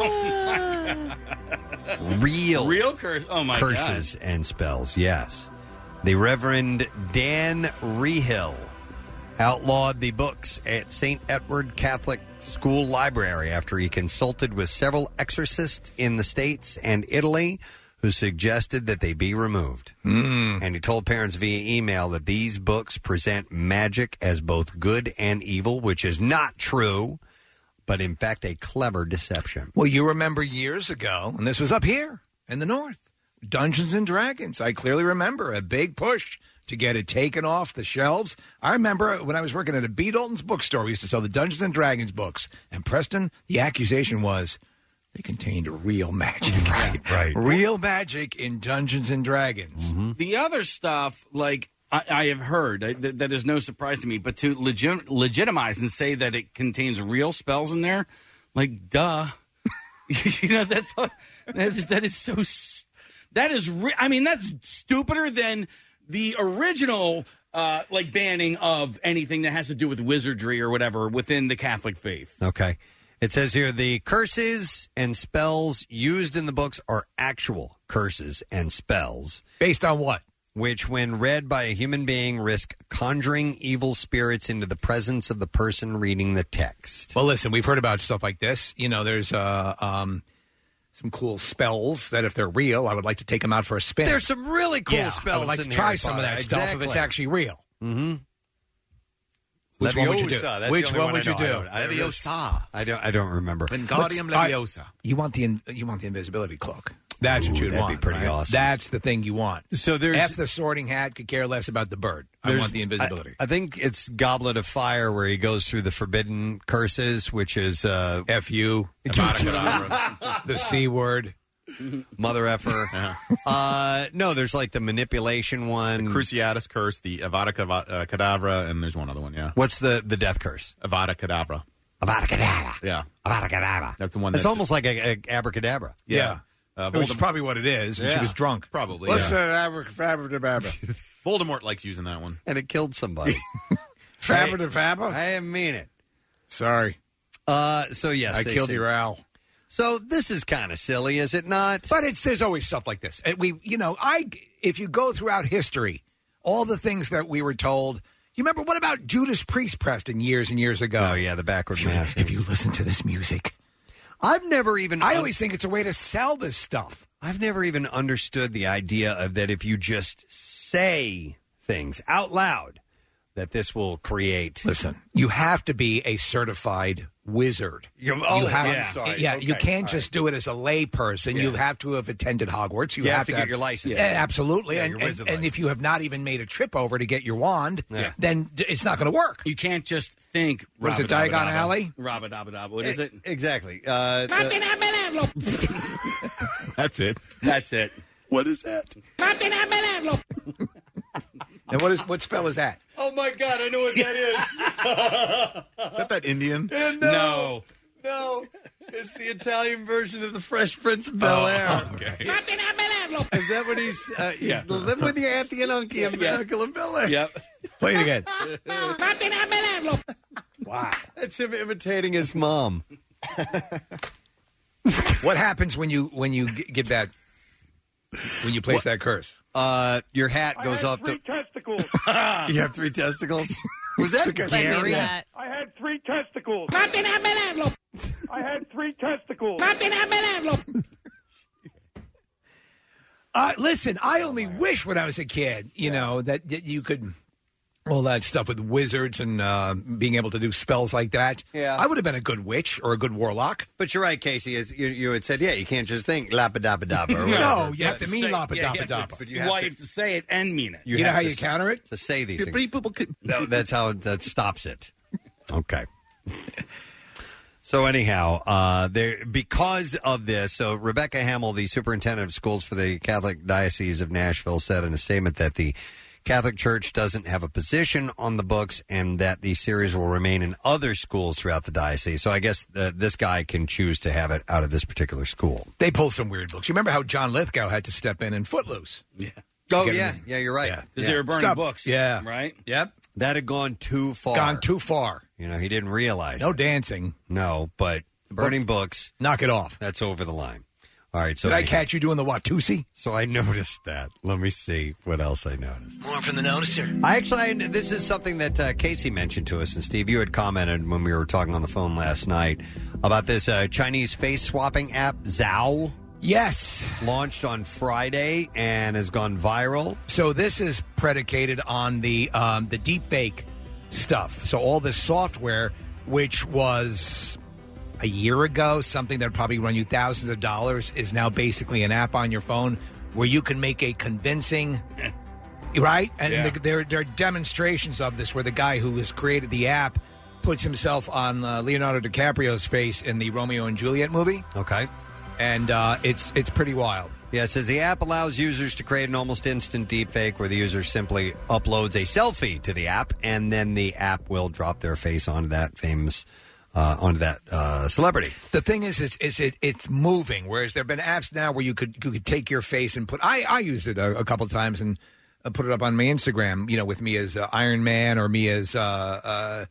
real, Real curse. Oh my curses and spells. Yes, the Reverend Dan Rehill outlawed the books at Saint Edward Catholic School Library after he consulted with several exorcists in the States and Italy who suggested that they be removed. Mm. And he told parents via email that these books present magic as both good and evil, which is not true, but in fact a clever deception. Well, you remember years ago, and this was up here in the north, Dungeons and Dragons. I clearly remember a big push to get it taken off the shelves. I remember when I was working at a B. Dalton's bookstore, we used to sell the Dungeons and Dragons books. And Preston, the accusation was they contained real magic. Right, right. Real magic in Dungeons and Dragons. The other stuff, like I, I have heard, I, th- that is no surprise to me, but to legit- legitimize and say that it contains real spells in there, like, duh. you know, that's that is, that is so. s- That is, re- I mean, that's stupider than the original, uh, like banning of anything that has to do with wizardry or whatever within the Catholic faith. Okay. It says here the curses and spells used in the books are actual curses and spells. Based on what? Which, when read by a human being, risk conjuring evil spirits into the presence of the person reading the text. Well, listen, we've heard about stuff like this. You know, there's uh, um, some cool spells that if they're real, I would like to take them out for a spin. There's some really cool Yeah, spells I would like in to try Harry some of Potter. that stuff if it's Exactly. actually real. Mm-hmm. Which one would you do? Leviosa, that's Which the only one would I you know. do? I don't- I don't really- I don't. I don't remember. What's- I- You want the in- you want the invisibility cloak. That's Ooh, what you'd that'd be want. pretty right? awesome. That's the thing you want. So there's- F the sorting hat could care less about the bird. I There's- want the invisibility. I, I think it's Goblet of Fire where he goes through the forbidden curses, which is uh, F U, the C word, mother effer. uh, no, there's like the manipulation one, Cruciatus curse, the Avada Kava- uh, Kedavra, and there's one other one. Yeah, What's the the death curse? Avada Kedavra. Avada Kedavra. Yeah, Avada Kedavra. That's the one. It's that almost like a, a abracadabra. Yeah. Uh, Which is Voldemort- probably what it is. And she Yeah. was drunk. Probably. What's yeah. that abracadabra? Voldemort likes using that one. And it killed somebody. Fabra de Fabra? I didn't mean it. Sorry. Uh, so yes, I they killed say- your Al. So this is kind of silly, is it not? But it's there's always stuff like this. And we, you know, I if you go throughout history, all the things that we were told. You remember what about Judas Priest, Preston, years and years ago? Oh yeah, the backward If you, mask. if you listen to this music, I've never even. I always think it's a way to sell this stuff. I've never even understood the idea of that if you just say things out loud, that this will create. Listen, you have to be a certified wizard. You- oh, You have- I'm sorry. Yeah, you Okay, can't all just do it as a lay person. Yeah. You have to have attended Hogwarts. You, You have have, to get your license. Yeah, absolutely. Yeah, and your and, wizard and if you have not even made a trip over to get your wand, Yeah. then d- it's not going to work. You can't just think. What is it, rabba-dabba-dabba. Diagon Alley? Rabba-dabba-dabba. What is it? Exactly. Uh, uh, That's it. That's it. what is that? And what is what spell is that? Oh, my God, I know what that is. Is that that Indian? no. No. No. It's the Italian version of the Fresh Prince of Bel-Air. Oh, okay. Is that what he's... Uh, Yeah. You live with your auntie and uncle and Yeah. uncle and Bel-Air. Yep. Play it again. Wow. That's him imitating his mom. What happens when you when you g- give that when you place What? that curse? Uh, your hat goes off three the... testicles. You have three testicles? Was that Like Gary? that. I had three testicles. I had three testicles. Uh, listen, I only wish when I was a kid, you know, that, that you could all that stuff with wizards and uh, being able to do spells like that. Yeah. I would have been a good witch or a good warlock. But you're right, Casey. As you, you had said, yeah, you can't just think lapadabadaba. or No, whatever. you have to mean Say- lapa yeah, dapa yeah, dapa. but you have Why to- you have to say it and mean it. You know have how to you s- counter it? To say these Yeah, things. people could- No, that's how that stops it. Okay. So anyhow, uh, there because of this, so Rebecca Hamill, the superintendent of schools for the Catholic Diocese of Nashville, said in a statement that the Catholic Church doesn't have a position on the books and that the series will remain in other schools throughout the diocese. So I guess uh, this guy can choose to have it out of this particular school. They pull some weird books. You remember how John Lithgow had to step in in Footloose? Yeah. Oh, Get yeah. him- Yeah, you're right. Yeah. Because Yeah. they were burning Stop. books. Yeah. Right? Yep. That had gone too far. Gone too far. You know, he didn't realize No it. dancing. No, but burning books, Knock it off. that's over the line. All right, so Did I anyhow- catch you doing the Watusi? So I noticed that. Let me see what else I noticed. More from the noticer. I actually, I, this is something that uh, Casey mentioned to us, and Steve, you had commented when we were talking on the phone last night about this uh, Chinese face swapping app, Zhao. Yes. Launched on Friday and has gone viral. So this is predicated on the um, the deepfake stuff. So all this software, which was a year ago, something that would probably run you thousands of dollars, is now basically an app on your phone where you can make a convincing, right? And Yeah. the, there, there are demonstrations of this where the guy who has created the app puts himself on uh, Leonardo DiCaprio's face in the Romeo and Juliet movie. Okay. And uh, it's it's pretty wild. Yeah, it says the app allows users to create an almost instant deepfake where the user simply uploads a selfie to the app, and then the app will drop their face onto that famous, uh, onto that uh, celebrity. The thing is, is, is it, it's moving. Whereas there have been apps now where you could you could take your face and put. I, I used it a, a couple times and uh, put it up on my Instagram. You know, with me as uh, Iron Man or me as uh, uh,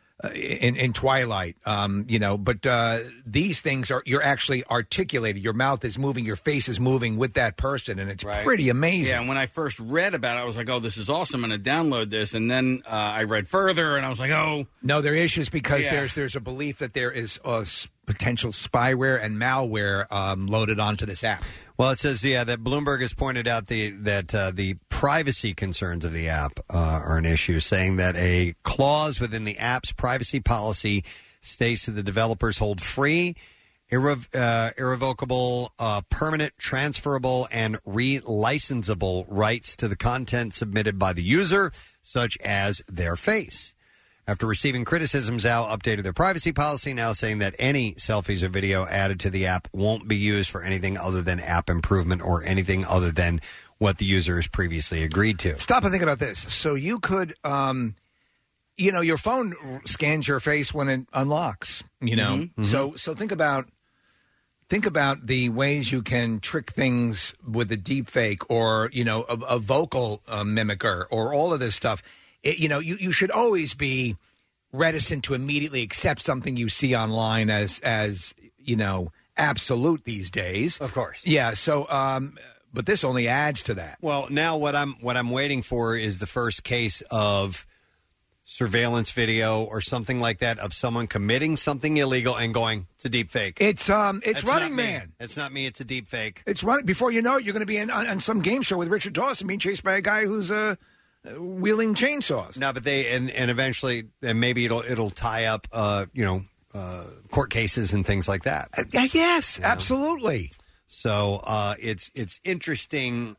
in, in Twilight. Um, you know, but uh, these things are you're actually articulated. Your mouth is moving. Your face is moving with that person, and it's pretty amazing. Yeah, and when I first read about it, I was like, oh, this is awesome. I'm going to download this. And then uh, I read further, and I was like, oh. No, there are issues because Yeah. there's there's a belief that there is uh, s- potential spyware and malware um, loaded onto this app. Well, it says, yeah, that Bloomberg has pointed out the that uh, the privacy concerns of the app uh, are an issue, saying that a clause within the app's privacy policy states that the developers hold free, irrev- uh, irrevocable, uh, permanent, transferable, and relicensable rights to the content submitted by the user, such as their face. After receiving criticism, Zhao updated their privacy policy, now saying that any selfies or video added to the app won't be used for anything other than app improvement or anything other than what the user has previously agreed to. Stop and think about this. So you could, um, you know, your phone scans your face when it unlocks. You know, Mhm. so so think about think about the ways you can trick things with a deep fake or you know a, a vocal uh, mimicker or all of this stuff. It, you know, you, you should always be reticent to immediately accept something you see online as as you know absolute these days. Of course, yeah. So, um, but this only adds to that. Well, now what I'm what I'm waiting for is the first case of surveillance video or something like that of someone committing something illegal and going, it's a deep fake. It's um, it's That's Running not me. Man. It's not me. It's a deep fake. It's running. Before you know it, you're going to be in, on, on some game show with Richard Dawson being chased by a guy who's uh, wielding chainsaws. No, but they and, and eventually, and maybe it'll it'll tie up, uh, you know, uh, court cases and things like that. Uh, yes, absolutely. So uh, it's it's interesting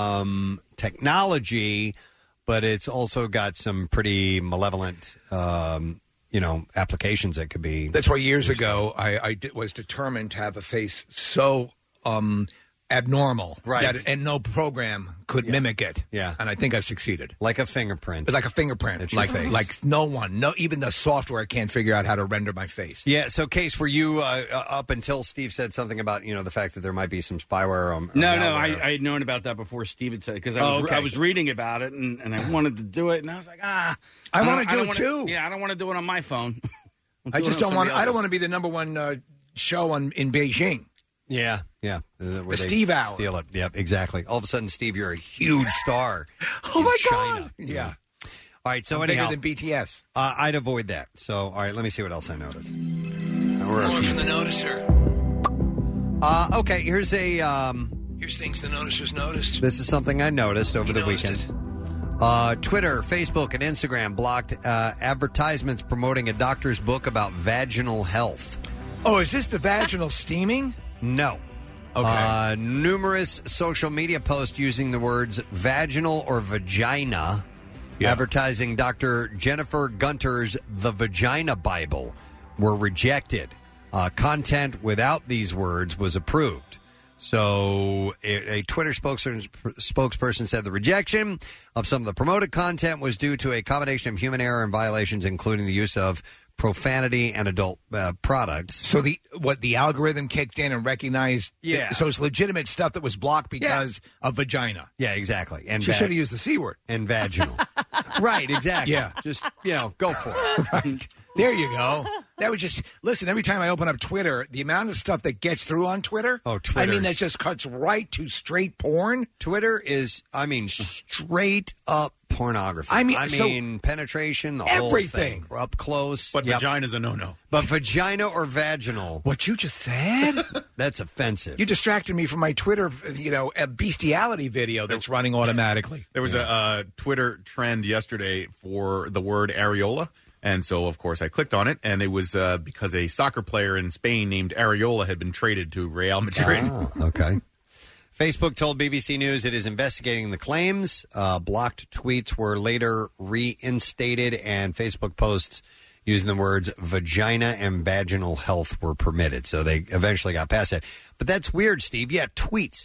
um, technology, but it's also got some pretty malevolent, um, you know, applications that could be. That's why years ago I, I di- was determined to have a face so um, abnormal, Right. that- and no program could mimic it. Yeah. And I think I've succeeded. Like a fingerprint. It's like a fingerprint. It's your like, face. like no one, no, even the software can't figure out how to render my face. Yeah, so Case, were you uh, uh, up until Steve said something about, you know, the fact that there might be some spyware or, or No, no, malware? I, I had known about that before Steve had said it because I, Oh, was okay. I was reading about it and, and I wanted to do it and I was like, ah, I wanna don't- do don't it wanna- too. Yeah, I don't want to do it on my phone. I'll I do it just on don't want. somebody I don't else's. want to be the number one uh, show on in Beijing. Yeah, yeah. Uh, where The they Steve Hour. Steal it. Yep, exactly. All of a sudden, Steve, you're a huge star. Oh my China. God! Yeah. All right, so I'm anyhow, bigger than B T S. Uh, I'd avoid that. So, all right, let me see what else I noticed. More from the noticer. Uh, okay, here's a. Um, Here's things the noticers noticed. This is something I noticed over He the noticed weekend. Uh, Twitter, Facebook, and Instagram blocked uh, advertisements promoting a doctor's book about vaginal health. Oh, is this the vaginal steaming? No. Okay. Uh, numerous social media posts using the words vaginal or vagina, advertising Doctor Jennifer Gunter's The Vagina Bible, were rejected. Uh, content without these words was approved. So a, a Twitter spokesperson, spokesperson said the rejection of some of the promoted content was due to a combination of human error and violations, including the use of profanity and adult uh, products. So the what the algorithm kicked in and recognized. Yeah. So it's legitimate stuff that was blocked because of vagina. Yeah, exactly. And she va- should have used the c word. And vaginal. Right, exactly. Yeah. Just, you know, go for it. Right. There you go. That would just listen. Every time I open up Twitter, the amount of stuff that gets through on Twitter. Oh, I Twitter's- mean, that just cuts right to straight porn. Twitter is, I mean, straight up pornography. I mean, I so mean, penetration, the everything. whole thing, up close. But Yep. vagina's a no-no. But vagina or vaginal. What you just said? That's offensive. You distracted me from my Twitter, you know, a bestiality video that's running automatically. There was a uh, Twitter trend yesterday for the word areola. And so, of course, I clicked on it, and it was uh, because a soccer player in Spain named Areola had been traded to Real Madrid. Ah, okay. Facebook told B B C News it is investigating the claims. Uh, blocked tweets were later reinstated, and Facebook posts using the words vagina and vaginal health were permitted. So they eventually got past that. But that's weird, Steve. Yeah, tweets.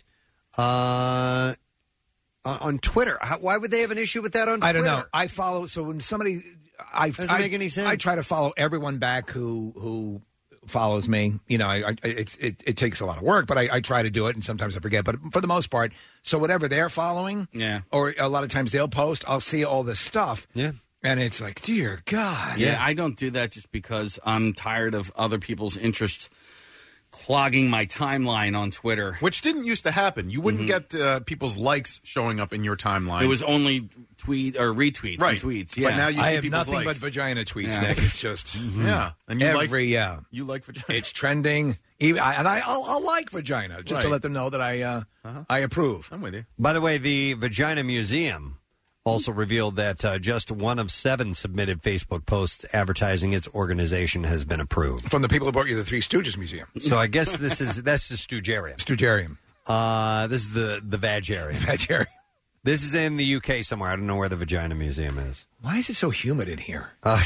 Uh, on Twitter. How, why would they have an issue with that on Twitter? I don't know. I follow. So when somebody, I Doesn't I, make any sense. I try to follow everyone back who who follows me. You know, I, I it, it it takes a lot of work, but I, I try to do it, and sometimes I forget. But for the most part, so whatever they're following, Yeah. or a lot of times they'll post, I'll see all this stuff. Yeah. And it's like, dear God. Yeah, I don't do that just because I'm tired of other people's interests clogging my timeline on Twitter. Which didn't used to happen. You wouldn't get uh, people's likes showing up in your timeline. It was only tweet or retweets Right. and tweets. But Yeah. now you I see have people's nothing likes. but vagina tweets, Yeah. Nick. It's just Yeah. And you like- every yeah. You like vagina. It's trending, even, I, and I I'll, I'll like vagina just to Right. let them know that I uh, I approve. I'm with you. By the way, the Vagina Museum also revealed that uh, just one of seven submitted Facebook posts advertising its organization has been approved. From the people who brought you the Three Stooges Museum. So I guess this is that's the Stugarium. Stugarium. Uh, this is the the Vagarium. Vagarium. This is in the U K somewhere. I don't know where the Vagina Museum is. Why is it so humid in here? Uh,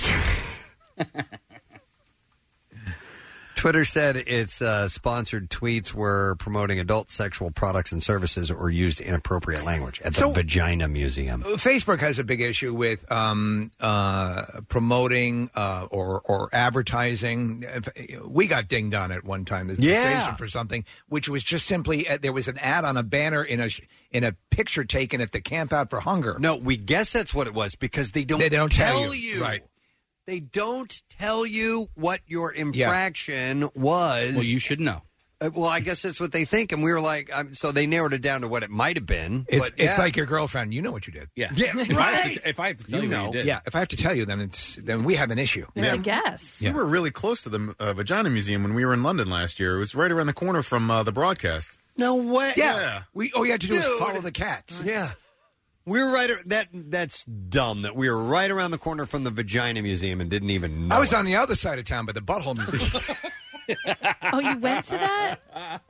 Twitter said its uh, sponsored tweets were promoting adult sexual products and services or used inappropriate language at the So- Vagina Museum. Facebook has a big issue with um, uh, promoting uh, or or advertising. We got dinged on at one time, the Yeah. station, for something which was just simply uh, there was an ad on a banner in a sh- in a picture taken at the Camp Out for Hunger. No, we guess that's what it was because they don't, They don't tell, tell you. you. Right. They don't tell you what your infraction was. Well, you should know. Uh, well, I guess that's what they think, and we were like, um, so they narrowed it down to what it might have been. It's but it's yeah. like your girlfriend. You know what you did. Yeah. Yeah, If, I have to, if I have to tell You you, know. what you did. Yeah, if I have to tell you, then it's then we have an issue. I guess. We were really close to the uh, Vagina Museum when we were in London last year. It was right around the corner from uh, the broadcast. No way. Yeah. We all you had to do was Dude. follow the cats. Yeah. We were right. ar- That that's dumb. That we were right around the corner from the Vagina Museum and didn't even know. I was it. on the other side of town by the Butthole Museum. Oh, you went to that?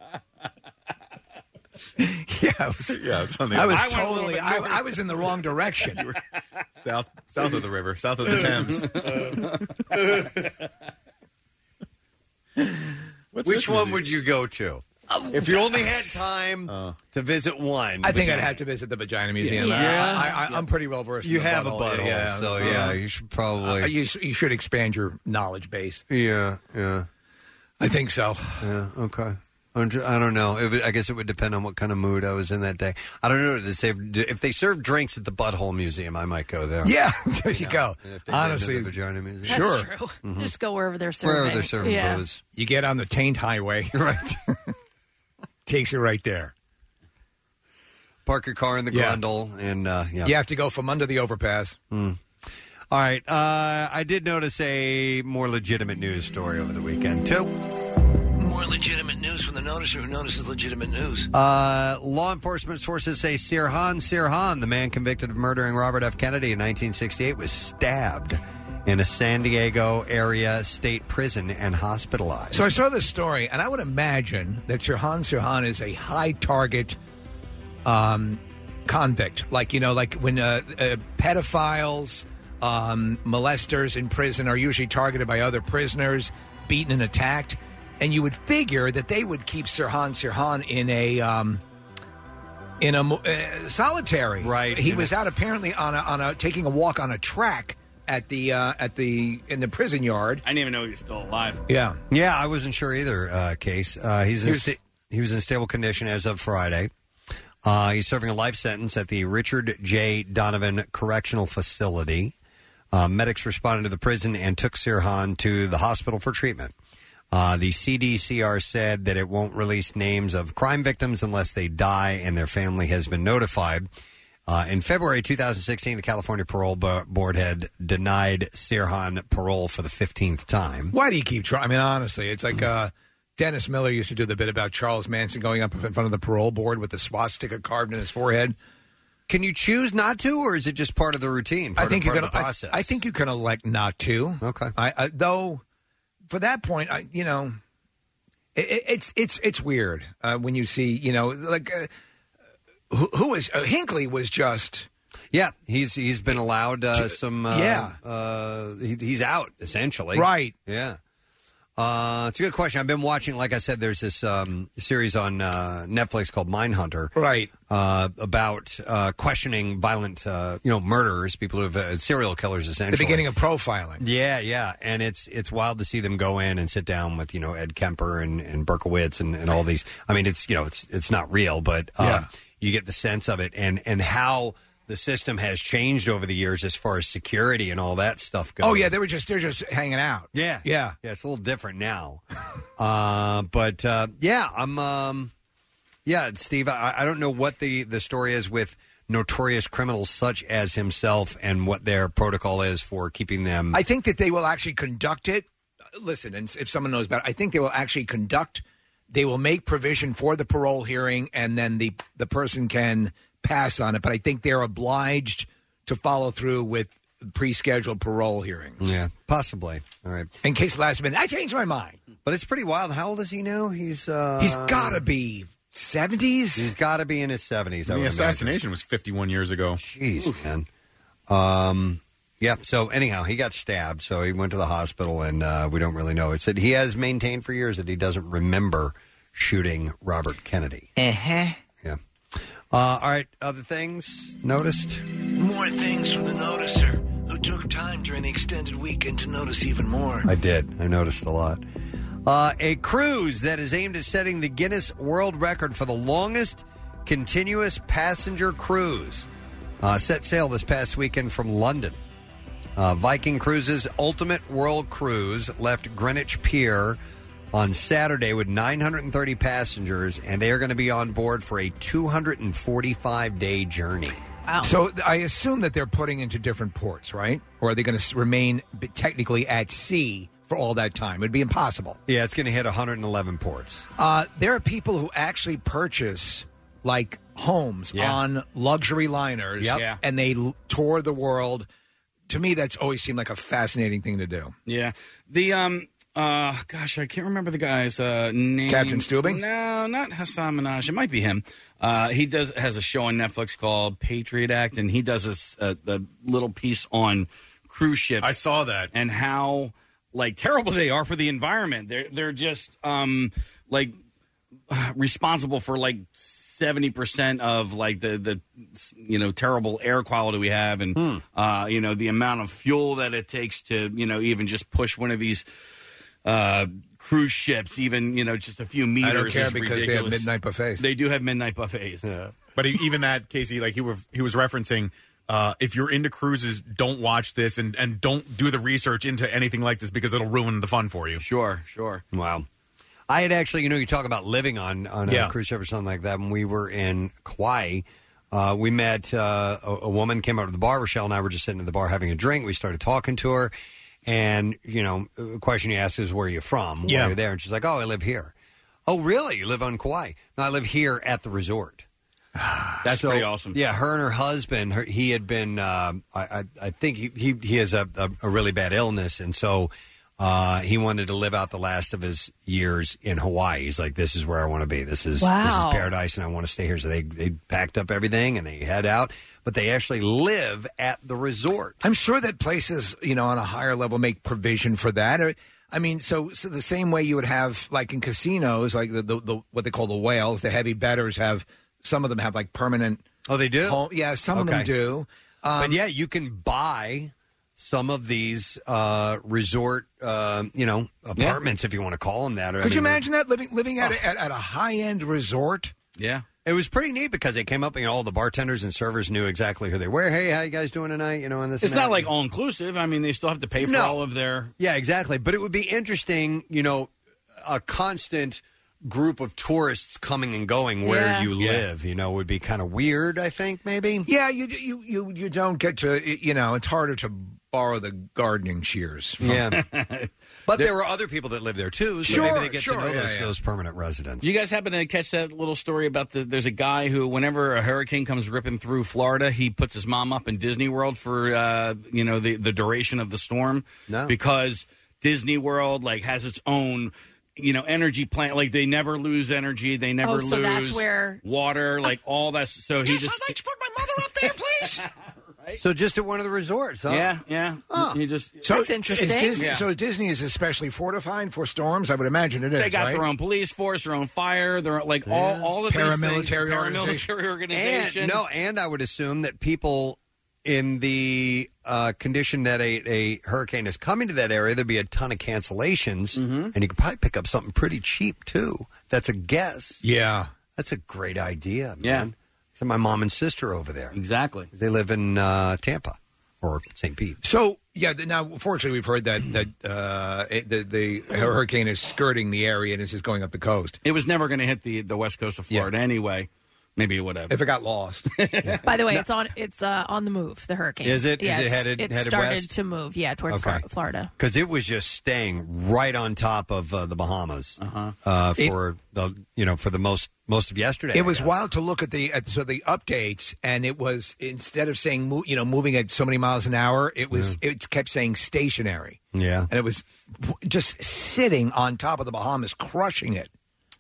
yeah, I was, Yeah, it's on the I was I went a little totally. bit I, north. I was in the wrong direction. South south of the river, south of the Thames. What's Which this one museum? would you go to? If you only had time to visit one, I think vagina- I'd have to visit the Vagina Museum. Yeah. I, Yeah. I, I, I'm pretty well versed. You in the have a butthole. butthole, yeah. so yeah, you should probably- Uh, you, you should expand your knowledge base. Yeah, yeah. I think so. Yeah. Okay. I'm ju- I don't know. It would, I guess it would depend on what kind of mood I was in that day. I don't know. If they serve, if they serve drinks at the Butthole Museum, I might go there. Yeah, there you go. If they Honestly, did the Vagina Museum. That's sure. true. Mhm. Just go wherever they're serving. Wherever they're serving yeah. booze. You get on the Taint Highway. Right. Takes you right there. Park your car in the Yeah. Grundle, and uh, yeah. You have to go from under the overpass. Mm. All right. Uh, I did notice a more legitimate news story over the weekend too. More legitimate news from the noticer who notices legitimate news. Uh, law enforcement sources say Sirhan Sirhan, the man convicted of murdering Robert F. Kennedy in nineteen sixty-eight, was stabbed in a San Diego area state prison and hospitalized. So I saw this story, and I would imagine that Sirhan Sirhan is a high target um, convict. Like, you know, like when uh, uh, pedophiles, um, molesters in prison are usually targeted by other prisoners, beaten and attacked. And you would figure that they would keep Sirhan Sirhan in a um, in a uh, solitary. Right. He was out apparently on a, on a taking a walk on a track at the uh, at the in the prison yard. I didn't even know he was still alive. Yeah. Yeah, I wasn't sure either, uh, Case. Uh, he's in He was- sta- he was in stable condition as of Friday. Uh, he's serving a life sentence at the Richard J. Donovan Correctional Facility. Uh, medics responded to the prison and took Sirhan to the hospital for treatment. Uh, the C D C R said that it won't release names of crime victims unless they die and their family has been notified. Uh, in February two thousand sixteen, the California Parole Bo- Board had denied Sirhan parole for the fifteenth time. Why do you keep trying? I mean, honestly, it's like uh, Dennis Miller used to do the bit about Charles Manson going up in front of the parole board with the swastika carved in his forehead. Can you choose not to, or is it just part of the routine? Part I think of, you part can. of the I, process. I think you can elect not to. Okay. I, I though, for that point, I, you know, it, it, it's it's it's weird uh, when you see, you know, like uh, who, who was uh, Hinckley was just. Yeah, he's he's been allowed uh, some. Uh, Yeah. uh, he, he's out essentially. Right. Yeah. Uh, it's a good question. I've been watching, like I said, there's this um, series on uh, Netflix called Mindhunter, right? Uh, about uh, questioning violent, uh, you know, murderers, people who have uh, serial killers, essentially. The beginning of profiling. Yeah, yeah, and it's it's wild to see them go in and sit down with you know Ed Kemper and, and Berkowitz and, and all these. I mean, it's you know it's it's not real, but uh, Yeah. you get the sense of it and and how the system has changed over the years as far as security and all that stuff goes. Oh yeah, they were just they're just hanging out. Yeah, yeah, yeah. It's a little different now, uh, but uh, yeah, I'm. Um, yeah, Steve. I, I don't know what the the story is with notorious criminals such as himself and what their protocol is for keeping them. I think that they will actually conduct it. Listen, and if someone knows about it, I think they will actually conduct. They will make provision for the parole hearing, and then the the person can pass on it. But I think they're obliged to follow through with pre-scheduled parole hearings. Yeah, possibly. All right. In case last minute, I changed my mind. But it's pretty wild. How old is he now? He's uh, He's got to be seventies. He's got to be in his seventies. I the would assassination was fifty-one years ago. Jeez, man. Um, yeah. So anyhow, he got stabbed. So he went to the hospital, and uh, we don't really know. It said he has maintained for years that he doesn't remember shooting Robert Kennedy. Uh huh. Yeah. Uh, all right. Other things noticed? More things from the noticer who took time during the extended weekend to notice even more. I did. I noticed a lot. Uh, a cruise that is aimed at setting the Guinness World Record for the longest continuous passenger cruise uh, set sail this past weekend from London. Uh, Viking Cruises' Ultimate World Cruise left Greenwich Pier on Saturday with nine hundred thirty passengers, and they are going to be on board for a two hundred forty-five day journey. Wow. So I assume that they're putting into different ports, right? Or are they going to remain b- technically at sea for all that time? It'd be impossible. Yeah, it's going to hit one hundred eleven ports. Uh, there are people who actually purchase like homes Yeah. on luxury liners, Yep. Yeah. and they l- tour the world. To me, that's always seemed like a fascinating thing to do. Yeah. The um uh gosh, I can't remember the guy's uh name. Captain Steubing? No, not Hassan Minaj. It might be him. Uh he does has a show on Netflix called Patriot Act, and he does this uh, the little piece on cruise ships. I saw that. And how like terrible they are for the environment. They're they're just um like responsible for like seventy percent of like the the you know terrible air quality we have, and Hmm. uh, you know the amount of fuel that it takes to you know even just push one of these uh, cruise ships, even you know just a few meters. I don't care is because they have ridiculous. midnight buffets. They do have midnight buffets. But he, even that, Casey, like he was, he was referencing, uh, if you're into cruises, don't watch this and, and don't do the research into anything like this because it'll ruin the fun for you. Sure, sure. Wow. I had actually, you know, you talk about living on, on Yeah. a cruise ship or something like that. When we were in Kauai, uh, we met uh, a, a woman, came out to the bar. Rochelle and I were just sitting at the bar having a drink. We started talking to her. And, you know, the question you ask is, where are you from? Why Yeah. are you there? And she's like, oh, I live here. Oh, really? You live on Kauai? No, I live here at the resort. That's So, pretty awesome. Yeah, her and her husband, her, he had been, um, I, I, I think he, he, he has a, a, a really bad illness. And so uh, he wanted to live out the last of his years in Hawaii. He's like, this is where I want to be. This is this Wow. is paradise, and I want to stay here. So they, they packed up everything and they head out. But they actually live at the resort. I'm sure that places, you know, on a higher level make provision for that. Or, I mean, so, so the same way you would have, like in casinos, like the, the, the what they call the whales, the heavy bettors have, some of them have like permanent. Oh, they do? Home, yeah, some of them Okay. do. Um, but yeah, you can buy some of these uh, resort, uh, you know, apartments, if you want to call them that. I Could you mean, they're- imagine that living living at, a, at, at a high end resort? Yeah. It was pretty neat because they came up and you know, all the bartenders and servers knew exactly who they were. Hey, how you guys doing tonight? You know, and this. It's and not that. like all inclusive. I mean, they still have to pay for No. all of their. Yeah, exactly. But it would be interesting, you know, a constant group of tourists coming and going where Yeah. you Yeah. live. You know, would be kind of weird. I think maybe. Yeah, you you you you don't get to, you know, it's harder to borrow the gardening shears. from- Yeah. But there were other people that live there too, so Sure, maybe they get sure, to know yeah, those, yeah. those permanent residents. Do you guys happen to catch that little story about the? There's a guy who, whenever a hurricane comes ripping through Florida, he puts his mom up in Disney World for uh, you know the the duration of the storm. No. Because Disney World like has its own. You know, energy plant. Like they never lose energy. They never Oh, lose so that's where- water. Like all that. So he just. I'd like to put my mother up there, please. So just at one of the resorts, huh? Yeah, yeah. Oh. He just. So That's interesting. Is Disney, Yeah. So Disney is especially fortified for storms. I would imagine it is. They got right? their own police force, their own fire, their own, like all all of these Paramilitary things, organization. paramilitary organization. And, no, and I would assume that people in the uh, condition that a, a hurricane is coming to that area, there'd be a ton of cancellations, Mm-hmm. and you could probably pick up something pretty cheap too. That's a guess. Yeah, that's a great idea. Man. Yeah. So my mom and sister over there. Exactly. They live in uh, Tampa or Saint Pete. So yeah, th- now fortunately we've heard that that uh, it, the, the hurricane is skirting the area and is just going up the coast. It was never going to hit the the west coast of Florida anyway. Maybe whatever. If it got lost. By the way, it's on it's uh, on the move. The hurricane Is it? Is Yeah, it it's- headed- It headed started west? to move. Yeah, towards Okay. Flor- Florida. Because it was just staying right on top of uh, the Bahamas Uh-huh. uh, for the you know for the most most of yesterday. It I was guess. wild to look at the at, so the updates, and it was instead of saying mo- you know moving at so many miles an hour, it was it kept saying stationary, Yeah. and it was just sitting on top of the Bahamas, crushing it.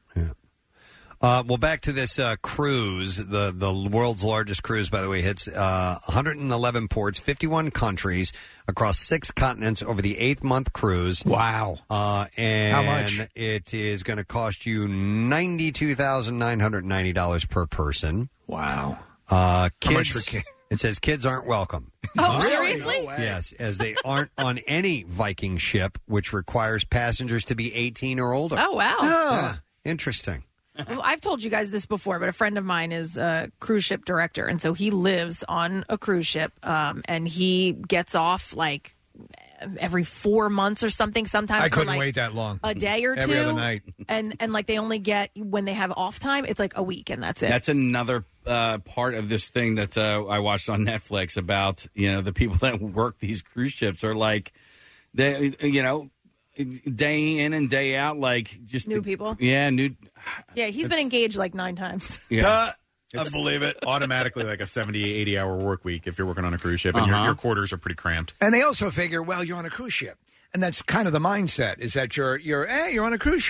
Uh, well, back to this uh, cruise. The the world's largest cruise, by the way, hits uh, one hundred eleven ports, fifty-one countries across six continents over the eighth month cruise. Wow! Uh, and How much? It is going to cost you ninety-two thousand nine hundred ninety dollars per person. Wow! Uh, How much kids, for kids? It says kids aren't welcome. Oh, seriously? Yes, as they aren't on any Viking ship, which requires passengers to be eighteen or older. Oh, wow. Yeah, interesting. Well, I've told you guys this before, but a friend of mine is a cruise ship director, and so he lives on a cruise ship, um, and he gets off like every four months or something. Sometimes I for, couldn't like, wait that long. a day or Every two, other night. and and like they only get when they have off time, it's like a week, and that's it. That's another uh, part of this thing that uh, I watched on Netflix about, you know, the people that work these cruise ships are like, they, you know, day in and day out, like just New people? Yeah, new. yeah, he's been engaged like nine times. Yeah. I believe it. Automatically like a seventy, eighty hour work week if you're working on a cruise ship and your, Uh-huh. your quarters are pretty cramped. And they also figure, well, you're on a cruise ship, and that's kind of the mindset is that you're you're hey, you're on a cruise ship.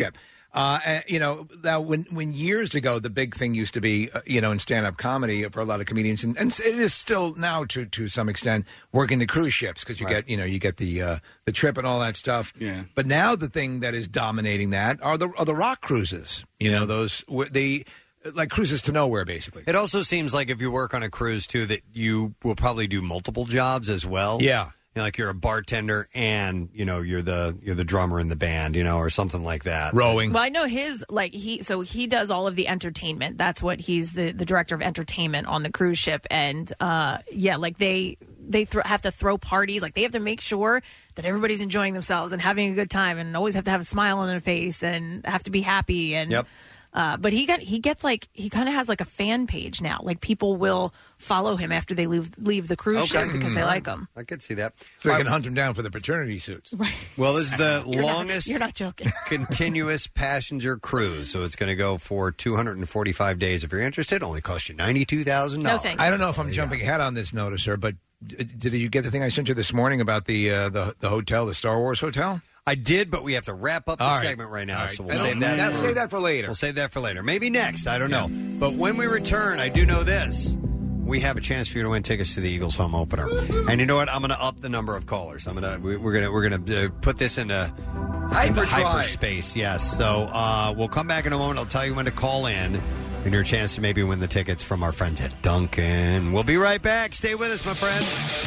Uh, and, you know, now when when years ago the big thing used to be, uh, you know, in stand up comedy for a lot of comedians, and, and it is still now to to some extent working the cruise ships because you Right. get you know you get the uh, the trip and all that stuff. Yeah. But now the thing that is dominating that are the are the rock cruises. You know, those where they like cruises to nowhere basically. It also seems like if you work on a cruise too, that you will probably do multiple jobs as well. Yeah. You know, like you're a bartender and you know you're the you're the drummer in the band, you know, or something like that. Rowing. Well, I know his like he so he does all of the entertainment. That's what he's the the director of entertainment on the cruise ship, and uh, yeah, like they they th- have to throw parties. Like they have to make sure that everybody's enjoying themselves and having a good time, and always have to have a smile on their face and have to be happy. And Yep. Uh, but he got he gets like he kind of has like a fan page now. Like people will follow him after they leave leave the cruise ship because they like him. I could see that. So they can hunt him down for the paternity suits. Right. Well, this is the You're not- longest you're not joking. continuous passenger cruise, so it's going to go for two hundred forty-five days. If you're interested, it only costs you ninety-two thousand dollars. I don't know if I'm jumping ahead on this notice, sir, but d- did you get the thing I sent you this morning about the uh, the the hotel, the Star Wars hotel? I did, but we have to wrap up the All right. segment right now, All right. so we'll I don't- save that. now for, save that for later. We'll save that for later. Maybe next. I don't know. But when we return, I do know this: we have a chance for you to win tickets to the Eagles home opener. And you know what? I'm going to up the number of callers. I'm going to we- we're going to we're going to uh, put this into into Hyperdrive. hyperspace. Yes. So uh, we'll come back in a moment. I'll tell you when to call in. And your chance to maybe win the tickets from our friends at Duncan. We'll be right back. Stay with us, my friend.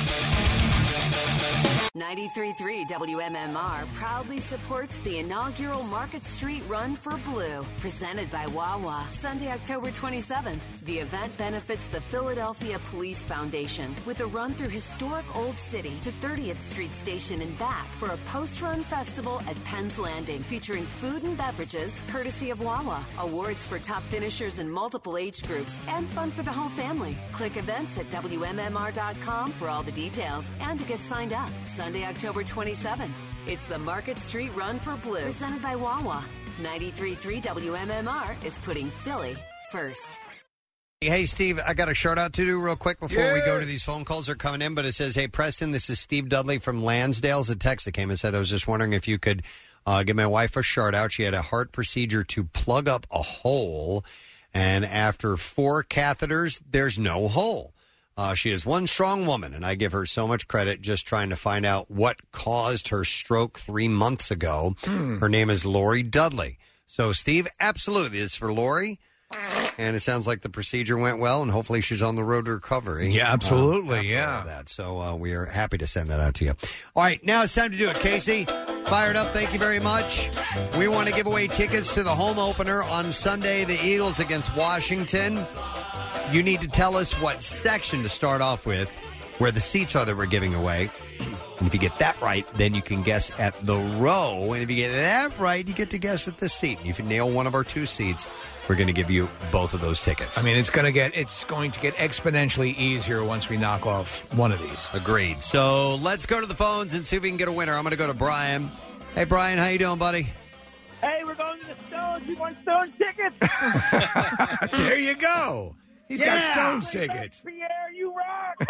ninety-three point three W M M R proudly supports the inaugural Market Street Run for Blue, presented by Wawa, Sunday, October twenty-seventh. The event benefits the Philadelphia Police Foundation with a run through historic Old City to thirtieth Street Station and back for a post-run festival at Penn's Landing, featuring food and beverages courtesy of Wawa, awards for top finishers in multiple age groups, and fun for the whole family. Click events at W M M R dot com for all the details and to get signed up. Sunday, October twenty-seventh. It's the Market Street Run for Blue, presented by Wawa. ninety-three point three W M M R is putting Philly first. Hey, Steve, I got a shout out to do real quick before we go to these phone calls that are coming in. But it says, hey, Preston, this is Steve Dudley from Lansdale's. A text that came and said, I was just wondering if you could uh, give my wife a shout out. She had a heart procedure to plug up a hole. And after four catheters, there's no hole. Uh, she is one strong woman, and I give her so much credit just trying to find out what caused her stroke three months ago. Hmm. Her name is Lori Dudley. So, Steve, absolutely, it's for Lori. And it sounds like the procedure went well, and hopefully she's on the road to recovery. Yeah, absolutely, uh, after yeah. all of that. So uh, we are happy to send that out to you. All right, now it's time to do it. Casey, fired up. Thank you very much. We want to give away tickets to the home opener on Sunday, the Eagles against Washington. You need to tell us what section to start off with, where the seats are that we're giving away. And if you get that right, then you can guess at the row. And if you get that right, you get to guess at the seat. And if you nail one of our two seats, we're going to give you both of those tickets. I mean, it's going to get it's going to get exponentially easier once we knock off one of these. Agreed. So let's go to the phones and see if we can get a winner. I'm going to go to Brian. Hey, Brian, how you doing, buddy? Hey, we're going to the Stones. You want Stones tickets? There you go. He's got Stones tickets. Pierre, you rock.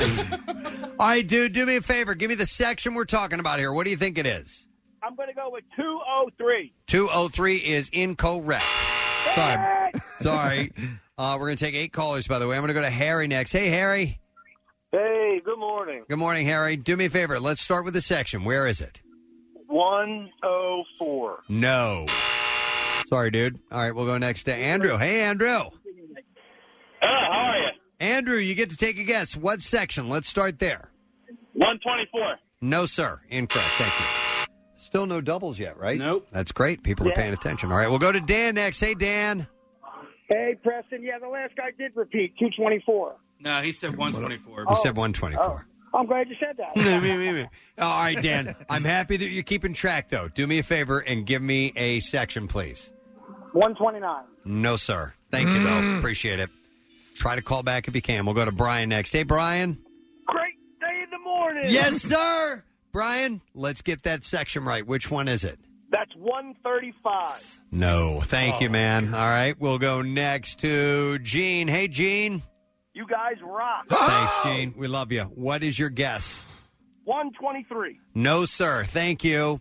All right, dude, do me a favor. Give me the section we're talking about here. What do you think it is? I'm going to go with two oh three. two oh three is incorrect. Sorry. Sorry. Uh, we're going to take eight callers, by the way. I'm going to go to Harry next. Hey, Harry. Hey, good morning. Good morning, Harry. Do me a favor. Let's start with the section. Where is it? one oh four. No. Sorry, dude. All right, we'll go next to Andrew. Hey, Andrew. Uh, how are you? Andrew, you get to take a guess. What section? Let's start there. one twenty-four. No, sir. Incorrect. Thank you. Still no doubles yet, right? Nope. That's great. People are Yeah. paying attention. All right, we'll go to Dan next. Hey, Dan. Hey, Preston. Yeah, the last guy did repeat, two twenty-four. No, he said one twenty-four. You said one twenty-four. Oh, I'm glad you said that. All right, Dan. I'm happy that you're keeping track, though. Do me a favor and give me a section, please. one twenty-nine. No, sir. Thank you, though. Appreciate it. Try to call back if you can. We'll go to Brian next. Hey, Brian. Great day in the morning. Yes, sir. Brian, let's get that section right. Which one is it? That's one thirty-five. No. Thank you, man. All right. We'll go next to Gene. Hey, Gene. You guys rock. Thanks, Gene. We love you. What is your guess? one twenty-three. No, sir. Thank you. All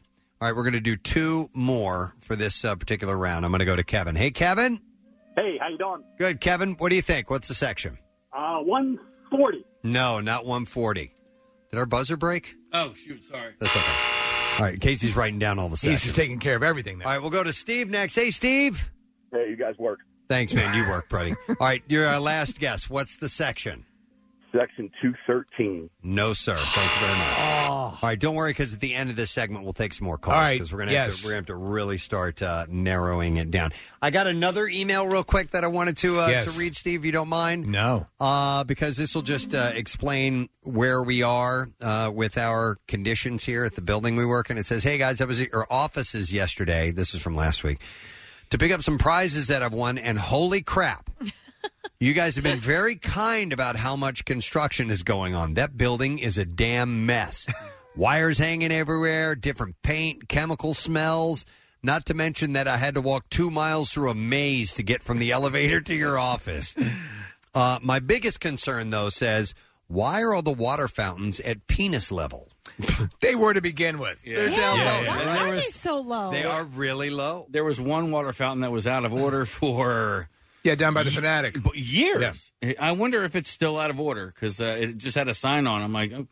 All right, we're going to do two more for this uh, particular round. I'm going to go to Kevin. Hey, Kevin. Hey, how you doing? Good, Kevin. What do you think? What's the section? Uh, one forty. No, not one forty. Did our buzzer break? Oh, shoot, sorry. That's okay. All right, Casey's writing down all the sections. He's just taking care of everything now. All right, we'll go to Steve next. Hey, Steve. Hey, you guys work. Thanks, man. You work, buddy. All right, your uh, last guess. What's the section? Section two thirteen. No, sir. Thank you very much. All right, don't worry, because at the end of this segment, we'll take some more calls. All right, because we're gonna yes. have to, we're gonna have to really start uh, narrowing it down. I got another email real quick that I wanted to uh, Yes. to read, Steve. If you don't mind, No. uh, because this will just uh, explain where we are uh, with our conditions here at the building we work in. It says, "Hey guys, I was at your offices yesterday. This is from last week to pick up some prizes that I've won, and holy crap." You guys have been very kind about how much construction is going on. That building is a damn mess. Wires hanging everywhere, different paint, chemical smells. Not to mention that I had to walk two miles through a maze to get from the elevator to your office. Uh, my biggest concern, though, says, why are all the water fountains at penis level? They were to begin with. They're down Yeah, low. yeah. Why And are there they was- so low? They are really low. There was one water fountain that was out of order for Yeah, down by the Fanatic. years. I wonder if it's still out of order because uh, it just had a sign on. I'm like, oh,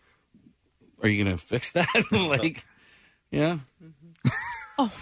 are you going to fix that? like, yeah. Oh,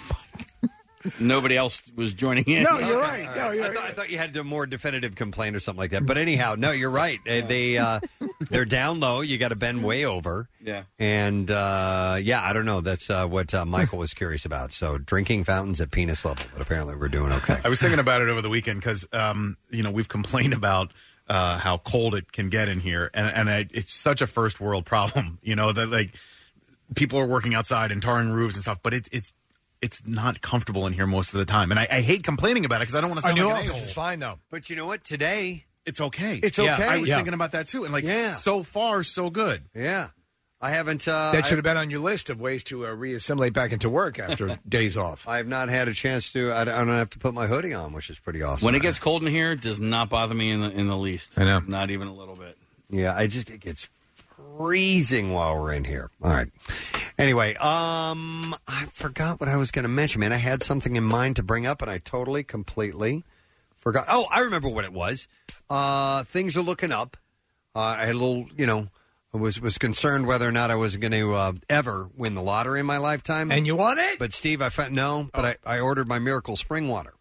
Nobody else was joining in. No, you're right. All No, you're I, right. thought, I thought you had a more definitive complaint or something like that. But anyhow, no, you're right. They, they uh, they're down low. You got to bend way over. Yeah. And uh, yeah, I don't know. That's uh, what uh, Michael was curious about. So drinking fountains at penis level, but apparently we're doing okay. I was thinking about it over the weekend because, um, you know, we've complained about uh, how cold it can get in here, and and I, it's such a first world problem. You know that like people are working outside and tarring roofs and stuff, but it's it's it's not comfortable in here most of the time, and I, I hate complaining about it because I don't want to Our sound new like an office a-hole. is fine, though. But you know what? Today It's okay. It's Yeah. okay. I was Yeah. thinking about that too, and like Yeah. so far so good. Yeah. I haven't. Uh, That should I- have been on your list of ways to uh, reassimilate back into work after days off. I have not had a chance to. I don't I don't have to put my hoodie on, which is pretty awesome. When it gets cold in here, it does not bother me in the in the least. I know. Not even a little bit. Yeah, I just it gets freezing while we're in here. All right. Anyway, um, I forgot what I was going to mention, man. I had something in mind to bring up, and I totally, completely forgot. Oh, I remember what it was. Uh, things are looking up. Uh, I had a little, you know, I was was concerned whether or not I was going to uh, ever win the lottery in my lifetime. And you won it? But Steve, I found no. But I, I ordered my Miracle Spring Water.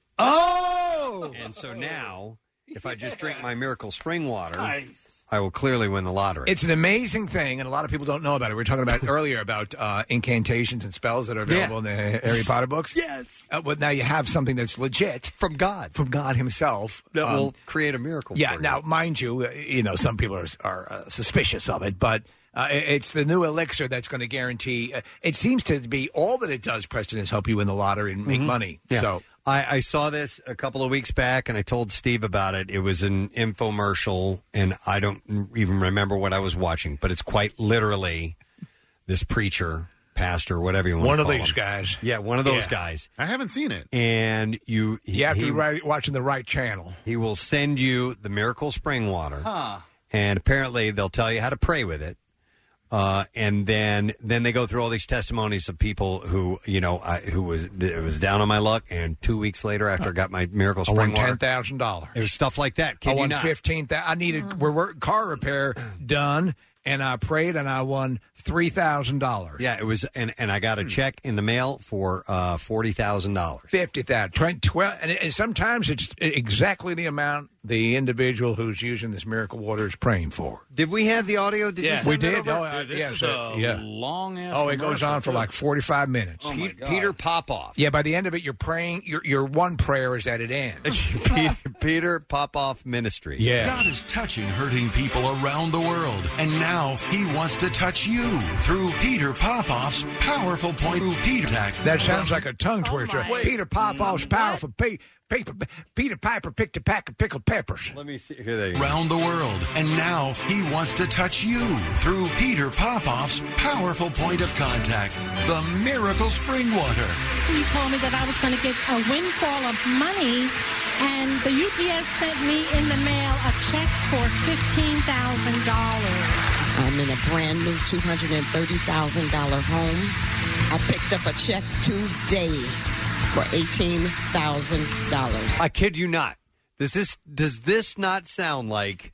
Oh! And so now, if I just drink my Miracle Spring Water, Nice. I will clearly win the lottery. It's an amazing thing, and a lot of people don't know about it. We were talking about earlier about uh, incantations and spells that are available Yeah. in the Harry Potter books. Yes. Uh, but now you have something that's legit from God, from God Himself that Um, will create a miracle. Yeah. for you. Now, mind you, uh, you know some people are, are uh, suspicious of it, but uh, it- it's the new elixir that's going to guarantee. Uh, it seems to be all that it does, Preston, is help you win the lottery and make Mhm. money. Yeah. So. I, I saw this a couple of weeks back, and I told Steve about it. It was an infomercial, and I don't even remember what I was watching, but it's quite literally this preacher, pastor, whatever you want One to of call these him. guys. Yeah, one of those Yeah. guys. I haven't seen it. And you, You have to he, be right, watching the right channel. he will send you the Miracle Spring Water, Huh. and apparently they'll tell you how to pray with it. Uh, and then, then they go through all these testimonies of people who, you know, I, who was it was down on my luck, and two weeks later, after I got my Miracle I Spring won Water, ten thousand dollars. it was stuff like that. Kid I you won not. fifteen thousand. I needed we're work, car repair done, and I prayed, and I won three thousand dollars. Yeah, it was, and, and I got a check in the mail for uh, forty thousand dollars. Fifty thousand, twelve, and, it- and sometimes it's exactly the amount the individual who's using this miracle water is praying for. Did we have the audio? Did Yeah. you send We that did. over? Oh, uh, Dude, this yeah, is so- a yeah. long ass. Oh, it goes on for like forty-five minutes. Oh my Pete- God. Peter Popoff. Yeah, by the end of it, you're praying. Your your one prayer is that it ends. Peter, Peter Popoff Ministries. Yeah. God is touching hurting people around the world, and now He wants to touch you through Peter Popoff's powerful point of Peter Tack. That sounds like a tongue twister. Peter Popoff's powerful. Pe- Peter, Peter Piper picked a pack of pickled peppers. Let me see. Here they go. Around the world, and now He wants to touch you through Peter Popoff's powerful point of contact, the Miracle Spring Water. He told me that I was going to get a windfall of money, and the U P S sent me in the mail a check for fifteen thousand dollars. I'm in a brand new two hundred thirty thousand dollars home. I picked up a check today for eighteen thousand dollars. I kid you not. Does this does this not sound like,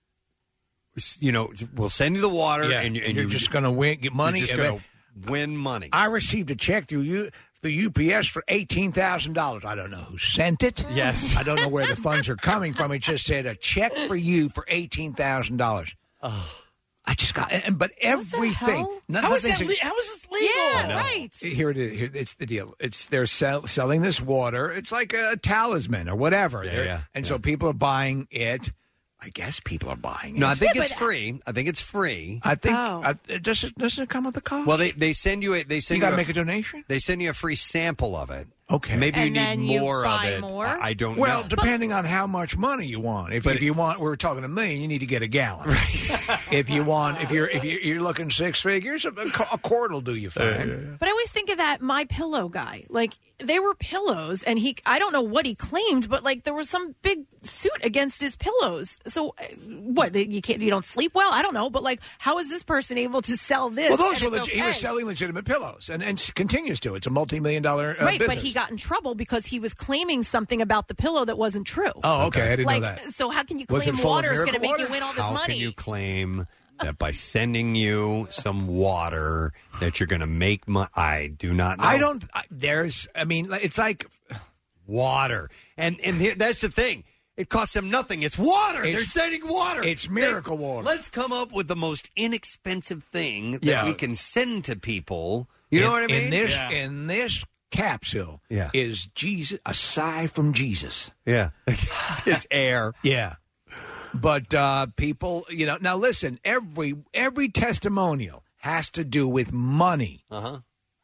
you know, we'll send you the water Yeah, and, you, and you're you- just going to win, get money. You're just and going to win money. I received a check through you, the U P S for eighteen thousand dollars. I don't know who sent it. Yes. I don't know where the funds are coming from. It just said a check for you for eighteen thousand dollars. Oh. I just got, and, but everything. no- How is that? nothing's- Le- how is this legal? Yeah, right. Here it is. Here, it's the deal. It's they're sell, selling this water. It's like a talisman or whatever. Yeah, They're- yeah, and so people are buying it. I guess people are buying it. No, I think Yeah, it's but- free. I think it's free. I think Oh. I, it doesn't doesn't it come with the cost. Well, they they send you a they send you you, got to a, make a donation. They send you a free sample of it. Okay. Maybe you And then need you more of buy it. more? I, I don't Well, know. depending on how much money you want. If, But if you want, we're talking a million, you need to get a gallon. if you want, if you're if you're, you're looking six figures, a, a quart will do you fine. But I always think of that My Pillow guy. Like they were pillows, and he I don't know what he claimed, but like there was some big suit against his pillows. So uh, what? they- You can't you don't sleep well? I don't know, but like how is this person able to sell this? Well, those and were it's leg- he was okay? selling legitimate pillows, and and continues to. It's a multi-million dollar uh, right, business. but he got in trouble because he was claiming something about the pillow that wasn't true. Oh, okay. I didn't like, know that. So how can you Was claim it full of water is going to miracle make you water? win all this How money? can you claim that by sending you some water that you're going to make money? I do not know. I don't. I, there's. I mean, it's like water, and and here, that's the thing. It costs them nothing. It's water. It's- They're sending water. it's miracle They- water. Let's come up with the most inexpensive thing that Yeah. we can send to people. You know in, what I mean? In this Yeah. in this capsule, Yeah. is Jesus a sigh from Jesus? Yeah. It's air. Yeah. But uh, people, you know, now listen. Every every testimonial has to do with money. Uh-huh.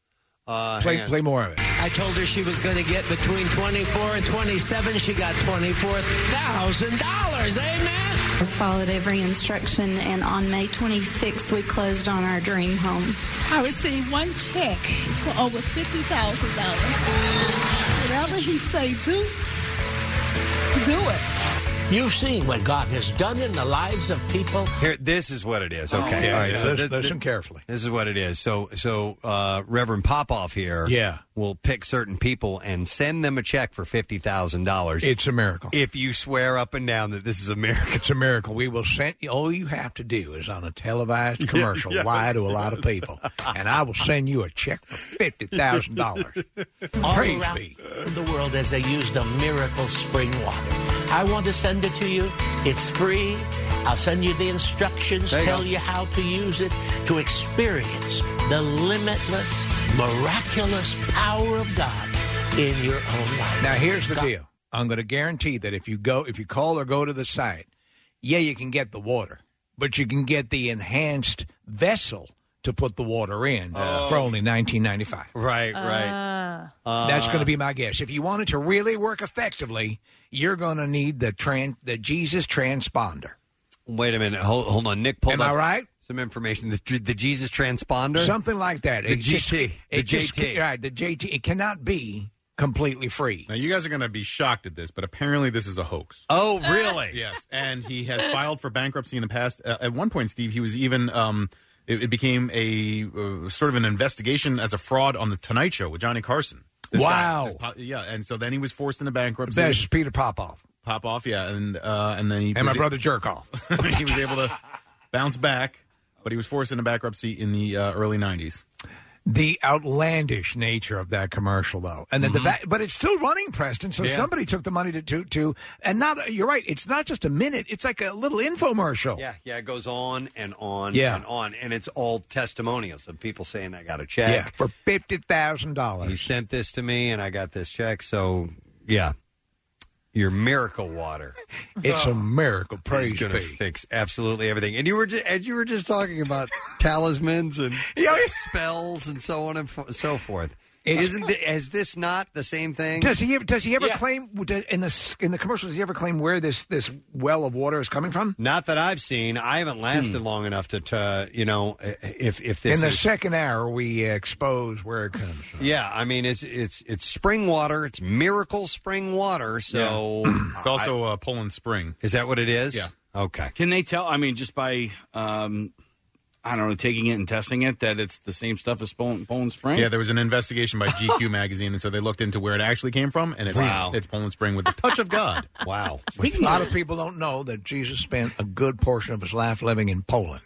Uh Play hang on. play more of it. I told her she was going to get between twenty-four and twenty-seven. She got twenty-four thousand dollars. Amen. I followed every instruction, and on May twenty-sixth, we closed on our dream home. I received one check for over fifty thousand dollars. Whatever he say, do, do it. You've seen what God has done in the lives of people. Here, this is what it is. Okay, Yeah, all right. yeah, so listen, this, listen carefully. This is what it is. So, so uh, Reverend Popoff here, Yeah. will pick certain people and send them a check for fifty thousand dollars. It's a miracle. If you swear up and down that this is a miracle, It's a miracle. We will send. All you have to do is on a televised commercial yeah. lie to a lot of people, and I will send you a check for fifty thousand dollars. All Praise around be. the world as they use the miracle spring water. I want to send it to you. It's free. I'll send you the instructions, There you tell go. you how to use it to experience the limitless, miraculous power of God in your own life. Now here's the God- deal. I'm going to guarantee that if you go, if you call or go to the site, yeah, you can get the water, but you can get the enhanced vessel to put the water in for only nineteen ninety-five. right, right. Uh, Uh, That's going to be my guess. If you want it to really work effectively, you're going to need the tran- the Jesus transponder. Wait a minute. Hold, hold on. Nick pulled Am up I right? some information. The, the Jesus transponder? Something like that. The It just- G T. it The just- J T. right, the J T. It cannot be completely free. Now, you guys are going to be shocked at this, but apparently this is a hoax. Oh, really? Yes, and he has filed for bankruptcy in the past. Uh, at one point, Steve, he was even um, it, it became a uh, sort of an investigation as a fraud on the Tonight Show with Johnny Carson. This guy, Wow. this po- yeah, and so then he was forced into bankruptcy. That's Peter Popoff. Popoff, yeah, and uh, and then he And my was- brother Jerkoff. he was able to bounce back, but he was forced into bankruptcy in the uh, early nineties. The outlandish nature of that commercial, though, and then the va- but it's still running, Preston. So Yeah. somebody took the money to, to to and not. You're right. It's not just a minute. It's like a little infomercial. Yeah, yeah, it goes on and on Yeah. and on, and it's all testimonials of people saying, I got a check. Yeah, for fifty thousand He dollars. sent this to me, and I got this check. So, yeah, your miracle water It's a miracle. Praise is going to be. fix absolutely everything. And you were just, as you were just talking about talismans and Yeah, yeah. spells and so on and fo- so forth. It's- Isn't the, is this not the same thing? Does he ever? Does he ever Yeah. claim in the in the commercial? Does he ever claim where this this well of water is coming from? Not that I've seen. I haven't lasted long enough to, to, you know, if if this In the is, second hour, we expose where it comes from. yeah, I mean, it's it's it's spring water. It's miracle spring water. So It's also uh, Poland Spring. is that what it is? Yeah. Okay. Can they tell? I mean, just by um, I don't know, taking it and testing it, that it's the same stuff as Poland, Poland Spring? Yeah, there was an investigation by G Q magazine, and so they looked into where it actually came from, and it's, Wow. it's Poland Spring with the touch of God. Wow. A lot of people don't know that Jesus spent a good portion of his life living in Poland.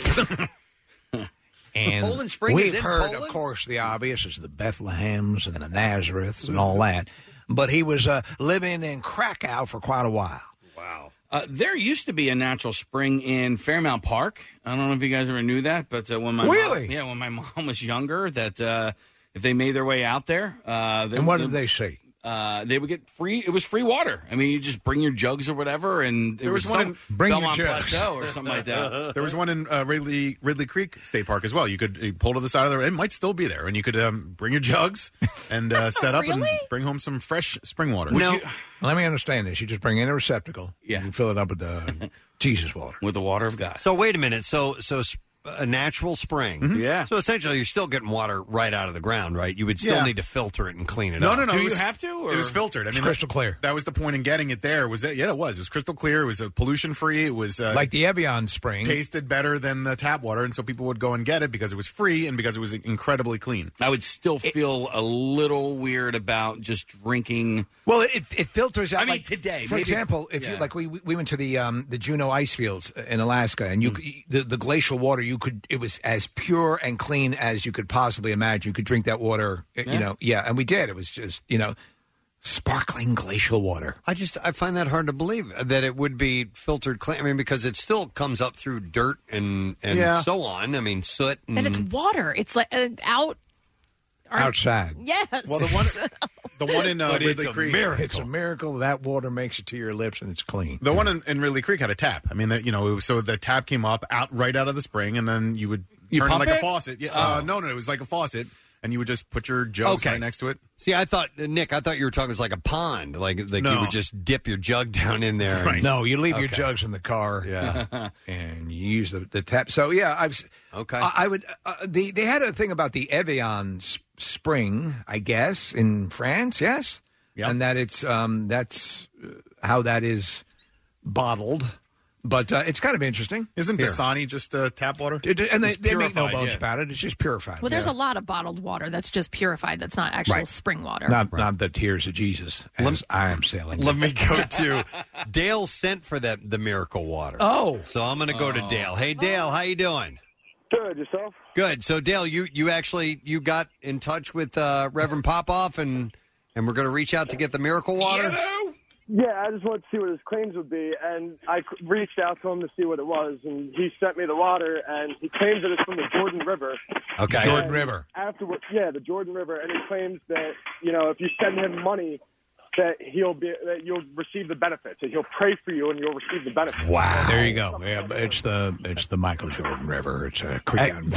And Poland Spring we've is in heard, Poland? of course, the obvious is the Bethlehems and the Nazareths and all that. But he was uh, living in Krakow for quite a while. Wow. Uh, there used to be a natural spring in Fairmount Park. I don't know if you guys ever knew that, but uh, when my Really? mom, yeah, when my mom was younger, that uh, if they made their way out there, uh, they, And what did they say? Uh, they would get free. It was free water. I mean, you just bring your jugs or whatever, and There it was was one some in- Bring your Belmont jugs. Plateau or something like that. There was one in uh, Ridley Ridley Creek State Park as well. You could uh, pull to the side of the road. It might still be there, and you could um, bring your jugs and uh, set up and Really? bring home some fresh spring water. Would you- let me understand this. You just bring in a receptacle. Yeah. You fill it up with the Jesus water. With the water of God. So wait a minute. So so sp- a natural spring. Mm-hmm. Yeah. So essentially, you're still getting water right out of the ground, right? You would still Yeah. need to filter it and clean it No, up. no, no. Do it you was- have to, or- It was filtered. I It's mean, crystal that, clear. That was the point in getting it there. Was that? Yeah, it was. It was crystal clear. It was uh, pollution free. It was uh, Like the Evian spring. tasted better than the tap water, and so people would go and get it because it was free and because it was incredibly clean. I would still feel a little weird about just drinking. Well, it it filters out. I mean, like, today, for maybe- example, if you yeah. like, we we went to the um the Juneau ice fields in Alaska, and you the the glacial water, you could it was as pure and clean as you could possibly imagine. You could drink that water, uh, Yeah. you know, yeah, and we did. It was just you know, sparkling glacial water. I just I find that hard to believe that it would be filtered clean. I mean, because it still comes up through dirt and and Yeah. so on. I mean, soot and, And it's water. It's like uh, out. Are- Outside. Yes. Well, the one the one in uh, But Ridley it's a Creek. miracle. It's a miracle that water makes it to your lips and it's clean. The one in, in Ridley Creek had a tap. I mean, the, you know, it was, so the tap came up out right out of the spring, and then you would You turn it pump like it? a faucet. Yeah, Oh. uh, no, no, it was like a faucet, and you would just put your jugs Okay. right next to it. See, I thought Nick, I thought you were talking it was like a pond, like like you No. would just dip your jug down in there. and- No, you leave your Okay. jugs in the car. Yeah. and you use the, the tap. So yeah, I've okay. I, I would. Uh, the they had a thing about the Evian s- spring, I guess, in France. Yes, and that it's um that's uh, how that is bottled. But uh, it's kind of interesting. Isn't Here. Dasani just uh, tap water? It- and they, It's they make no purified, bones yeah. about it. It's just purified. Well, there's Yeah. a lot of bottled water that's just purified. That's not actual Right. spring water. Not not the tears of Jesus as I am sailing. Let me go to Dale sent for that the miracle water. Oh. So I'm going to go to Oh. Dale. Hey Dale, how you doing? Good, yourself? Good. So Dale, you you actually you got in touch with uh, Reverend Popoff and and we're going to reach out to get the miracle water. Yeah, I just wanted to see what his claims would be, and I c- reached out to him to see what it was, and he sent me the water, and he claims that it's from the Jordan River. Okay. Jordan And River. Afterward, yeah, the Jordan River, and he claims that you know if you send him money, that he'll be that you'll receive the benefits, that he'll pray for you and you'll receive the benefits. Wow. There you go. Yeah, but it's the it's the Michael Jordan River. It's a creek out in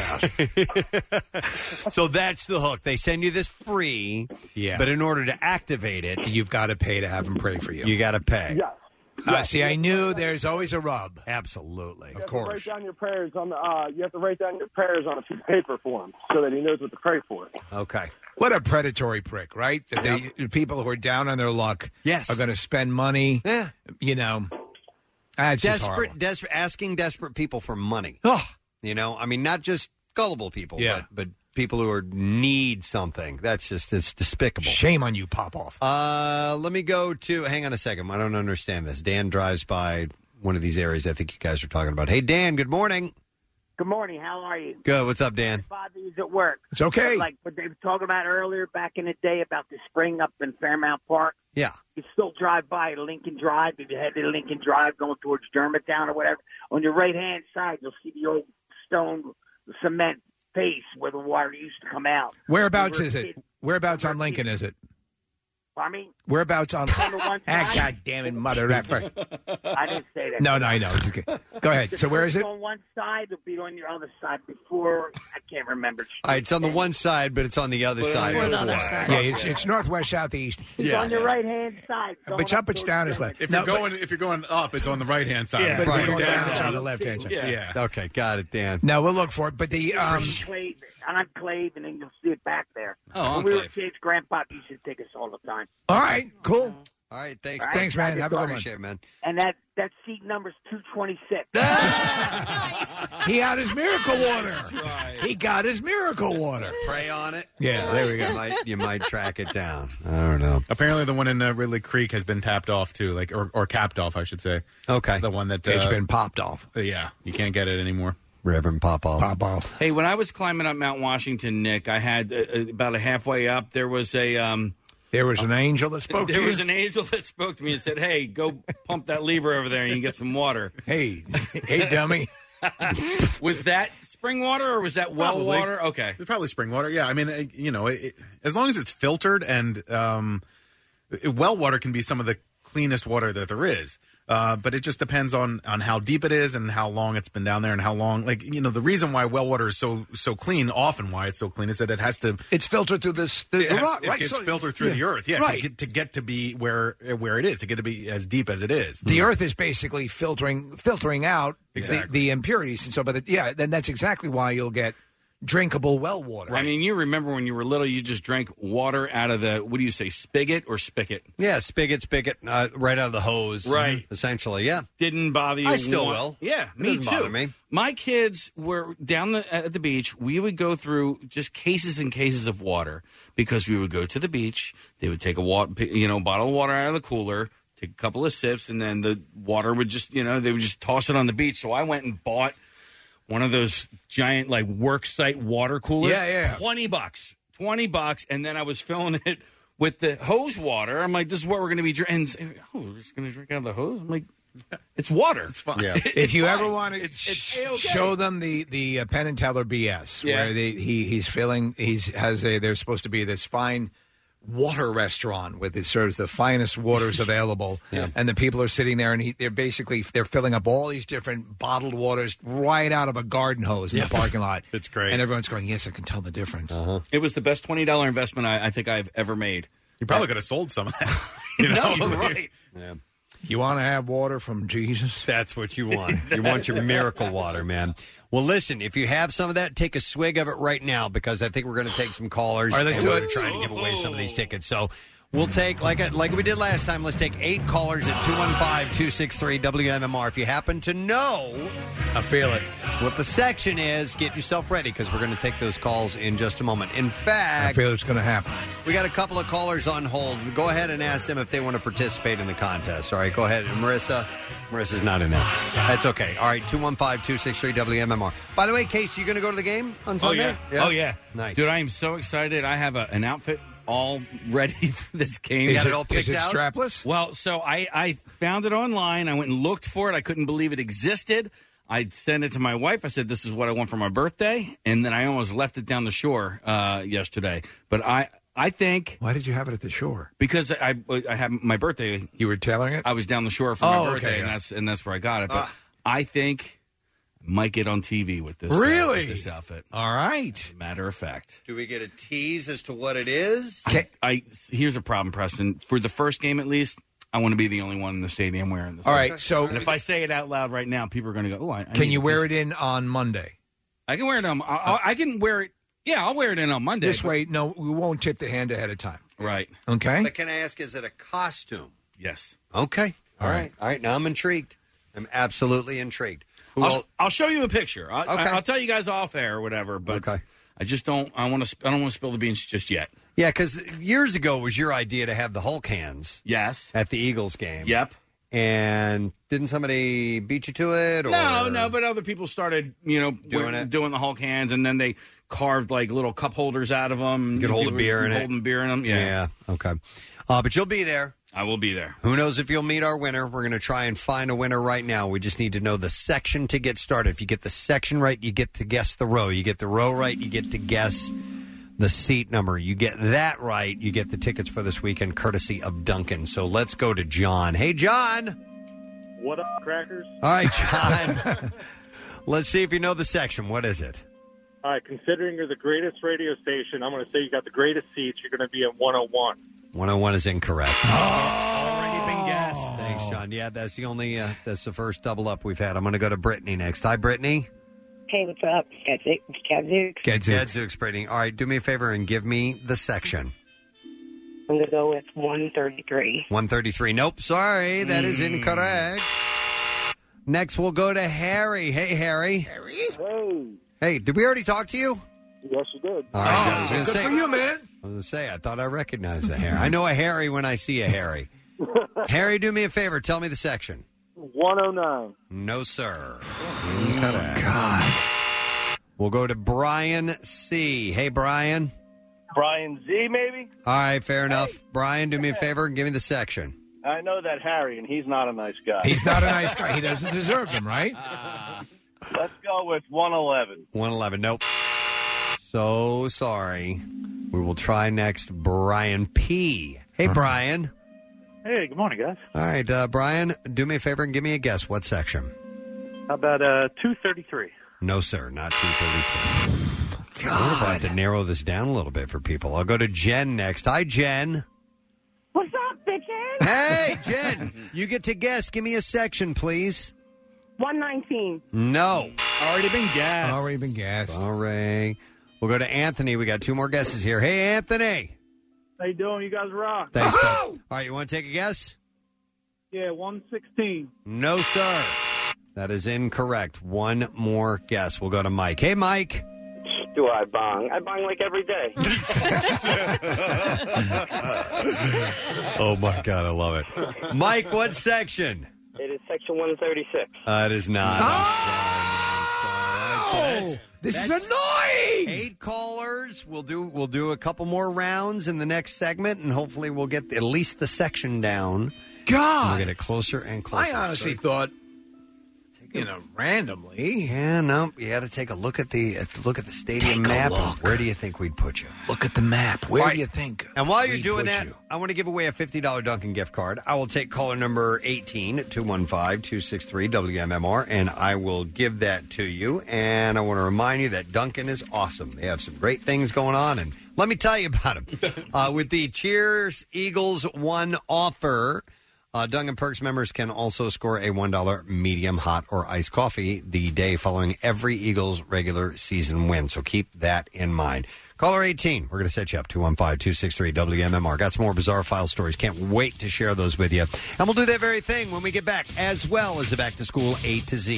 Bangor's house. So that's the hook. They send you this free. Yeah. But in order to activate it, you've got to pay to have them pray for you. You got to pay. Yes. Uh, see, I knew there's always a rub. Absolutely. You have to write down your prayers on the. Uh, you have to write down your prayers on a piece of paper for him, so that he knows what to pray for. Okay. What a predatory prick, right? That they people who are down on their luck Yes. are going to spend money. Yeah. You know, that's just horrible. Desperate, desperate, asking desperate people for money. Oh. You know, I mean, not just gullible people, Yeah. but, but people who are need something. That's just, it's despicable. Shame on you, Popoff. Uh, let me go to, hang on a second. I don't understand this. Dan drives by one of these areas I think you guys are talking about. Hey, Dan, good morning. Good morning. How are you? Good. What's up, Dan? Bobby's at work. It's okay. But like what they were talking about earlier back in the day about the spring up in Fairmount Park. Yeah. You still drive by Lincoln Drive. If you head to Lincoln Drive going towards Germantown or whatever, on your right-hand side, you'll see the old stone cement face where the water used to come out. Whereabouts We were is it? kids. Whereabouts on Lincoln is it? I mean, Whereabouts on? on the one Ah, side. God damn it, mother effer. I didn't say that. No, no, I know. It's okay. Go ahead. So where is it? On one side, it'll be on your other side before. I can't remember. All right, it's on the one side, but it's on the other side. Before the before. other side. Yeah, it's, it's northwest, southeast. It's on your right-hand side. If it's up, it's down, it's left. If No, you're going, if you're going up, it's on the right hand side. Yeah, But but if if you're you're going down, down, it's on the left-hand side. Yeah. Okay, got it, Dan. No, we'll look for it. But the um, Enclave, enclave, and then you'll see it back there. Oh, when we were enclave. kids, Grandpa used to take us all the time. all right, cool. All right, thanks. All right, Thanks, man. Have a good one. Appreciate it, man. And that, that seat number's two twenty-six. He had his miracle water. He got his miracle water. Pray on it. Yeah, there we go. You might, you might track it down. I don't know. Apparently, the one in uh, Ridley Creek has been tapped off too, like or, or capped off, I should say. Okay, the one that It's uh, been popped off. Yeah, you can't get it anymore. Reverend Popoff. Popoff. Hey, when I was climbing up Mount Washington, Nick, I had uh, about a halfway up. There was a um, there was an angel that spoke there to you? There was an angel that spoke to me and said, "Hey, go pump that lever over there and you can get some water." Hey, hey, dummy. Was that spring water or was that well Probably. water? Okay, It's probably spring water. Yeah, I mean, it, you know, it, it, as long as it's filtered and um, it- well water can be some of the cleanest water that there is. Uh, but it just depends on, on how deep it is and how long it's been down there and how long. Like, you know, the reason why well water is so so clean, often why it's so clean, is that it has to. It's filtered through this the, It, the has- rock, it right? gets So- filtered through yeah. the earth, yeah, right. to, get, to get to be where where it is, to get to be as deep as it is. The earth is basically filtering filtering out Exactly. the, the impurities, and so, but it, yeah, then that's exactly why you'll get drinkable well water. I mean, you remember when you were little, you just drank water out of the, what do you say, spigot or spigot? Yeah, spigot, spigot, uh, right out of the hose. Right. Essentially, yeah. Didn't bother you. I still one- will. Yeah, It me doesn't too. bother me. My kids were down the, at the beach. We would go through just cases and cases of water because we would go to the beach. They would take a wa- you know bottle of water out of the cooler, take a couple of sips, and then the water would just you know they would just toss it on the beach. So I went and bought one of those giant like work site water coolers. Yeah, yeah. Twenty bucks. Twenty bucks, and then I was filling it with the hose water. I'm like, this is what we're going to be drinking. Oh, we're just going to drink out of the hose. I'm like, it's water. It's fine. Yeah. If you ever want to It's- it's sh- A-okay. show them the the uh, Penn and Teller B S, Yeah. where they, he he's filling he's has a there's supposed to be this fine water restaurant with it serves the finest waters available, Yeah. and the people are sitting there and he, they're basically they're filling up all these different bottled waters right out of a garden hose in Yeah. the parking lot. It's great. and everyone's going, yes, I can tell the difference. Uh-huh. It was the best twenty dollar investment I, I think I've ever made. You probably could have sold some of that. You No, know? you're right. Yeah. You want to have water from Jesus? That's what you want. You want your miracle water, man. Well, listen, if you have some of that, take a swig of it right now because I think we're going to take some callers. All right, let's and do we're it. gonna try to give away some of these tickets. So we'll take, like I- like we did last time, let's take eight callers at two one five, two six three, W M M R. If you happen to know I feel it. what the section is, get yourself ready because we're going to take those calls in just a moment. In I fact, feel it's going to happen. we got a couple of callers on hold. Go ahead and ask them if they want to participate in the contest. All right, go ahead. And Marissa, Marissa's not in there. That's okay. All right, two one five, two six three, W M M R. By the way, Casey, you going to go to the game on Oh Sunday? yeah. Oh yeah. Nice. Dude, I am so excited. I have a, an outfit all ready for this game. You got it all picked Is it out? strapless? Well, so I, I found it online. I went and looked for it. I couldn't believe it existed. I sent it to my wife. I said, this is what I want for my birthday. And then I almost left it down the shore uh, yesterday. But I I think Why did you have it at the shore? because I I had my birthday. You were tailoring it? I was down the shore for Oh, my okay, birthday, and yeah. that's and that's where I got it. But Ah. I think I might get on T V with this. uh, Really? with this outfit. All right. Matter of fact. Do we get a tease as to what it is? I, I here's a problem, Preston. For the first game, at least, I want to be the only one in the stadium wearing this. All right, so And if I say it out loud right now, people are going to go, "Oh, I, I can need you wear this." it in on Monday? I can wear it on. I, I, I can wear it. Yeah, I'll wear it in on Monday. This but- way, no, we won't tip the hand ahead of time. right? Okay? But can I ask, is it a costume? Yes. Okay. All right. All right. Now I'm intrigued. I'm absolutely intrigued. Who I'll, will- I'll show you a picture. I, Okay. I, will tell you guys off air or whatever. But Okay. I just don't. I want to. I don't want to spill the beans just yet. Yeah, because years ago was your idea to have the Hulk hands Yes. at the Eagles game. Yep. And didn't somebody beat you to it? Or? No, no, but other people started, you know, Doing doing, it? doing the Hulk hands, and then they carved like little cup holders out of them. Get hold of People beer were in it. holding beer in them. Yeah, Yeah. Okay. Uh, but you'll be there. I will be there. Who knows if you'll meet our winner? We're going to try and find a winner right now. We just need to know the section to get started. If you get the section right, you get to guess the row. You get the row right, you get to guess the seat number. You get that right, you get the tickets for this weekend, courtesy of Duncan. So let's go to John. Hey, John. What up, crackers? All right, John. Let's see if you know the section. What is it? All right, considering you're the greatest radio station, I'm going to say you got the greatest seats. You're going to be in one oh one. one oh one is incorrect. Already been guessed. Thanks, John. Yeah, that's the only, uh, that's the first double up we've had. I'm going to go to Brittany next. Hi, Brittany. Hey, what's up? Gadzooks. Gadzooks, Brittany. All right, do me a favor and give me the section. I'm going to go with one thirty-three. one thirty-three. Nope, sorry. That is incorrect. Next, we'll go to Harry. Hey, Harry. Harry? Hey. Hey, did we already talk to you? Yes, you did. All right, I was gonna good say, for you, man. I was going to say, I thought I recognized a Harry. I know a Harry when I see a Harry. Harry, do me a favor. Tell me the section. one oh nine. No, sir. Incorrect. God. We'll go to Brian C. Hey, Brian. Brian Z, maybe? All right, fair enough. Brian, do me a favor and give me the section. I know that Harry, and he's not a nice guy. He's not a nice guy. He doesn't deserve them, right? Let's go with one eleven. one eleven. Nope. So sorry. We will try next Brian P. Hey, Brian. Hey, good morning, guys. All right, uh, Brian, do me a favor and give me a guess. What section? How about uh, two thirty-three? No, sir, not two thirty-two. God. I wonder if I have to narrow this down a little bit for people. I'll go to Jen next. Hi, Jen. What's up, bitches? Hey, Jen, you get to guess. Give me a section, please. one nineteen. No. Already been gassed. Already been gassed. All right. We'll go to Anthony. We got two more guesses here. Hey, Anthony. How you doing? You guys rock. Thanks, bud. All right, you want to take a guess? Yeah, one sixteen. No, sir. That is incorrect. One more guess. We'll go to Mike. Hey, Mike. Do I bong? I bong like every day. Oh, my God. I love it. Mike, what section? It is section one thirty-six. Uh, it is not. Oh! This is annoying. Eight callers. We'll do we'll do a couple more rounds in the next segment, and hopefully we'll get at least the section down. God, we'll get it closer and closer. I honestly So- thought, you know, randomly. Yeah, no, you got to take a look at the at, look at the stadium Take a map. look. Where do you think we'd put you? Look at the map. Where All do right. you think? And while you're we'd doing put that, you? I want to give away a fifty dollars Dunkin' gift card. I will take caller number eighteen at two one five, two six three, W M M R, and I will give that to you. And I want to remind you that Dunkin' is awesome. They have some great things going on, and let me tell you about them. uh, with the Cheers Eagles One offer, Uh, Dunkin' Perks members can also score a one dollar medium, hot, or iced coffee the day following every Eagles regular season win. So keep that in mind. Caller eighteen, we're going to set you up, two one five, two six three, W M M R. Got some more Bizarre File stories. Can't wait to share those with you. And we'll do that very thing when we get back, as well as the Back to School A to Z.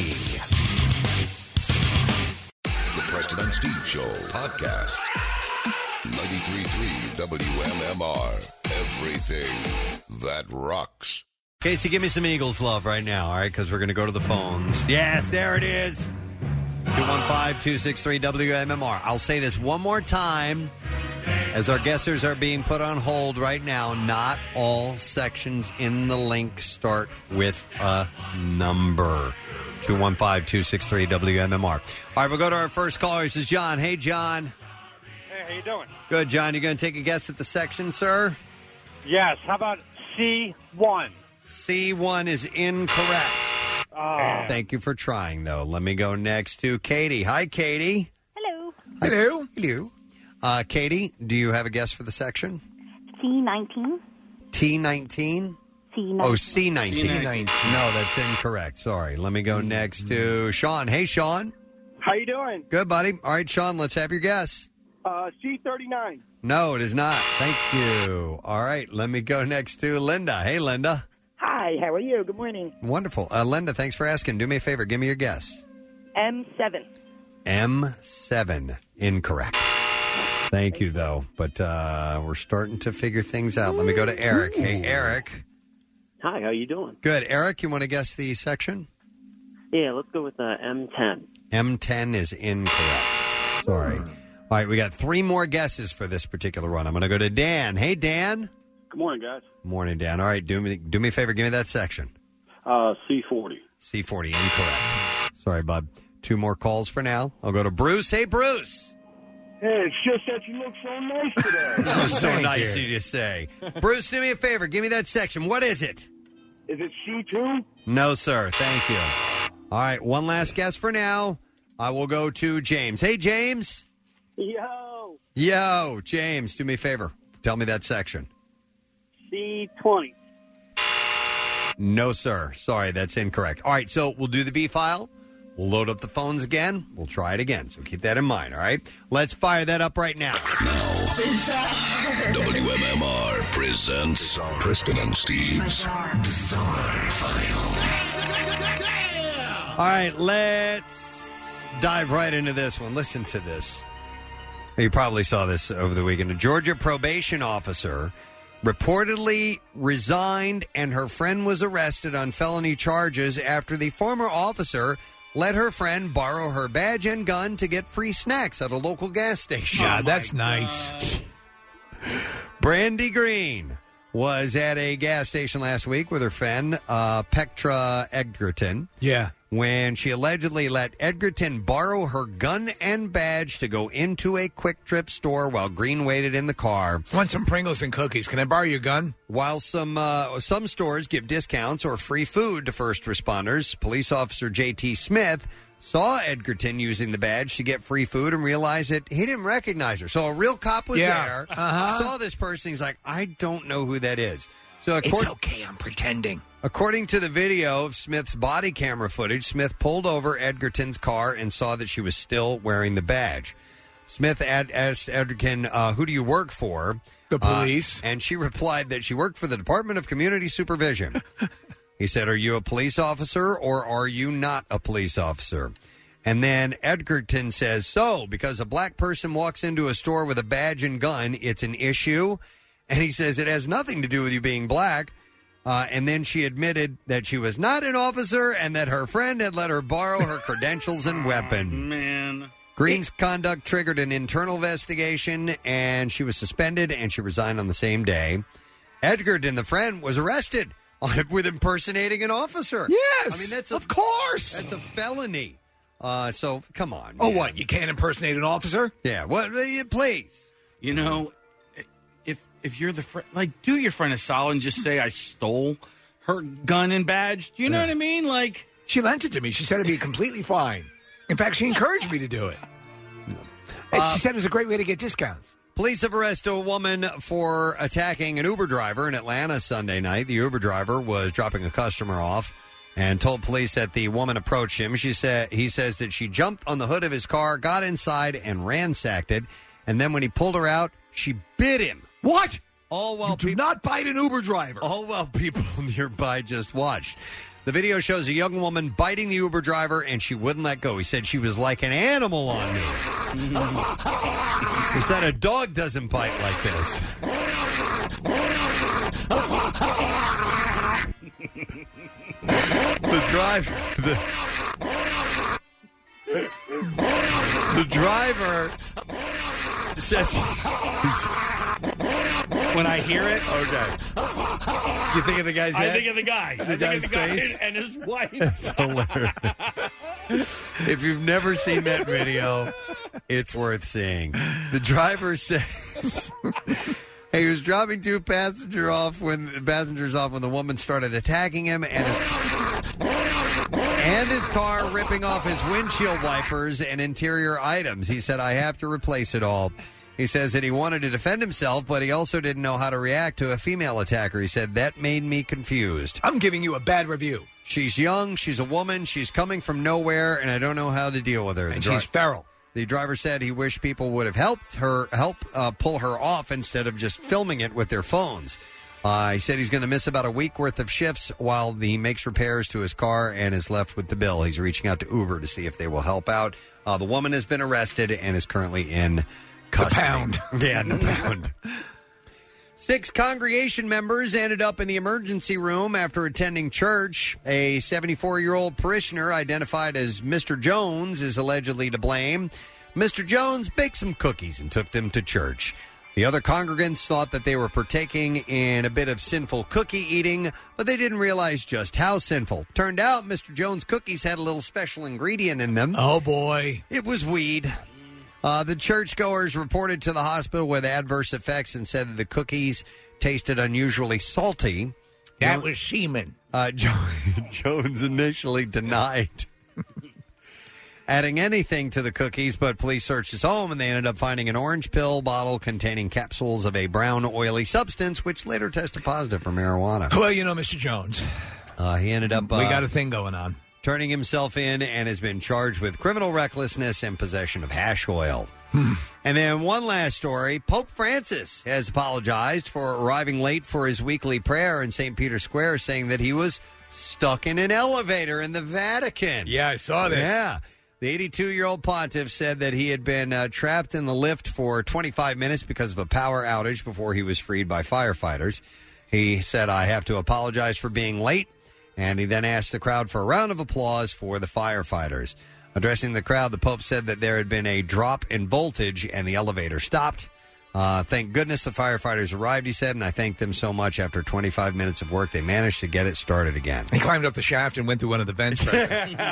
The Preston and Steve Show podcast. ninety-three point three W M M R. Everything that rocks. Casey, give me some Eagles love right now, all right? Because we're going to go to the phones. Yes, there it is. two one five, two six three, W M M R. I'll say this one more time as our guessers are being put on hold right now. Not all sections in the link start with a number. two one five, two six three, W M M R. All right, we'll go to our first caller. This is John. Hey, John. Hey, how you doing? Good, John. You going to take a guess at the section, sir? Yes. How about C one? C one is incorrect. Oh. Thank you for trying, though. Let me go next to Katie. Hi, Katie. Hello. Hello. Hello. Uh, Katie, do you have a guess for the section? C nineteen. T nineteen? C nineteen. Oh, C nineteen. C nineteen. No, that's incorrect. Sorry. Let me go next to Sean. Hey, Sean. How you doing? Good, buddy. All right, Sean, let's have your guess. Uh, C thirty-nine. No, it is not. Thank you. All right, let me go next to Linda. Hey, Linda. Hi, how are you? Good morning. Wonderful. Uh, Linda, thanks for asking. Do me a favor. Give me your guess. M seven. M seven. Incorrect. Thank you, though. But uh, we're starting to figure things out. Let me go to Eric. Hey, Eric. Hi, how you doing? Good. Eric, you want to guess the section? Yeah, let's go with uh, M ten. M ten is incorrect. Sorry. All right, we got three more guesses for this particular run. I'm going to go to Dan. Hey, Dan. Good morning, guys. Morning, Dan. All right, do me do me a favor. Give me that section. Uh, C forty. C forty, incorrect. Sorry, bud. Two more calls for now. I'll go to Bruce. Hey, Bruce. Hey, it's just that you look so nice today. That was so Thank nice you. of you to say. Bruce, do me a favor. Give me that section. What is it? Is it C two? No, sir. Thank you. All right, one last guess for now. I will go to James. Hey, James. Yo, Yo, James, do me a favor. Tell me that section. C twenty. No, sir. Sorry, that's incorrect. All right, so we'll do the B file. We'll load up the phones again. We'll try it again. So keep that in mind, all right? Let's fire that up right now. W M M R presents Preston and Steve's Bizarre, File. All right, let's dive right into this one. Listen to this. You probably saw this over the weekend. A Georgia probation officer reportedly resigned, and her friend was arrested on felony charges after the former officer let her friend borrow her badge and gun to get free snacks at a local gas station. Yeah, that's nice. Brandy Green was at a gas station last week with her friend, uh, Petra Edgerton. Yeah. When she allegedly let Edgerton borrow her gun and badge to go into a Quick Trip store while Green waited in the car. Want some Pringles and cookies? Can I borrow your gun? While some uh, some stores give discounts or free food to first responders, police officer J T Smith saw Edgerton using the badge to get free food and realized that he didn't recognize her. So a real cop was Yeah. there, Uh-huh. saw this person. He's like, I don't know who that is. So It's according, okay, I'm pretending. According to the video of Smith's body camera footage, Smith pulled over Edgerton's car and saw that she was still wearing the badge. Smith ad- asked Edgerton, uh, who do you work for? The police. Uh, and she replied that she worked for the Department of Community Supervision. He said, are you a police officer or are you not a police officer? And then Edgerton says, so, because a black person walks into a store with a badge and gun, it's an issue. And he says it has nothing to do with you being black. Uh, and then she admitted that she was not an officer and that her friend had let her borrow her credentials and weapon. Man. Green's conduct triggered an internal investigation, and she was suspended, and she resigned on the same day. Edgerton, the friend, was arrested on with impersonating an officer. Yes, I mean, that's a, of course. That's a felony. Uh, so, come on. Oh, man. what? You can't impersonate an officer? Yeah, what? Uh, please. You know, if if you're the friend, like, do your friend a solid and just say, I stole her gun and badge. Do you know Yeah. what I mean? Like, She lent it to me. She said it'd be completely fine. In fact, she encouraged me to do it. And Uh, she said it was a great way to get discounts. Police have arrested a woman for attacking an Uber driver in Atlanta Sunday night. The Uber driver was dropping a customer off and told police that the woman approached him. She said he says that she jumped on the hood of his car, got inside, and ransacked it. And then when he pulled her out, she bit him. What? All while You do people, not bite an Uber driver. all while people nearby just watched. The video shows a young woman biting the Uber driver, and she wouldn't let go. He said she was like an animal on me. He said a dog doesn't bite like this. The driver, the, the driver says, when I hear it, okay. You think of the guy's head? I think of the guy. The I think guy's of the guy face? and his wife. It's hilarious. If you've never seen that video, it's worth seeing. The driver says hey, he was dropping two passenger off when the passengers off when the woman started attacking him and his and his car ripping off his windshield wipers and interior items. He said, I have to replace it all. He says that he wanted to defend himself, but he also didn't know how to react to a female attacker. He said, that made me confused. I'm giving you a bad review. She's young, she's a woman, she's coming from nowhere, and I don't know how to deal with her. And The dri- she's feral. The driver said he wished people would have helped her, help uh, pull her off instead of just filming it with their phones. Uh, he said he's going to miss about a week worth of shifts while he makes repairs to his car and is left with the bill. He's reaching out to Uber to see if they will help out. Uh, the woman has been arrested and is currently in custody. The pound. Yeah, the pound. Six congregation members ended up in the emergency room after attending church. A seventy-four-year-old parishioner identified as Mister Jones is allegedly to blame. Mister Jones baked some cookies and took them to church. The other congregants thought that they were partaking in a bit of sinful cookie eating, but they didn't realize just how sinful. Turned out Mister Jones' cookies had a little special ingredient in them. Oh, boy. It was weed. Uh, the churchgoers reported to the hospital with adverse effects and said that the cookies tasted unusually salty. That Jo- was semen. Uh, jo- Jones initially denied adding anything to the cookies, but police searched his home and they ended up finding an orange pill bottle containing capsules of a brown, oily substance, which later tested positive for marijuana. Well, you know, Mister Jones. Uh, he ended up... Uh, we got a thing going on. turning himself in and has been charged with criminal recklessness and possession of hash oil. And then one last story. Pope Francis has apologized for arriving late for his weekly prayer in Saint Peter's Square, saying that he was stuck in an elevator in the Vatican. Yeah, I saw this. Yeah. The eighty-two-year-old pontiff said that he had been uh, trapped in the lift for twenty-five minutes because of a power outage before he was freed by firefighters. He said, I have to apologize for being late, and he then asked the crowd for a round of applause for the firefighters. Addressing the crowd, the Pope said that there had been a drop in voltage and the elevator stopped. Uh, thank goodness the firefighters arrived, he said, and I thank them so much. After twenty-five minutes of work, they managed to get it started again. He climbed up the shaft and went through one of the vents. Right?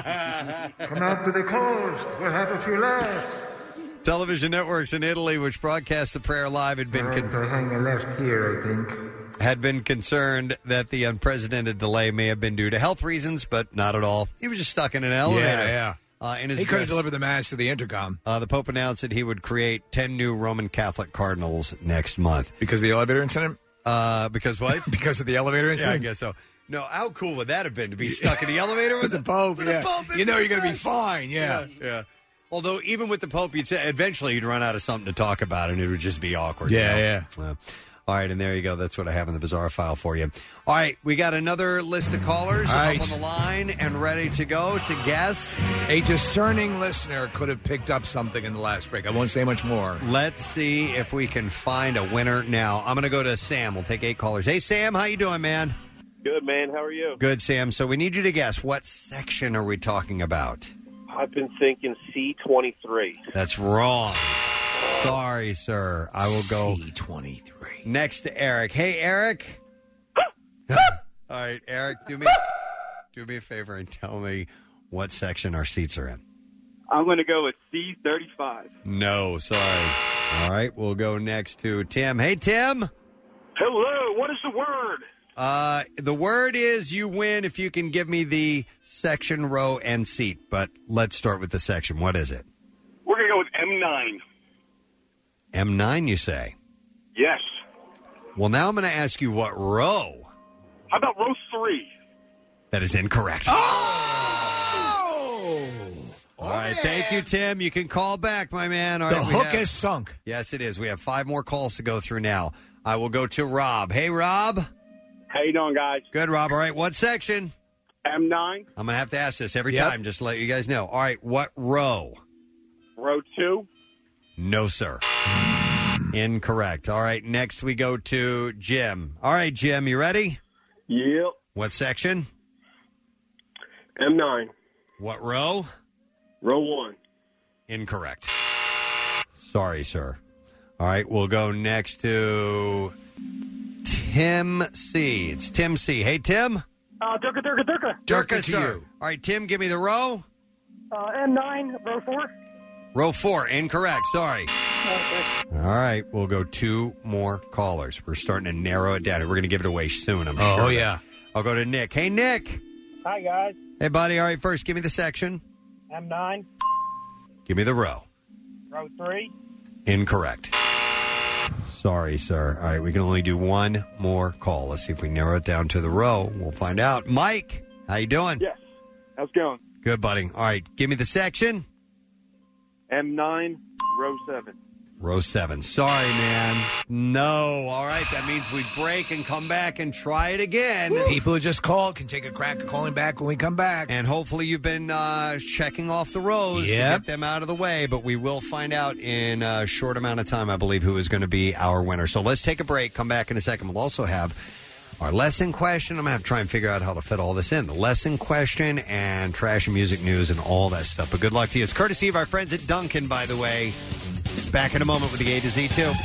Come out to the coast. We'll have a few laughs. Television networks in Italy, which broadcast the prayer live, had been con- I hang a left here, I think. had been concerned that the unprecedented delay may have been due to health reasons, but not at all. He was just stuck in an elevator. Yeah, yeah. Uh, in his he couldn't dress. deliver the mass to the intercom. Uh, the Pope announced that he would create ten new Roman Catholic cardinals next month. Because of the elevator incident? Uh, because what? Because of the elevator incident? Yeah, I guess so. No, how cool would that have been to be stuck in the elevator with the Pope? With Yeah. the Pope You know you're going to be Yes. fine, yeah. yeah, yeah. Although even with the Pope, you'd say eventually you'd run out of something to talk about, and it would just be awkward. you Yeah, know? yeah. Uh, all right, and there you go. That's what I have in the bizarre file for you. All right, we got another list of callers All right. up on the line and ready to go to guess. A discerning listener could have picked up something in the last break. I won't say much more. Let's see if we can find a winner now. I'm going to go to Sam. We'll take eight callers. Hey, Sam, how you doing, man? Good, man. How are you? Good, Sam. So we need you to guess. What section are we talking about? I've been thinking C twenty-three. That's wrong. Sorry, sir. I will go C twenty-three. Next to Eric. Hey, Eric. All right, Eric, do me do me a favor and tell me what section our seats are in. I'm going to go with C thirty-five. No, sorry. All right, we'll go next to Tim. Hey, Tim. Hello, what is the word? Uh, the word is you win if you can give me the section, row, and seat. But let's start with the section. What is it? We're going to go with M nine. M nine, you say? Yes. Well, now I'm going to ask you what row. How about row three? That is incorrect. Oh! All right, thank you, Tim. You can call back, my man. All The right, we hook have- is sunk. Yes, it is. We have five more calls to go through now. I will go to Rob. Hey, Rob. How you doing, guys? Good, Rob. All right, what section? M nine. I'm going to have to ask this every Yep. time, just to let you guys know. All right, what row? Row two. No, sir. Incorrect. All right, next we go to Jim. All right, Jim, you ready? Yep. What section? M nine. What row? Row one. Incorrect. Sorry, sir. All right, we'll go next to Tim C. It's Tim C. Hey, Tim. Uh, Durka, Durka, Durka. Durka, sir. All right, Tim, give me the row. Uh, M nine, row four. Row four. Incorrect. Sorry. All right, we'll go two more callers. We're starting to narrow it down. We're going to give it away soon, I'm Oh, sure. yeah. I'll go to Nick. Hey, Nick. Hi, guys. Hey, buddy. All right, first, give me the section. M nine, Give me the row. row three. Incorrect. Sorry, sir. All right, we can only do one more call. Let's see if we narrow it down to the row. We'll find out. Mike, how you doing? Yes. How's it going? Good, buddy. All right, give me the section. M nine, row seven. Row seven. Sorry, man. No. All right, that means we break and come back and try it again. People who just called can take a crack at calling back when we come back. And hopefully you've been uh, checking off the rows to Yep. get them out of the way. But we will find out in a short amount of time, I believe, who is going to be our winner. So let's take a break. Come back in a second. We'll also have our lesson question. I'm going to have to try and figure out how to fit all this in. The lesson question and trash and music news and all that stuff. But good luck to you. It's courtesy of our friends at Duncan, by the way. Back in a moment with the A to Z, too.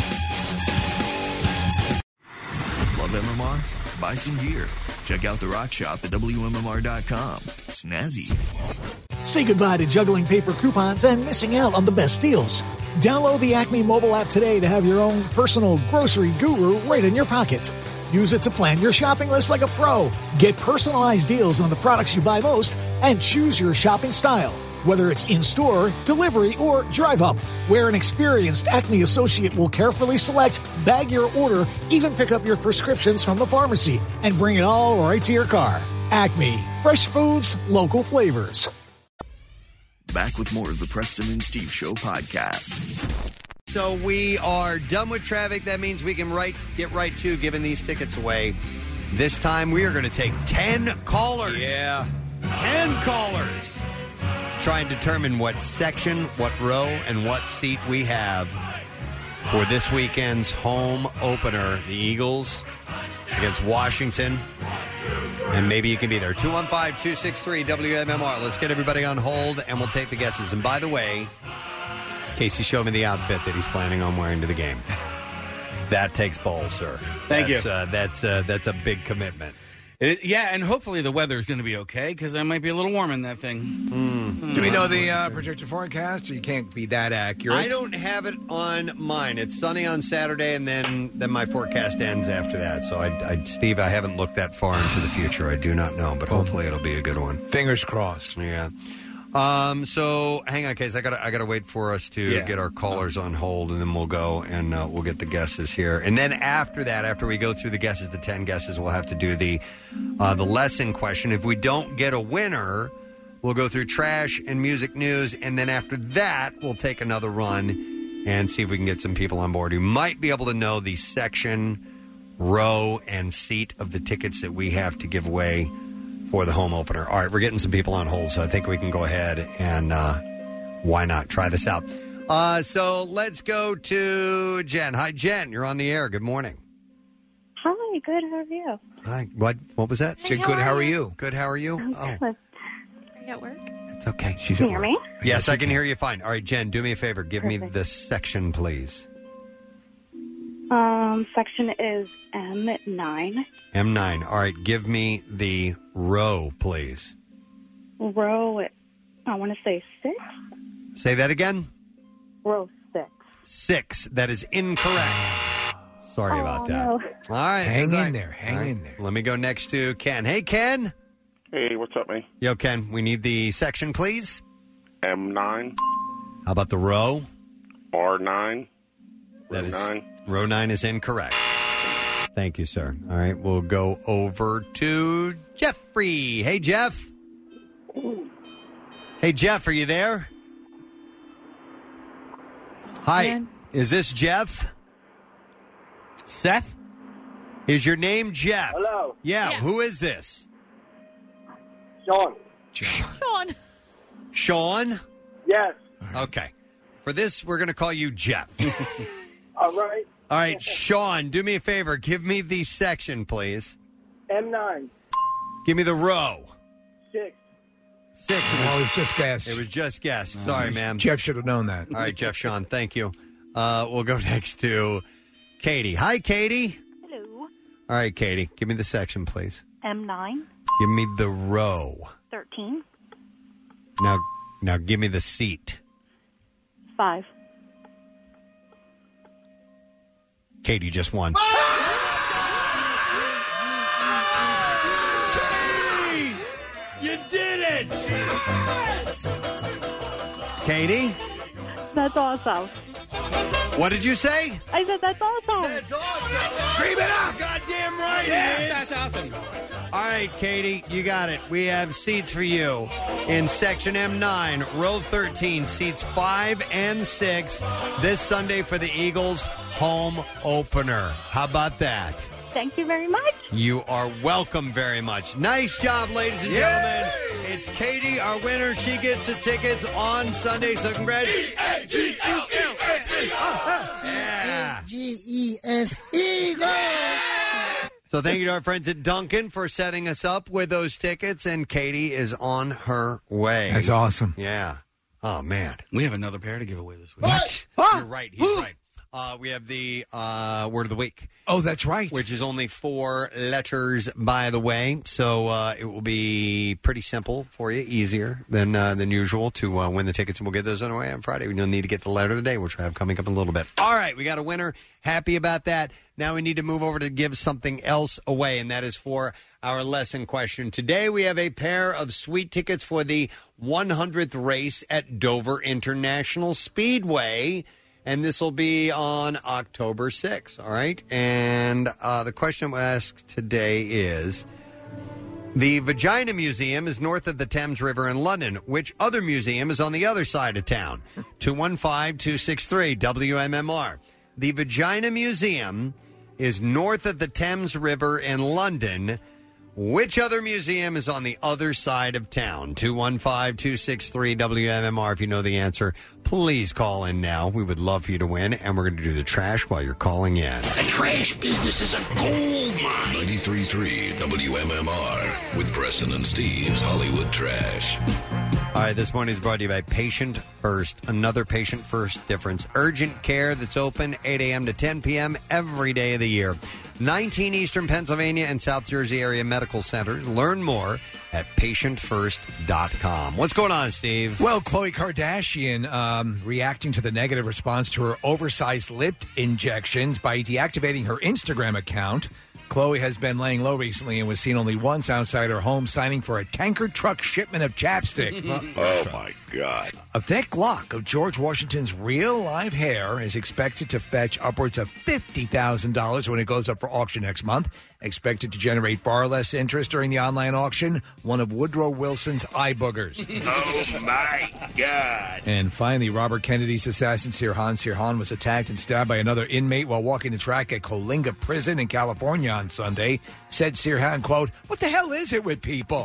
Love M M R? Buy some gear. Check out the rock shop at W M M R dot com. Snazzy. Say goodbye to juggling paper coupons and missing out on the best deals. Download the Acme mobile app today to have your own personal grocery guru right in your pocket. Use it to plan your shopping list like a pro. Get personalized deals on the products you buy most and choose your shopping style. Whether it's in-store, delivery, or drive-up, where an experienced Acme associate will carefully select, bag your order, even pick up your prescriptions from the pharmacy, and bring it all right to your car. Acme, fresh foods, local flavors. Back with more of the Preston and Steve Show podcast. So we are done with traffic. That means we can right get right to giving these tickets away. This time we are going to take ten callers. Yeah. ten callers. Try and determine what section, what row, and what seat we have for this weekend's home opener. The Eagles against Washington. And maybe you can be there. two one five, two six three, W M M R. Let's get everybody on hold, and we'll take the guesses. And by the way, Casey showed me the outfit that he's planning on wearing to the game. That takes balls, sir. Thank that's, you. Uh, that's, uh, that's a big commitment. It, yeah, and hopefully the weather is going to be okay because I might be a little warm in that thing. Mm. Do we know the uh, projected forecast? Or you can't be that accurate. I don't have it on mine. It's sunny on Saturday, and then, then my forecast ends after that. So, I, I, Steve, I haven't looked that far into the future. I do not know, but hopefully it'll be a good one. Fingers crossed. Yeah. Um, so hang on, Case. I gotta, I gotta wait for us to Yeah. get our callers on hold, and then we'll go and uh, we'll get the guesses here. And then after that, after we go through the guesses, the ten guesses, we'll have to do the uh, the lesson question. If we don't get a winner, we'll go through trash and music news, and then after that, we'll take another run and see if we can get some people on board who might be able to know the section, row, and seat of the tickets that we have to give away for the home opener. All right, we're getting some people on hold, so I think we can go ahead and uh, why not try this out. Uh, so let's go to Jen. Hi, Jen. You're on the air. Good morning. Hi, good. How are you? Hi. What? What was that? Hey, Jen, good, how are you? Good. How are you? I'm Oh, good. Are you at work? it's okay. Can you hear me? Yes, I can hear you fine. All right, Jen, do me a favor. Give me the section, please. Um, section is M nine. M nine. All right, give me the row, please. Row, I want to say six. Say that again. Row six. Six. That is incorrect. Sorry Oh, about that. no. All right. Hang that's all in right. there. Hang All right. in there. Let me go next to Ken. Hey, Ken. Hey, what's up, man? Yo, Ken, we need the section, please. M nine, How about the row? R nine, That is nine. row nine is incorrect. Thank you, sir. All right, we'll go over to Jeffrey. Hey, Jeff. Hey, Jeff, are you there? Hi. Is this Jeff? Seth? Is your name Jeff? Hello. Yeah, Yeah. who is this? Sean. Sean. Sean? Yes. Okay. For this, we're going to call you Jeff. All right. All right, Sean, do me a favor. Give me the section, please. M nine. Give me the row. Six. Six. Oh, it was just guessed. It was just guessed. Sorry, ma'am. Jeff should have known that. All right, Jeff, Sean, thank you. Uh, we'll go next to Katie. Hi, Katie. Hello. All right, Katie, give me the section, please. M nine. Give me the row. thirteen. Now, now give me the seat. five. Katie just won. You did it! Katie, That's awesome. what did you say? I said that's awesome. That's awesome. Scream it out. Goddamn right Yeah, it is. that's awesome. All right, Katie, you got it. We have seats for you in section M nine, row thirteen, seats five and six this Sunday for the Eagles home opener. How about that? Thank you very much. You are welcome very much. Nice job, ladies and gentlemen. It's Katie, our winner. She gets the tickets on Sunday, so congrats. Yeah. G E S Eagles. So thank you to our friends at Duncan for setting us up with those tickets, and Katie is on her way. That's awesome. Yeah. Oh, man. We have another pair to give away this week. What? You're right. He's right. Uh, we have the uh, word of the week. Oh, that's right. Which is only four letters, by the way. So uh, it will be pretty simple for you, easier than uh, than usual to uh, win the tickets, and we'll get those on the way on Friday. We don't need to get the letter of the day, which we have coming up in a little bit. All right, we got a winner. Happy about that. Now we need to move over to give something else away, and that is for our lesson question. Today we have a pair of sweet tickets for the one hundredth race at Dover International Speedway. And this will be on October sixth, all right? And uh, the question I'm asked today is, The Vagina Museum is north of the Thames River in London. Which other museum is on the other side of town? two one five, two six three, W M M R. The Vagina Museum is north of the Thames River in London. Which other museum is on the other side of town? two one five, two six three, W M M R. If you know the answer, please call in now. We would love for you to win, and we're going to do the trash while you're calling in. The trash business is a gold mine. ninety-three point three W M M R with Preston and Steve's Hollywood Trash. All right, this morning is brought to you by Patient First. Another Patient First difference. Urgent care that's open eight a.m. to ten p.m. every day of the year. nineteen Eastern Pennsylvania and South Jersey area medical centers. Learn more at patient first dot com. What's going on, Steve? Well, Khloe Kardashian um, reacting to the negative response to her oversized lip injections by deactivating her Instagram account. Khloe has been laying low recently and was seen only once outside her home signing for a tanker truck shipment of chapstick. Oh, my God. A thick lock of George Washington's real live hair is expected to fetch upwards of fifty thousand dollars when it goes up for auction next month. Expected to generate far less interest during the online auction, one of Woodrow Wilson's eye boogers. Oh, my God. And finally, Robert Kennedy's assassin, Sirhan Sirhan, was attacked and stabbed by another inmate while walking the track at Coalinga Prison in California on Sunday. Said Sirhan, quote, "What the hell is it with people?"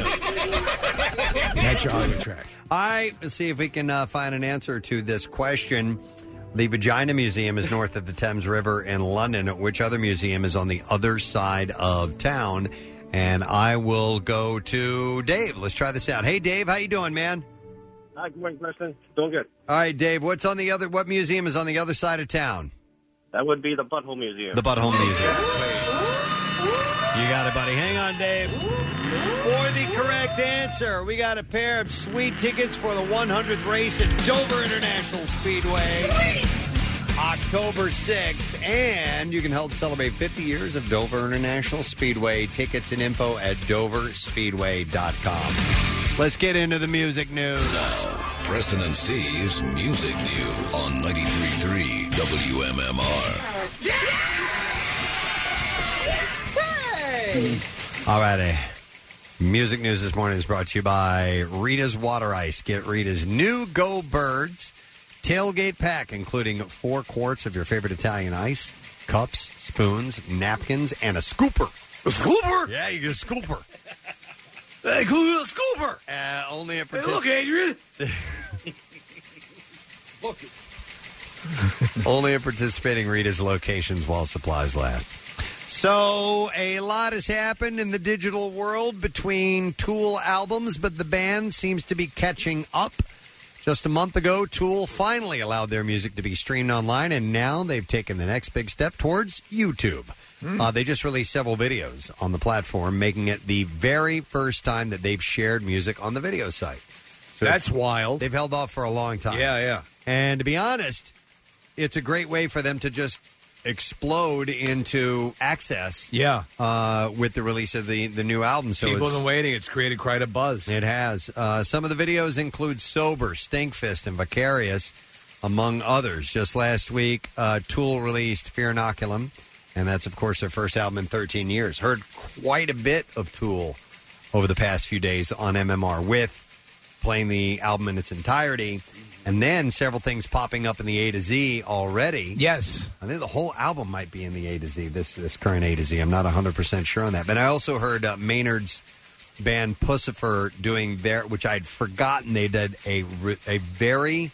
That's your Hollywood track. All right, let's see if we can uh, find an answer to this question. The Vagina Museum is north of the Thames River in London. Which other museum is on the other side of town? And I will go to Dave. Let's try this out. Hey, Dave, how you doing, man? Hi, good morning, Preston. Doing good. All right, Dave, what's on the other? What museum is on the other side of town? That would be the Butthole Museum. The Butthole Museum. You got it, buddy. Hang on, Dave. For the correct answer, we got a pair of sweet tickets for the one hundredth race at Dover International Speedway. Sweet. October sixth. And you can help celebrate fifty years of Dover International Speedway. Tickets and info at dover speedway dot com. Let's get into the music news. Now, Preston and Steve's Music News on ninety-three point three W M M R. All righty. Music news this morning is brought to you by Rita's Water Ice. Get Rita's new Go Birds tailgate pack, including four quarts of your favorite Italian ice, cups, spoons, napkins, and a scooper. A scooper? Yeah, you get a scooper. Hey, cool, a scooper. Uh, only a Hey, look, Adrian. Only at participating Rita's locations while supplies last. So, a lot has happened in the digital world between Tool albums, but the band seems to be catching up. Just a month ago, Tool finally allowed their music to be streamed online, and now they've taken the next big step towards YouTube. Mm. Uh, they just released several videos on the platform, making it the very first time that they've shared music on the video site. So That's wild. They've held off for a long time. Yeah, yeah. And to be honest, it's a great way for them to just explode into access. Yeah, uh, with the release of the, the new album. So people it's, have been waiting. It's created quite a buzz. It has. Uh, some of the videos include Sober, Stinkfist, and Vicarious, among others. Just last week, uh, Tool released Fear Inoculum, and that's, of course, their first album in thirteen years. Heard quite a bit of Tool over the past few days on M M R with playing the album in its entirety. And then several things popping up in the A to Z already. Yes. I think the whole album might be in the A to Z, this this current A to Z. I'm not one hundred percent sure on that. But I also heard uh, Maynard's band Pussifer doing their, which I'd forgotten they did a, a very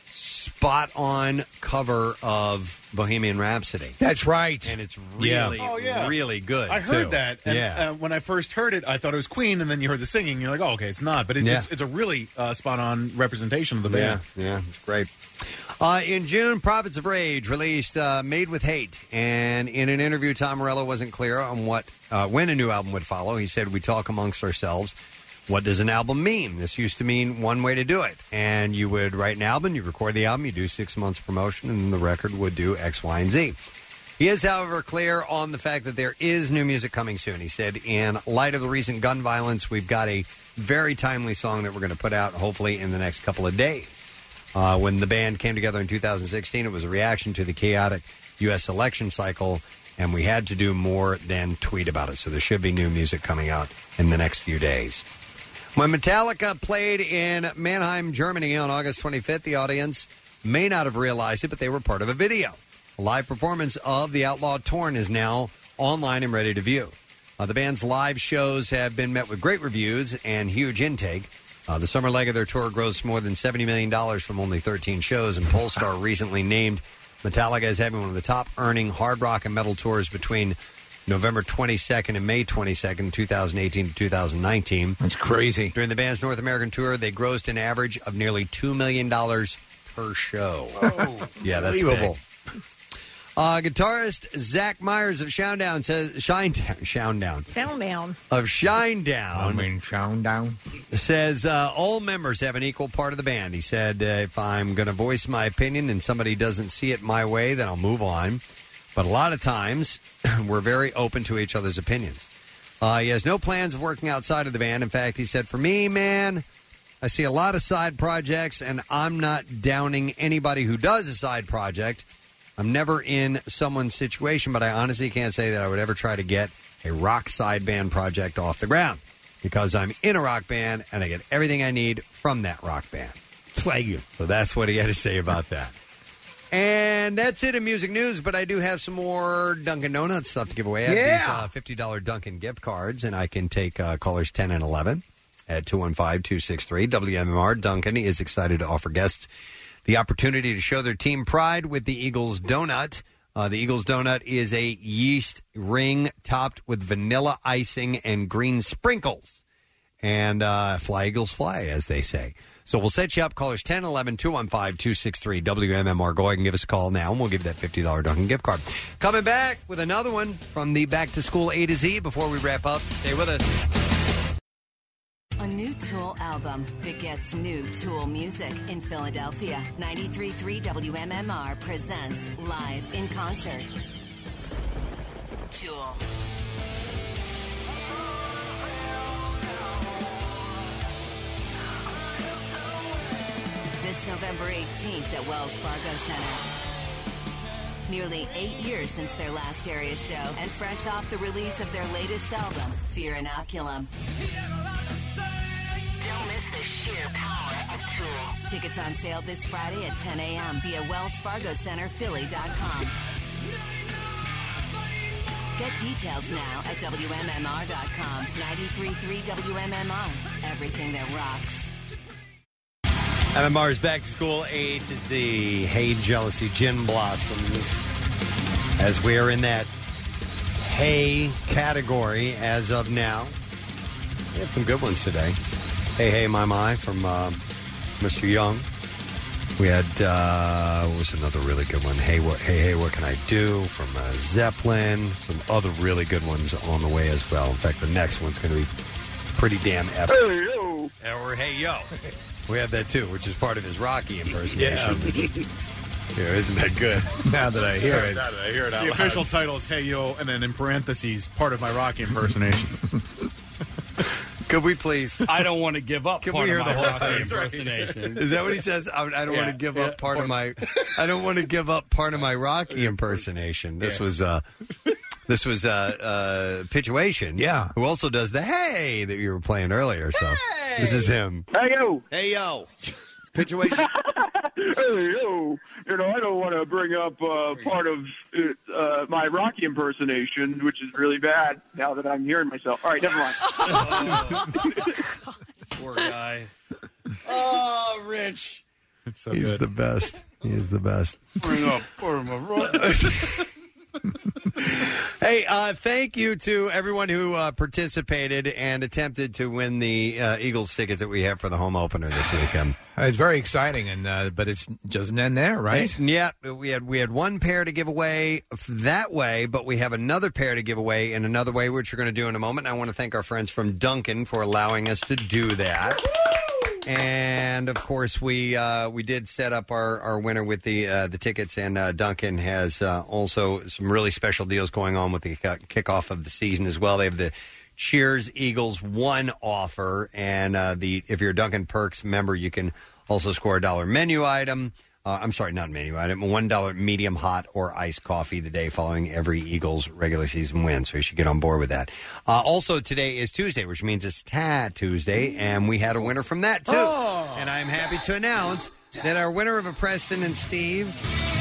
spot-on cover of Bohemian Rhapsody. That's right. And it's really, yeah. Oh, yeah. really good, I heard too. that. And, yeah. Uh, when I first heard it, I thought it was Queen, and then you heard the singing, and you're like, oh, okay, it's not. But it, Yeah. it's, it's a really uh, spot-on representation of the band. Yeah, yeah, it's great. Uh, in June, Prophets of Rage released uh, Made with Hate. And in an interview, Tom Morello wasn't clear on what uh, when a new album would follow. He said, we talk amongst ourselves. What does an album mean? This used to mean one way to do it. And you would write an album, you record the album, you do six months promotion, and the record would do X, Y, and Z. He is, however, clear on the fact that there is new music coming soon. He said, in light of the recent gun violence, we've got a very timely song that we're going to put out, hopefully, in the next couple of days. Uh, when the band came together in two thousand sixteen, it was a reaction to the chaotic U S election cycle, and we had to do more than tweet about it. So there should be new music coming out in the next few days. When Metallica played in Mannheim, Germany on August twenty-fifth, the audience may not have realized it, but they were part of a video. A live performance of The Outlaw Torn is now online and ready to view. Uh, the band's live shows have been met with great reviews and huge intake. Uh, the summer leg of their tour grossed more than seventy million dollars from only thirteen shows, and Polestar recently named Metallica as having one of the top-earning hard rock and metal tours between November twenty-second and May twenty-second, twenty eighteen to two thousand nineteen. That's crazy. During the band's North American tour, they grossed an average of nearly two million dollars per show. Oh, yeah, that's unbelievable. big. Uh, guitarist Zach Myers of Shinedown says Shinedown, Shinedown Down, down. of Shinedown. I mean, Shinedown says uh, all members have an equal part of the band. He said, uh, if I'm going to voice my opinion and somebody doesn't see it my way, then I'll move on. But a lot of times, we're very open to each other's opinions. Uh, he has no plans of working outside of the band. In fact, he said, for me, man, I see a lot of side projects, and I'm not downing anybody who does a side project. I'm never in someone's situation, but I honestly can't say that I would ever try to get a rock side band project off the ground because I'm in a rock band and I get everything I need from that rock band. Play you. So that's what he had to say about that. And that's it in music news, but I do have some more Dunkin' Donuts stuff to give away. I have Yeah. these uh, fifty dollars Dunkin' gift cards, and I can take uh, callers ten and eleven at two one five, two six three. W M M R Dunkin' is excited to offer guests the opportunity to show their team pride with the Eagles Donut. Uh, the Eagles Donut is a yeast ring topped with vanilla icing and green sprinkles. And uh, fly, Eagles, fly, as they say. So we'll set you up. Callers ten eleven, two one five, two six three, W M M R. Go ahead and give us a call now, and we'll give you that fifty dollars Dunkin' gift card. Coming back with another one from the Back to School A to Z. Before we wrap up, stay with us. A new Tool album begets new Tool music in Philadelphia. ninety-three point three W M M R presents Live in Concert. Tool. This November eighteenth at Wells Fargo Center. Nearly eight years since their last area show, and fresh off the release of their latest album, Fear Inoculum. Don't miss the sheer power of Tool. Tickets on sale this Friday at ten a.m. via wells fargo center philly dot com. Get details now at W M M R dot com. ninety-three point three W M M R. Everything that rocks. M M R's Back to School A to Z. Hey, Jealousy, Gin Blossoms. As we are in that hey category as of now. We had some good ones today. Hey, hey, my, my from uh, Mister Young. We had, uh, what was another really good one? Hey, what, hey, hey, what can I do? From uh, Zeppelin. Some other really good ones on the way as well. In fact, the next one's going to be pretty damn epic. Hey, yo. Or hey, yo. We have that too, which is part of his Rocky impersonation. Yeah. Yeah, isn't that good? Now that I hear it. Now that I hear it out The loud. Official title is Hey Yo, and then in parentheses, part of my Rocky impersonation. Could we please? I don't want to give up Can part we hear of my the whole Rocky thing? impersonation. Is that what he says? I, I don't Yeah, want to give yeah, up part of my. I don't want to give up part of my Rocky impersonation. This Yeah. was uh, this was uh, uh, Pituation. Yeah. Who also does the hey that you were playing earlier. So this is him. Hey, yo. Hey yo. Pituation. Hey, yo. You know, I don't want to bring up uh, part of uh, my Rocky impersonation, which is really bad now that I'm hearing myself. All right, never mind. Poor guy. Oh, Rich. It's so He's good. the best. He is the best. Bring up part of my Rocky. Hey, uh, thank you to everyone who uh, participated and attempted to win the uh, Eagles tickets that we have for the home opener this weekend. It's very exciting, and uh, but it doesn't end there, right? And, yeah, we had we had one pair to give away that way, but we have another pair to give away in another way, which we're going to do in a moment. And I want to thank our friends from Dunkin' for allowing us to do that. And of course, we uh, we did set up our, our winner with the uh, the tickets, and uh, Dunkin' has uh, also some really special deals going on with the kickoff of the season as well. They have the Cheers Eagles One offer, and uh, the if you're a Dunkin' Perks member, you can also score a dollar menu item. Uh, I'm sorry, not menu item. one dollar medium hot or iced coffee the day following every Eagles regular season win. So you should get on board with that. Uh, also, today is Tuesday, which means it's Tad Tuesday, and we had a winner from that, too. Oh. And I'm happy to announce that our winner of a Preston and Steve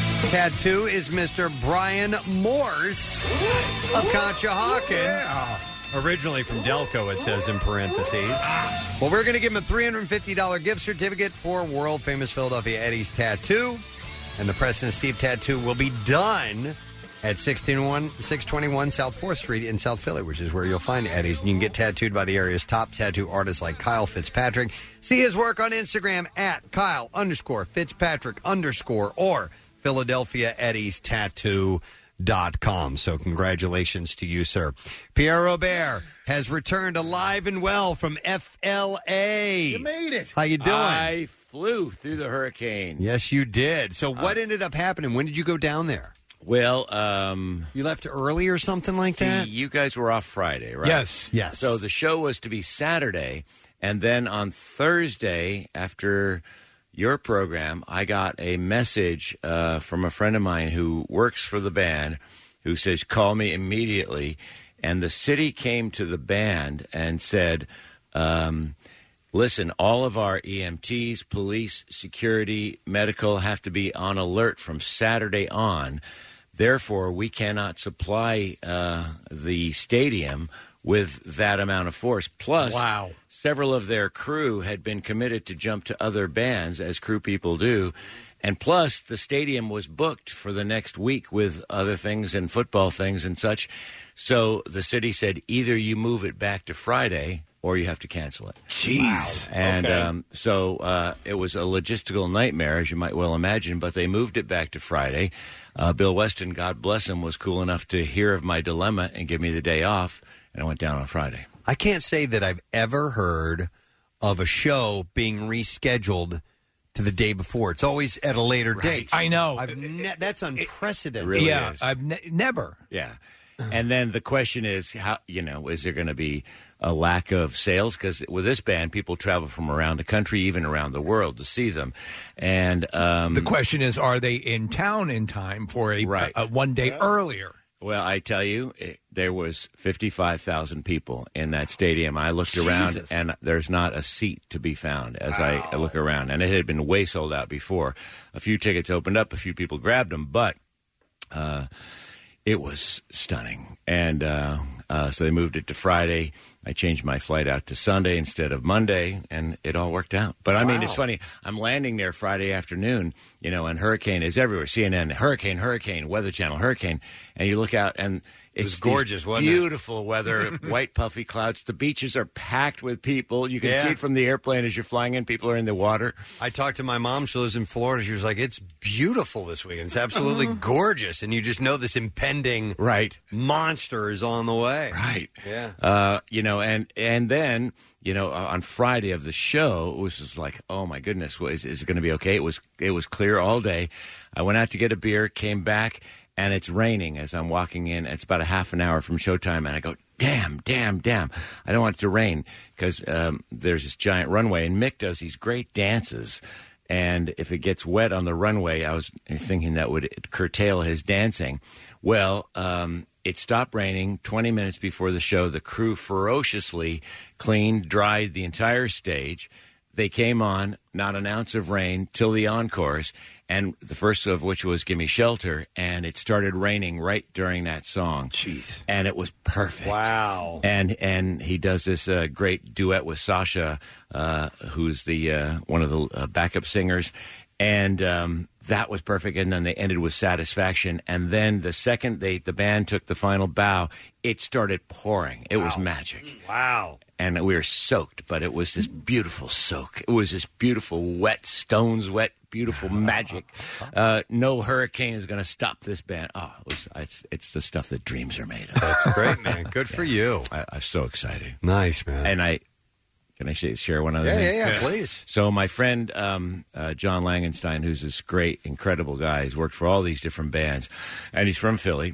tattoo is Mister Brian Morse of Conshohocken. Yeah. Originally from Delco, it says in parentheses. Well, we're going to give him a three hundred fifty dollars gift certificate for world-famous Philadelphia Eddie's Tattoo. And the Preston and Steve tattoo will be done at six twenty-one South fourth Street in South Philly, which is where you'll find Eddie's. And you can get tattooed by the area's top tattoo artists like Kyle Fitzpatrick. See his work on Instagram at Kyle underscore Fitzpatrick underscore or Philadelphia Eddie's Tattoo. Dot com. So congratulations to you, sir. Pierre Robert has returned alive and well from F L A. You made it. How you doing? I flew through the hurricane. Yes, you did. So what Uh, ended up happening? When did you go down there? Well, um... You left early or something like see, that? you guys were off Friday, right? Yes. Yes. So the show was to be Saturday, and then on Thursday, after your program, I got a message uh, from a friend of mine who works for the band who says, call me immediately. And the city came to the band and said, um, listen, all of our E M Ts, police, security, medical have to be on alert from Saturday on. Therefore, we cannot supply uh, the stadium with that amount of force. Plus, wow. several of their crew had been committed to jump to other bands, as crew people do. And plus, the stadium was booked for the next week with other things and football things and such. So the city said, either you move it back to Friday or you have to cancel it. Jeez. And Okay. um, so uh, it was a logistical nightmare, as you might well imagine, but they moved it back to Friday. Uh, Bill Weston, God bless him, was cool enough to hear of my dilemma and give me the day off, and I went down on Friday. I can't say that I've ever heard of a show being rescheduled to the day before. It's always at a later date. I know. I've ne- that's unprecedented. really yeah, is. I've ne- never. Yeah. And then the question is, how you know, is there going to be a lack of sales? Because with this band, people travel from around the country, even around the world, to see them. And um, The question is, are they in town in time for a, Right. a, a one day earlier? Well, I tell you, it, there was fifty-five thousand people in that stadium. I looked around, Jesus. and there's not a seat to be found as I, I look around. And it had been way sold out before. A few tickets opened up. A few people grabbed them. But uh, it was stunning. And uh, uh, so they moved it to Friday. I changed my flight out to Sunday instead of Monday, and it all worked out. But, I mean, Wow. it's funny. I'm landing there Friday afternoon, you know, and hurricane is everywhere. C N N, hurricane, hurricane, Weather Channel, hurricane. And you look out, and it's was these gorgeous, wasn't it? beautiful weather, white puffy clouds. The beaches are packed with people. You can Yeah. see it from the airplane as you're flying in. People are in the water. I talked to my mom. She lives in Florida. She was like, it's beautiful this weekend. It's absolutely gorgeous. And you just know this impending right monster is on the way. Right. Yeah. Uh, you know, and and then, you know, uh, on Friday of the show, it was just like, oh my goodness, well, is, is it going to be okay? It was it was clear all day. I went out to get a beer, came back, and it's raining as I'm walking in. It's about a half an hour from showtime, and I go, damn, damn, damn. I don't want it to rain because um, there's this giant runway, and Mick does these great dances. And if it gets wet on the runway, I was thinking that would curtail his dancing. Well, um, it stopped raining twenty minutes before the show. The crew ferociously cleaned, dried the entire stage. They came on, not an ounce of rain, till the encores, and the first of which was Gimme Shelter, and it started raining right during that song. Jeez. And it was perfect. Wow. And and he does this uh, great duet with Sasha, uh, who's the uh, one of the uh, backup singers, and um, that was perfect. And then they ended with Satisfaction. And then the second they the band took the final bow, it started pouring. It was magic. Wow. And we were soaked, but it was this beautiful soak. It was this beautiful, wet, stones wet, beautiful magic. Uh, no hurricane is going to stop this band. Oh, it was, it's, it's the stuff that dreams are made of. That's great, man. Good for you. I, I'm so excited. Nice, man. And I, can I sh- share one other Yeah, thing? yeah, yeah, please. So my friend um, uh, John Langenstein, who's this great, incredible guy, he's worked for all these different bands, and he's from Philly.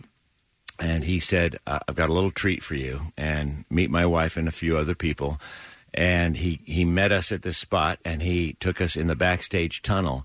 And he said, uh, I've got a little treat for you, and meet my wife and a few other people. And he, he met us at this spot, and he took us in the backstage tunnel.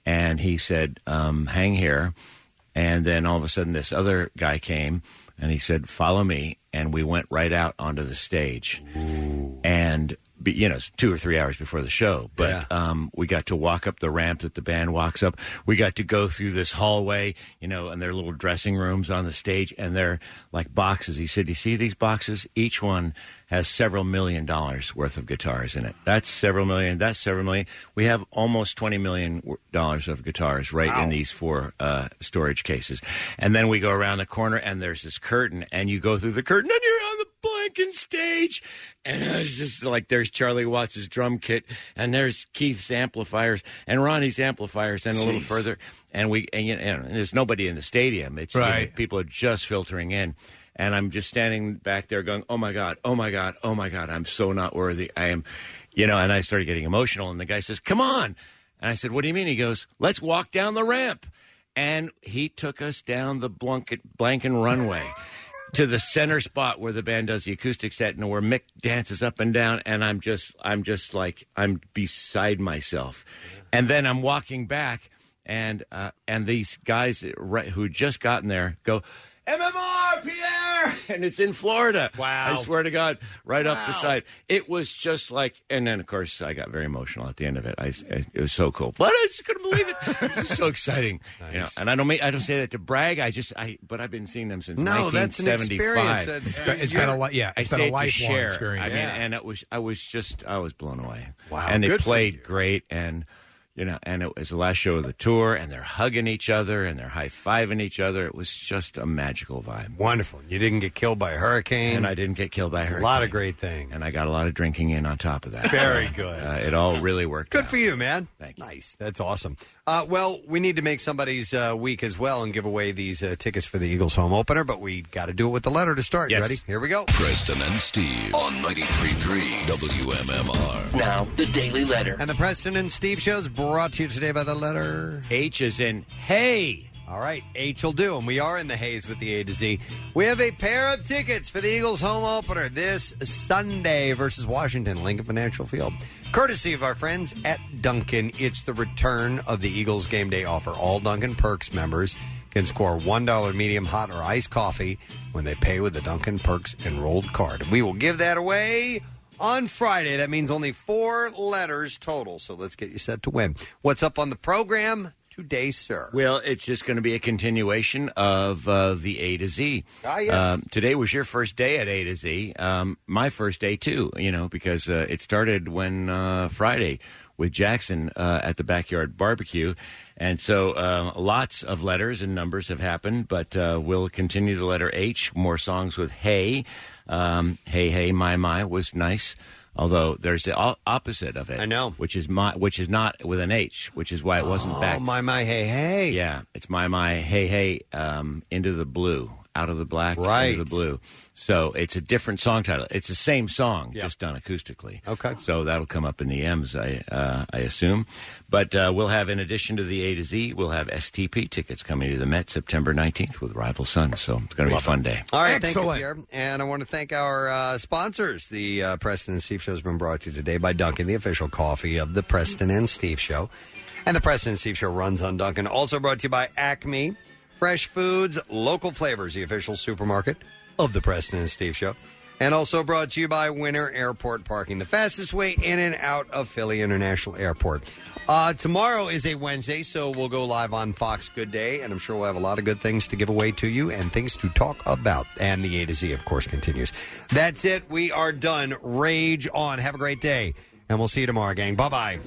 and he said, um, hang here. And then all of a sudden this other guy came, and he said, follow me. And we went right out onto the stage. Ooh. And, you know, it's two or three hours before the show. But yeah. um, we got to walk up the ramp that the band walks up. We got to go through this hallway, you know, and there are little dressing rooms on the stage, and they're like boxes. He said, you see these boxes? Each one has several million dollars worth of guitars in it. That's several million. That's several million. We have almost twenty million dollars of guitars right wow. in these four uh, storage cases. And then we go around the corner, and there's this curtain, and you go through the curtain, and you're on the blanking stage. And it's just like there's Charlie Watts' drum kit, and there's Keith's amplifiers, and Ronnie's amplifiers, and Jeez. a little further. And we and, you know, and there's nobody in the stadium. It's right. you know, people are just filtering in. And I'm just standing back there going, oh, my God, oh, my God, oh, my God, I'm so not worthy. I am, you know, and I started getting emotional. And the guy says, come on. And I said, what do you mean? He goes, let's walk down the ramp. And he took us down the blanket, Blanken runway to the center spot where the band does the acoustic set and where Mick dances up and down. And I'm just, I'm just like, I'm beside myself. And then I'm walking back, and uh, and these guys who just gotten there go, M M R, Pierre! And it's in Florida. Wow. I swear to God, right wow. off the side. It was just like, and then, of course, I got very emotional at the end of it. I, I, it was so cool. But I just couldn't believe it. This is so exciting. Nice. You know, and I don't mean, I don't say that to brag. I just, I, but I've been seeing them since no, nineteen seventy-five. That's an experience. It's, it's been a lot, yeah, it's I been a lifelong experience. I mean, yeah. and it was, I was just, I was blown away. Wow. And they Good played great, and you know, and it was the last show of the tour, and they're hugging each other, and they're high-fiving each other. It was just a magical vibe. Wonderful. You didn't get killed by a hurricane. And I didn't get killed by a hurricane. A lot of great things. And I got a lot of drinking in on top of that. Very so, good. Uh, it all really worked Good out. for you, man. Thank you. Nice. That's awesome. Uh, well, we need to make somebody's uh, week as well and give away these uh, tickets for the Eagles home opener, but we got to do it with the letter to start. Yes. You ready? Here we go. Preston and Steve on ninety-three point three W M M R. Now, the Daily Letter. And the Preston and Steve show is brought to you today by the letter H is in hey. All right, H will do, and we are in the haze with the A to Z. We have a pair of tickets for the Eagles home opener this Sunday versus Washington, Lincoln Financial Field. Courtesy of our friends at Dunkin', it's the return of the Eagles game day offer. All Dunkin' Perks members can score one dollar medium hot or iced coffee when they pay with the Dunkin' Perks enrolled card. We will give that away on Friday. That means only four letters total, so let's get you set to win. What's up on the program today, sir? Well, it's just going to be a continuation of uh, the A to Z. Ah, yes. Um, today was your first day at A to Z. Um, my first day, too, you know, because uh, it started when uh, Friday with Jackson uh, at the Backyard Barbecue. And so uh, lots of letters and numbers have happened, but uh, we'll continue the letter H. More songs with Hey. Um, hey, hey, my, my was nice. Although there's the o- opposite of it. I know. Which is my, which is not with an H, which is why it wasn't oh, back. my, my, hey, hey. Yeah, it's my, my, hey, hey, um, into the blue, out of the black, right. into the blue. So it's a different song title. It's the same song, yep. just done acoustically. Okay. So that'll come up in the M's, I uh, I assume. But uh, we'll have, in addition to the A to Z, we'll have S T P tickets coming to the Met September nineteenth with Rival Sun. So it's going to be a fun day. All right, Excellent. Thank you, Pierre. And I want to thank our uh, sponsors. The uh, Preston and Steve Show has been brought to you today by Dunkin', the official coffee of the Preston and Steve Show. And the Preston and Steve Show runs on Dunkin'. Also brought to you by Acme, Fresh Foods, Local Flavors, the official supermarket of the Preston and Steve Show. And also brought to you by Winter Airport Parking, the fastest way in and out of Philly International Airport. Uh, tomorrow is a Wednesday, so we'll go live on Fox Good Day, and I'm sure we'll have a lot of good things to give away to you and things to talk about. And the A to Z, of course, continues. That's it. We are done. Rage on. Have a great day. And we'll see you tomorrow, gang. Bye-bye.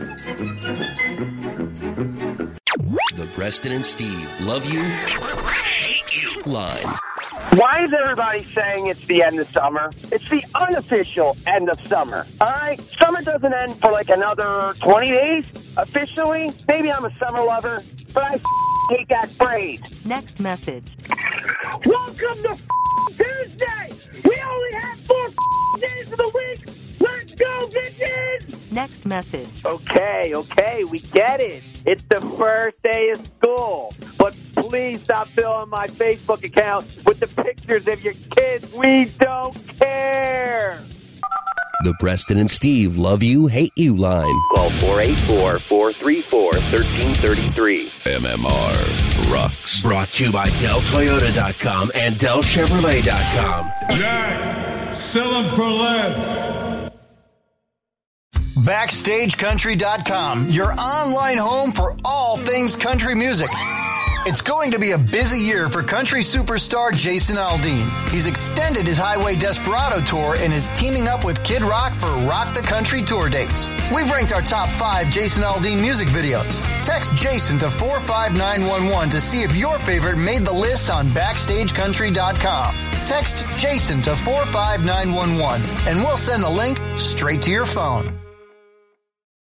The Preston and Steve love you, hate you line. Why is everybody saying it's the end of summer? It's the unofficial end of summer, all right? Summer doesn't end for like another twenty days, officially. Maybe I'm a summer lover, but I hate that phrase. Next message. Welcome to Tuesday! We only have four days of the week! Let's go, bitches! Next message. Okay, okay, we get it. It's the first day of school. But please stop filling my Facebook account with the pictures of your kids. We don't care. The Preston and Steve Love You, Hate You line. Call four eight four, four three four, one three three three. M M R rocks. Brought to you by Del Toyota dot com and Del Chevrolet dot com. Jack, sell them for less. Backstage Country dot com, your online home for all things country music. It's going to be a busy year for country superstar Jason Aldean. He's extended his Highway Desperado tour and is teaming up with Kid Rock for Rock the Country tour dates. We've ranked our top five Jason Aldean music videos. Text Jason to four five nine one one to see if your favorite made the list on Backstage Country dot com. Text Jason to four five nine one one and we'll send the link straight to your phone.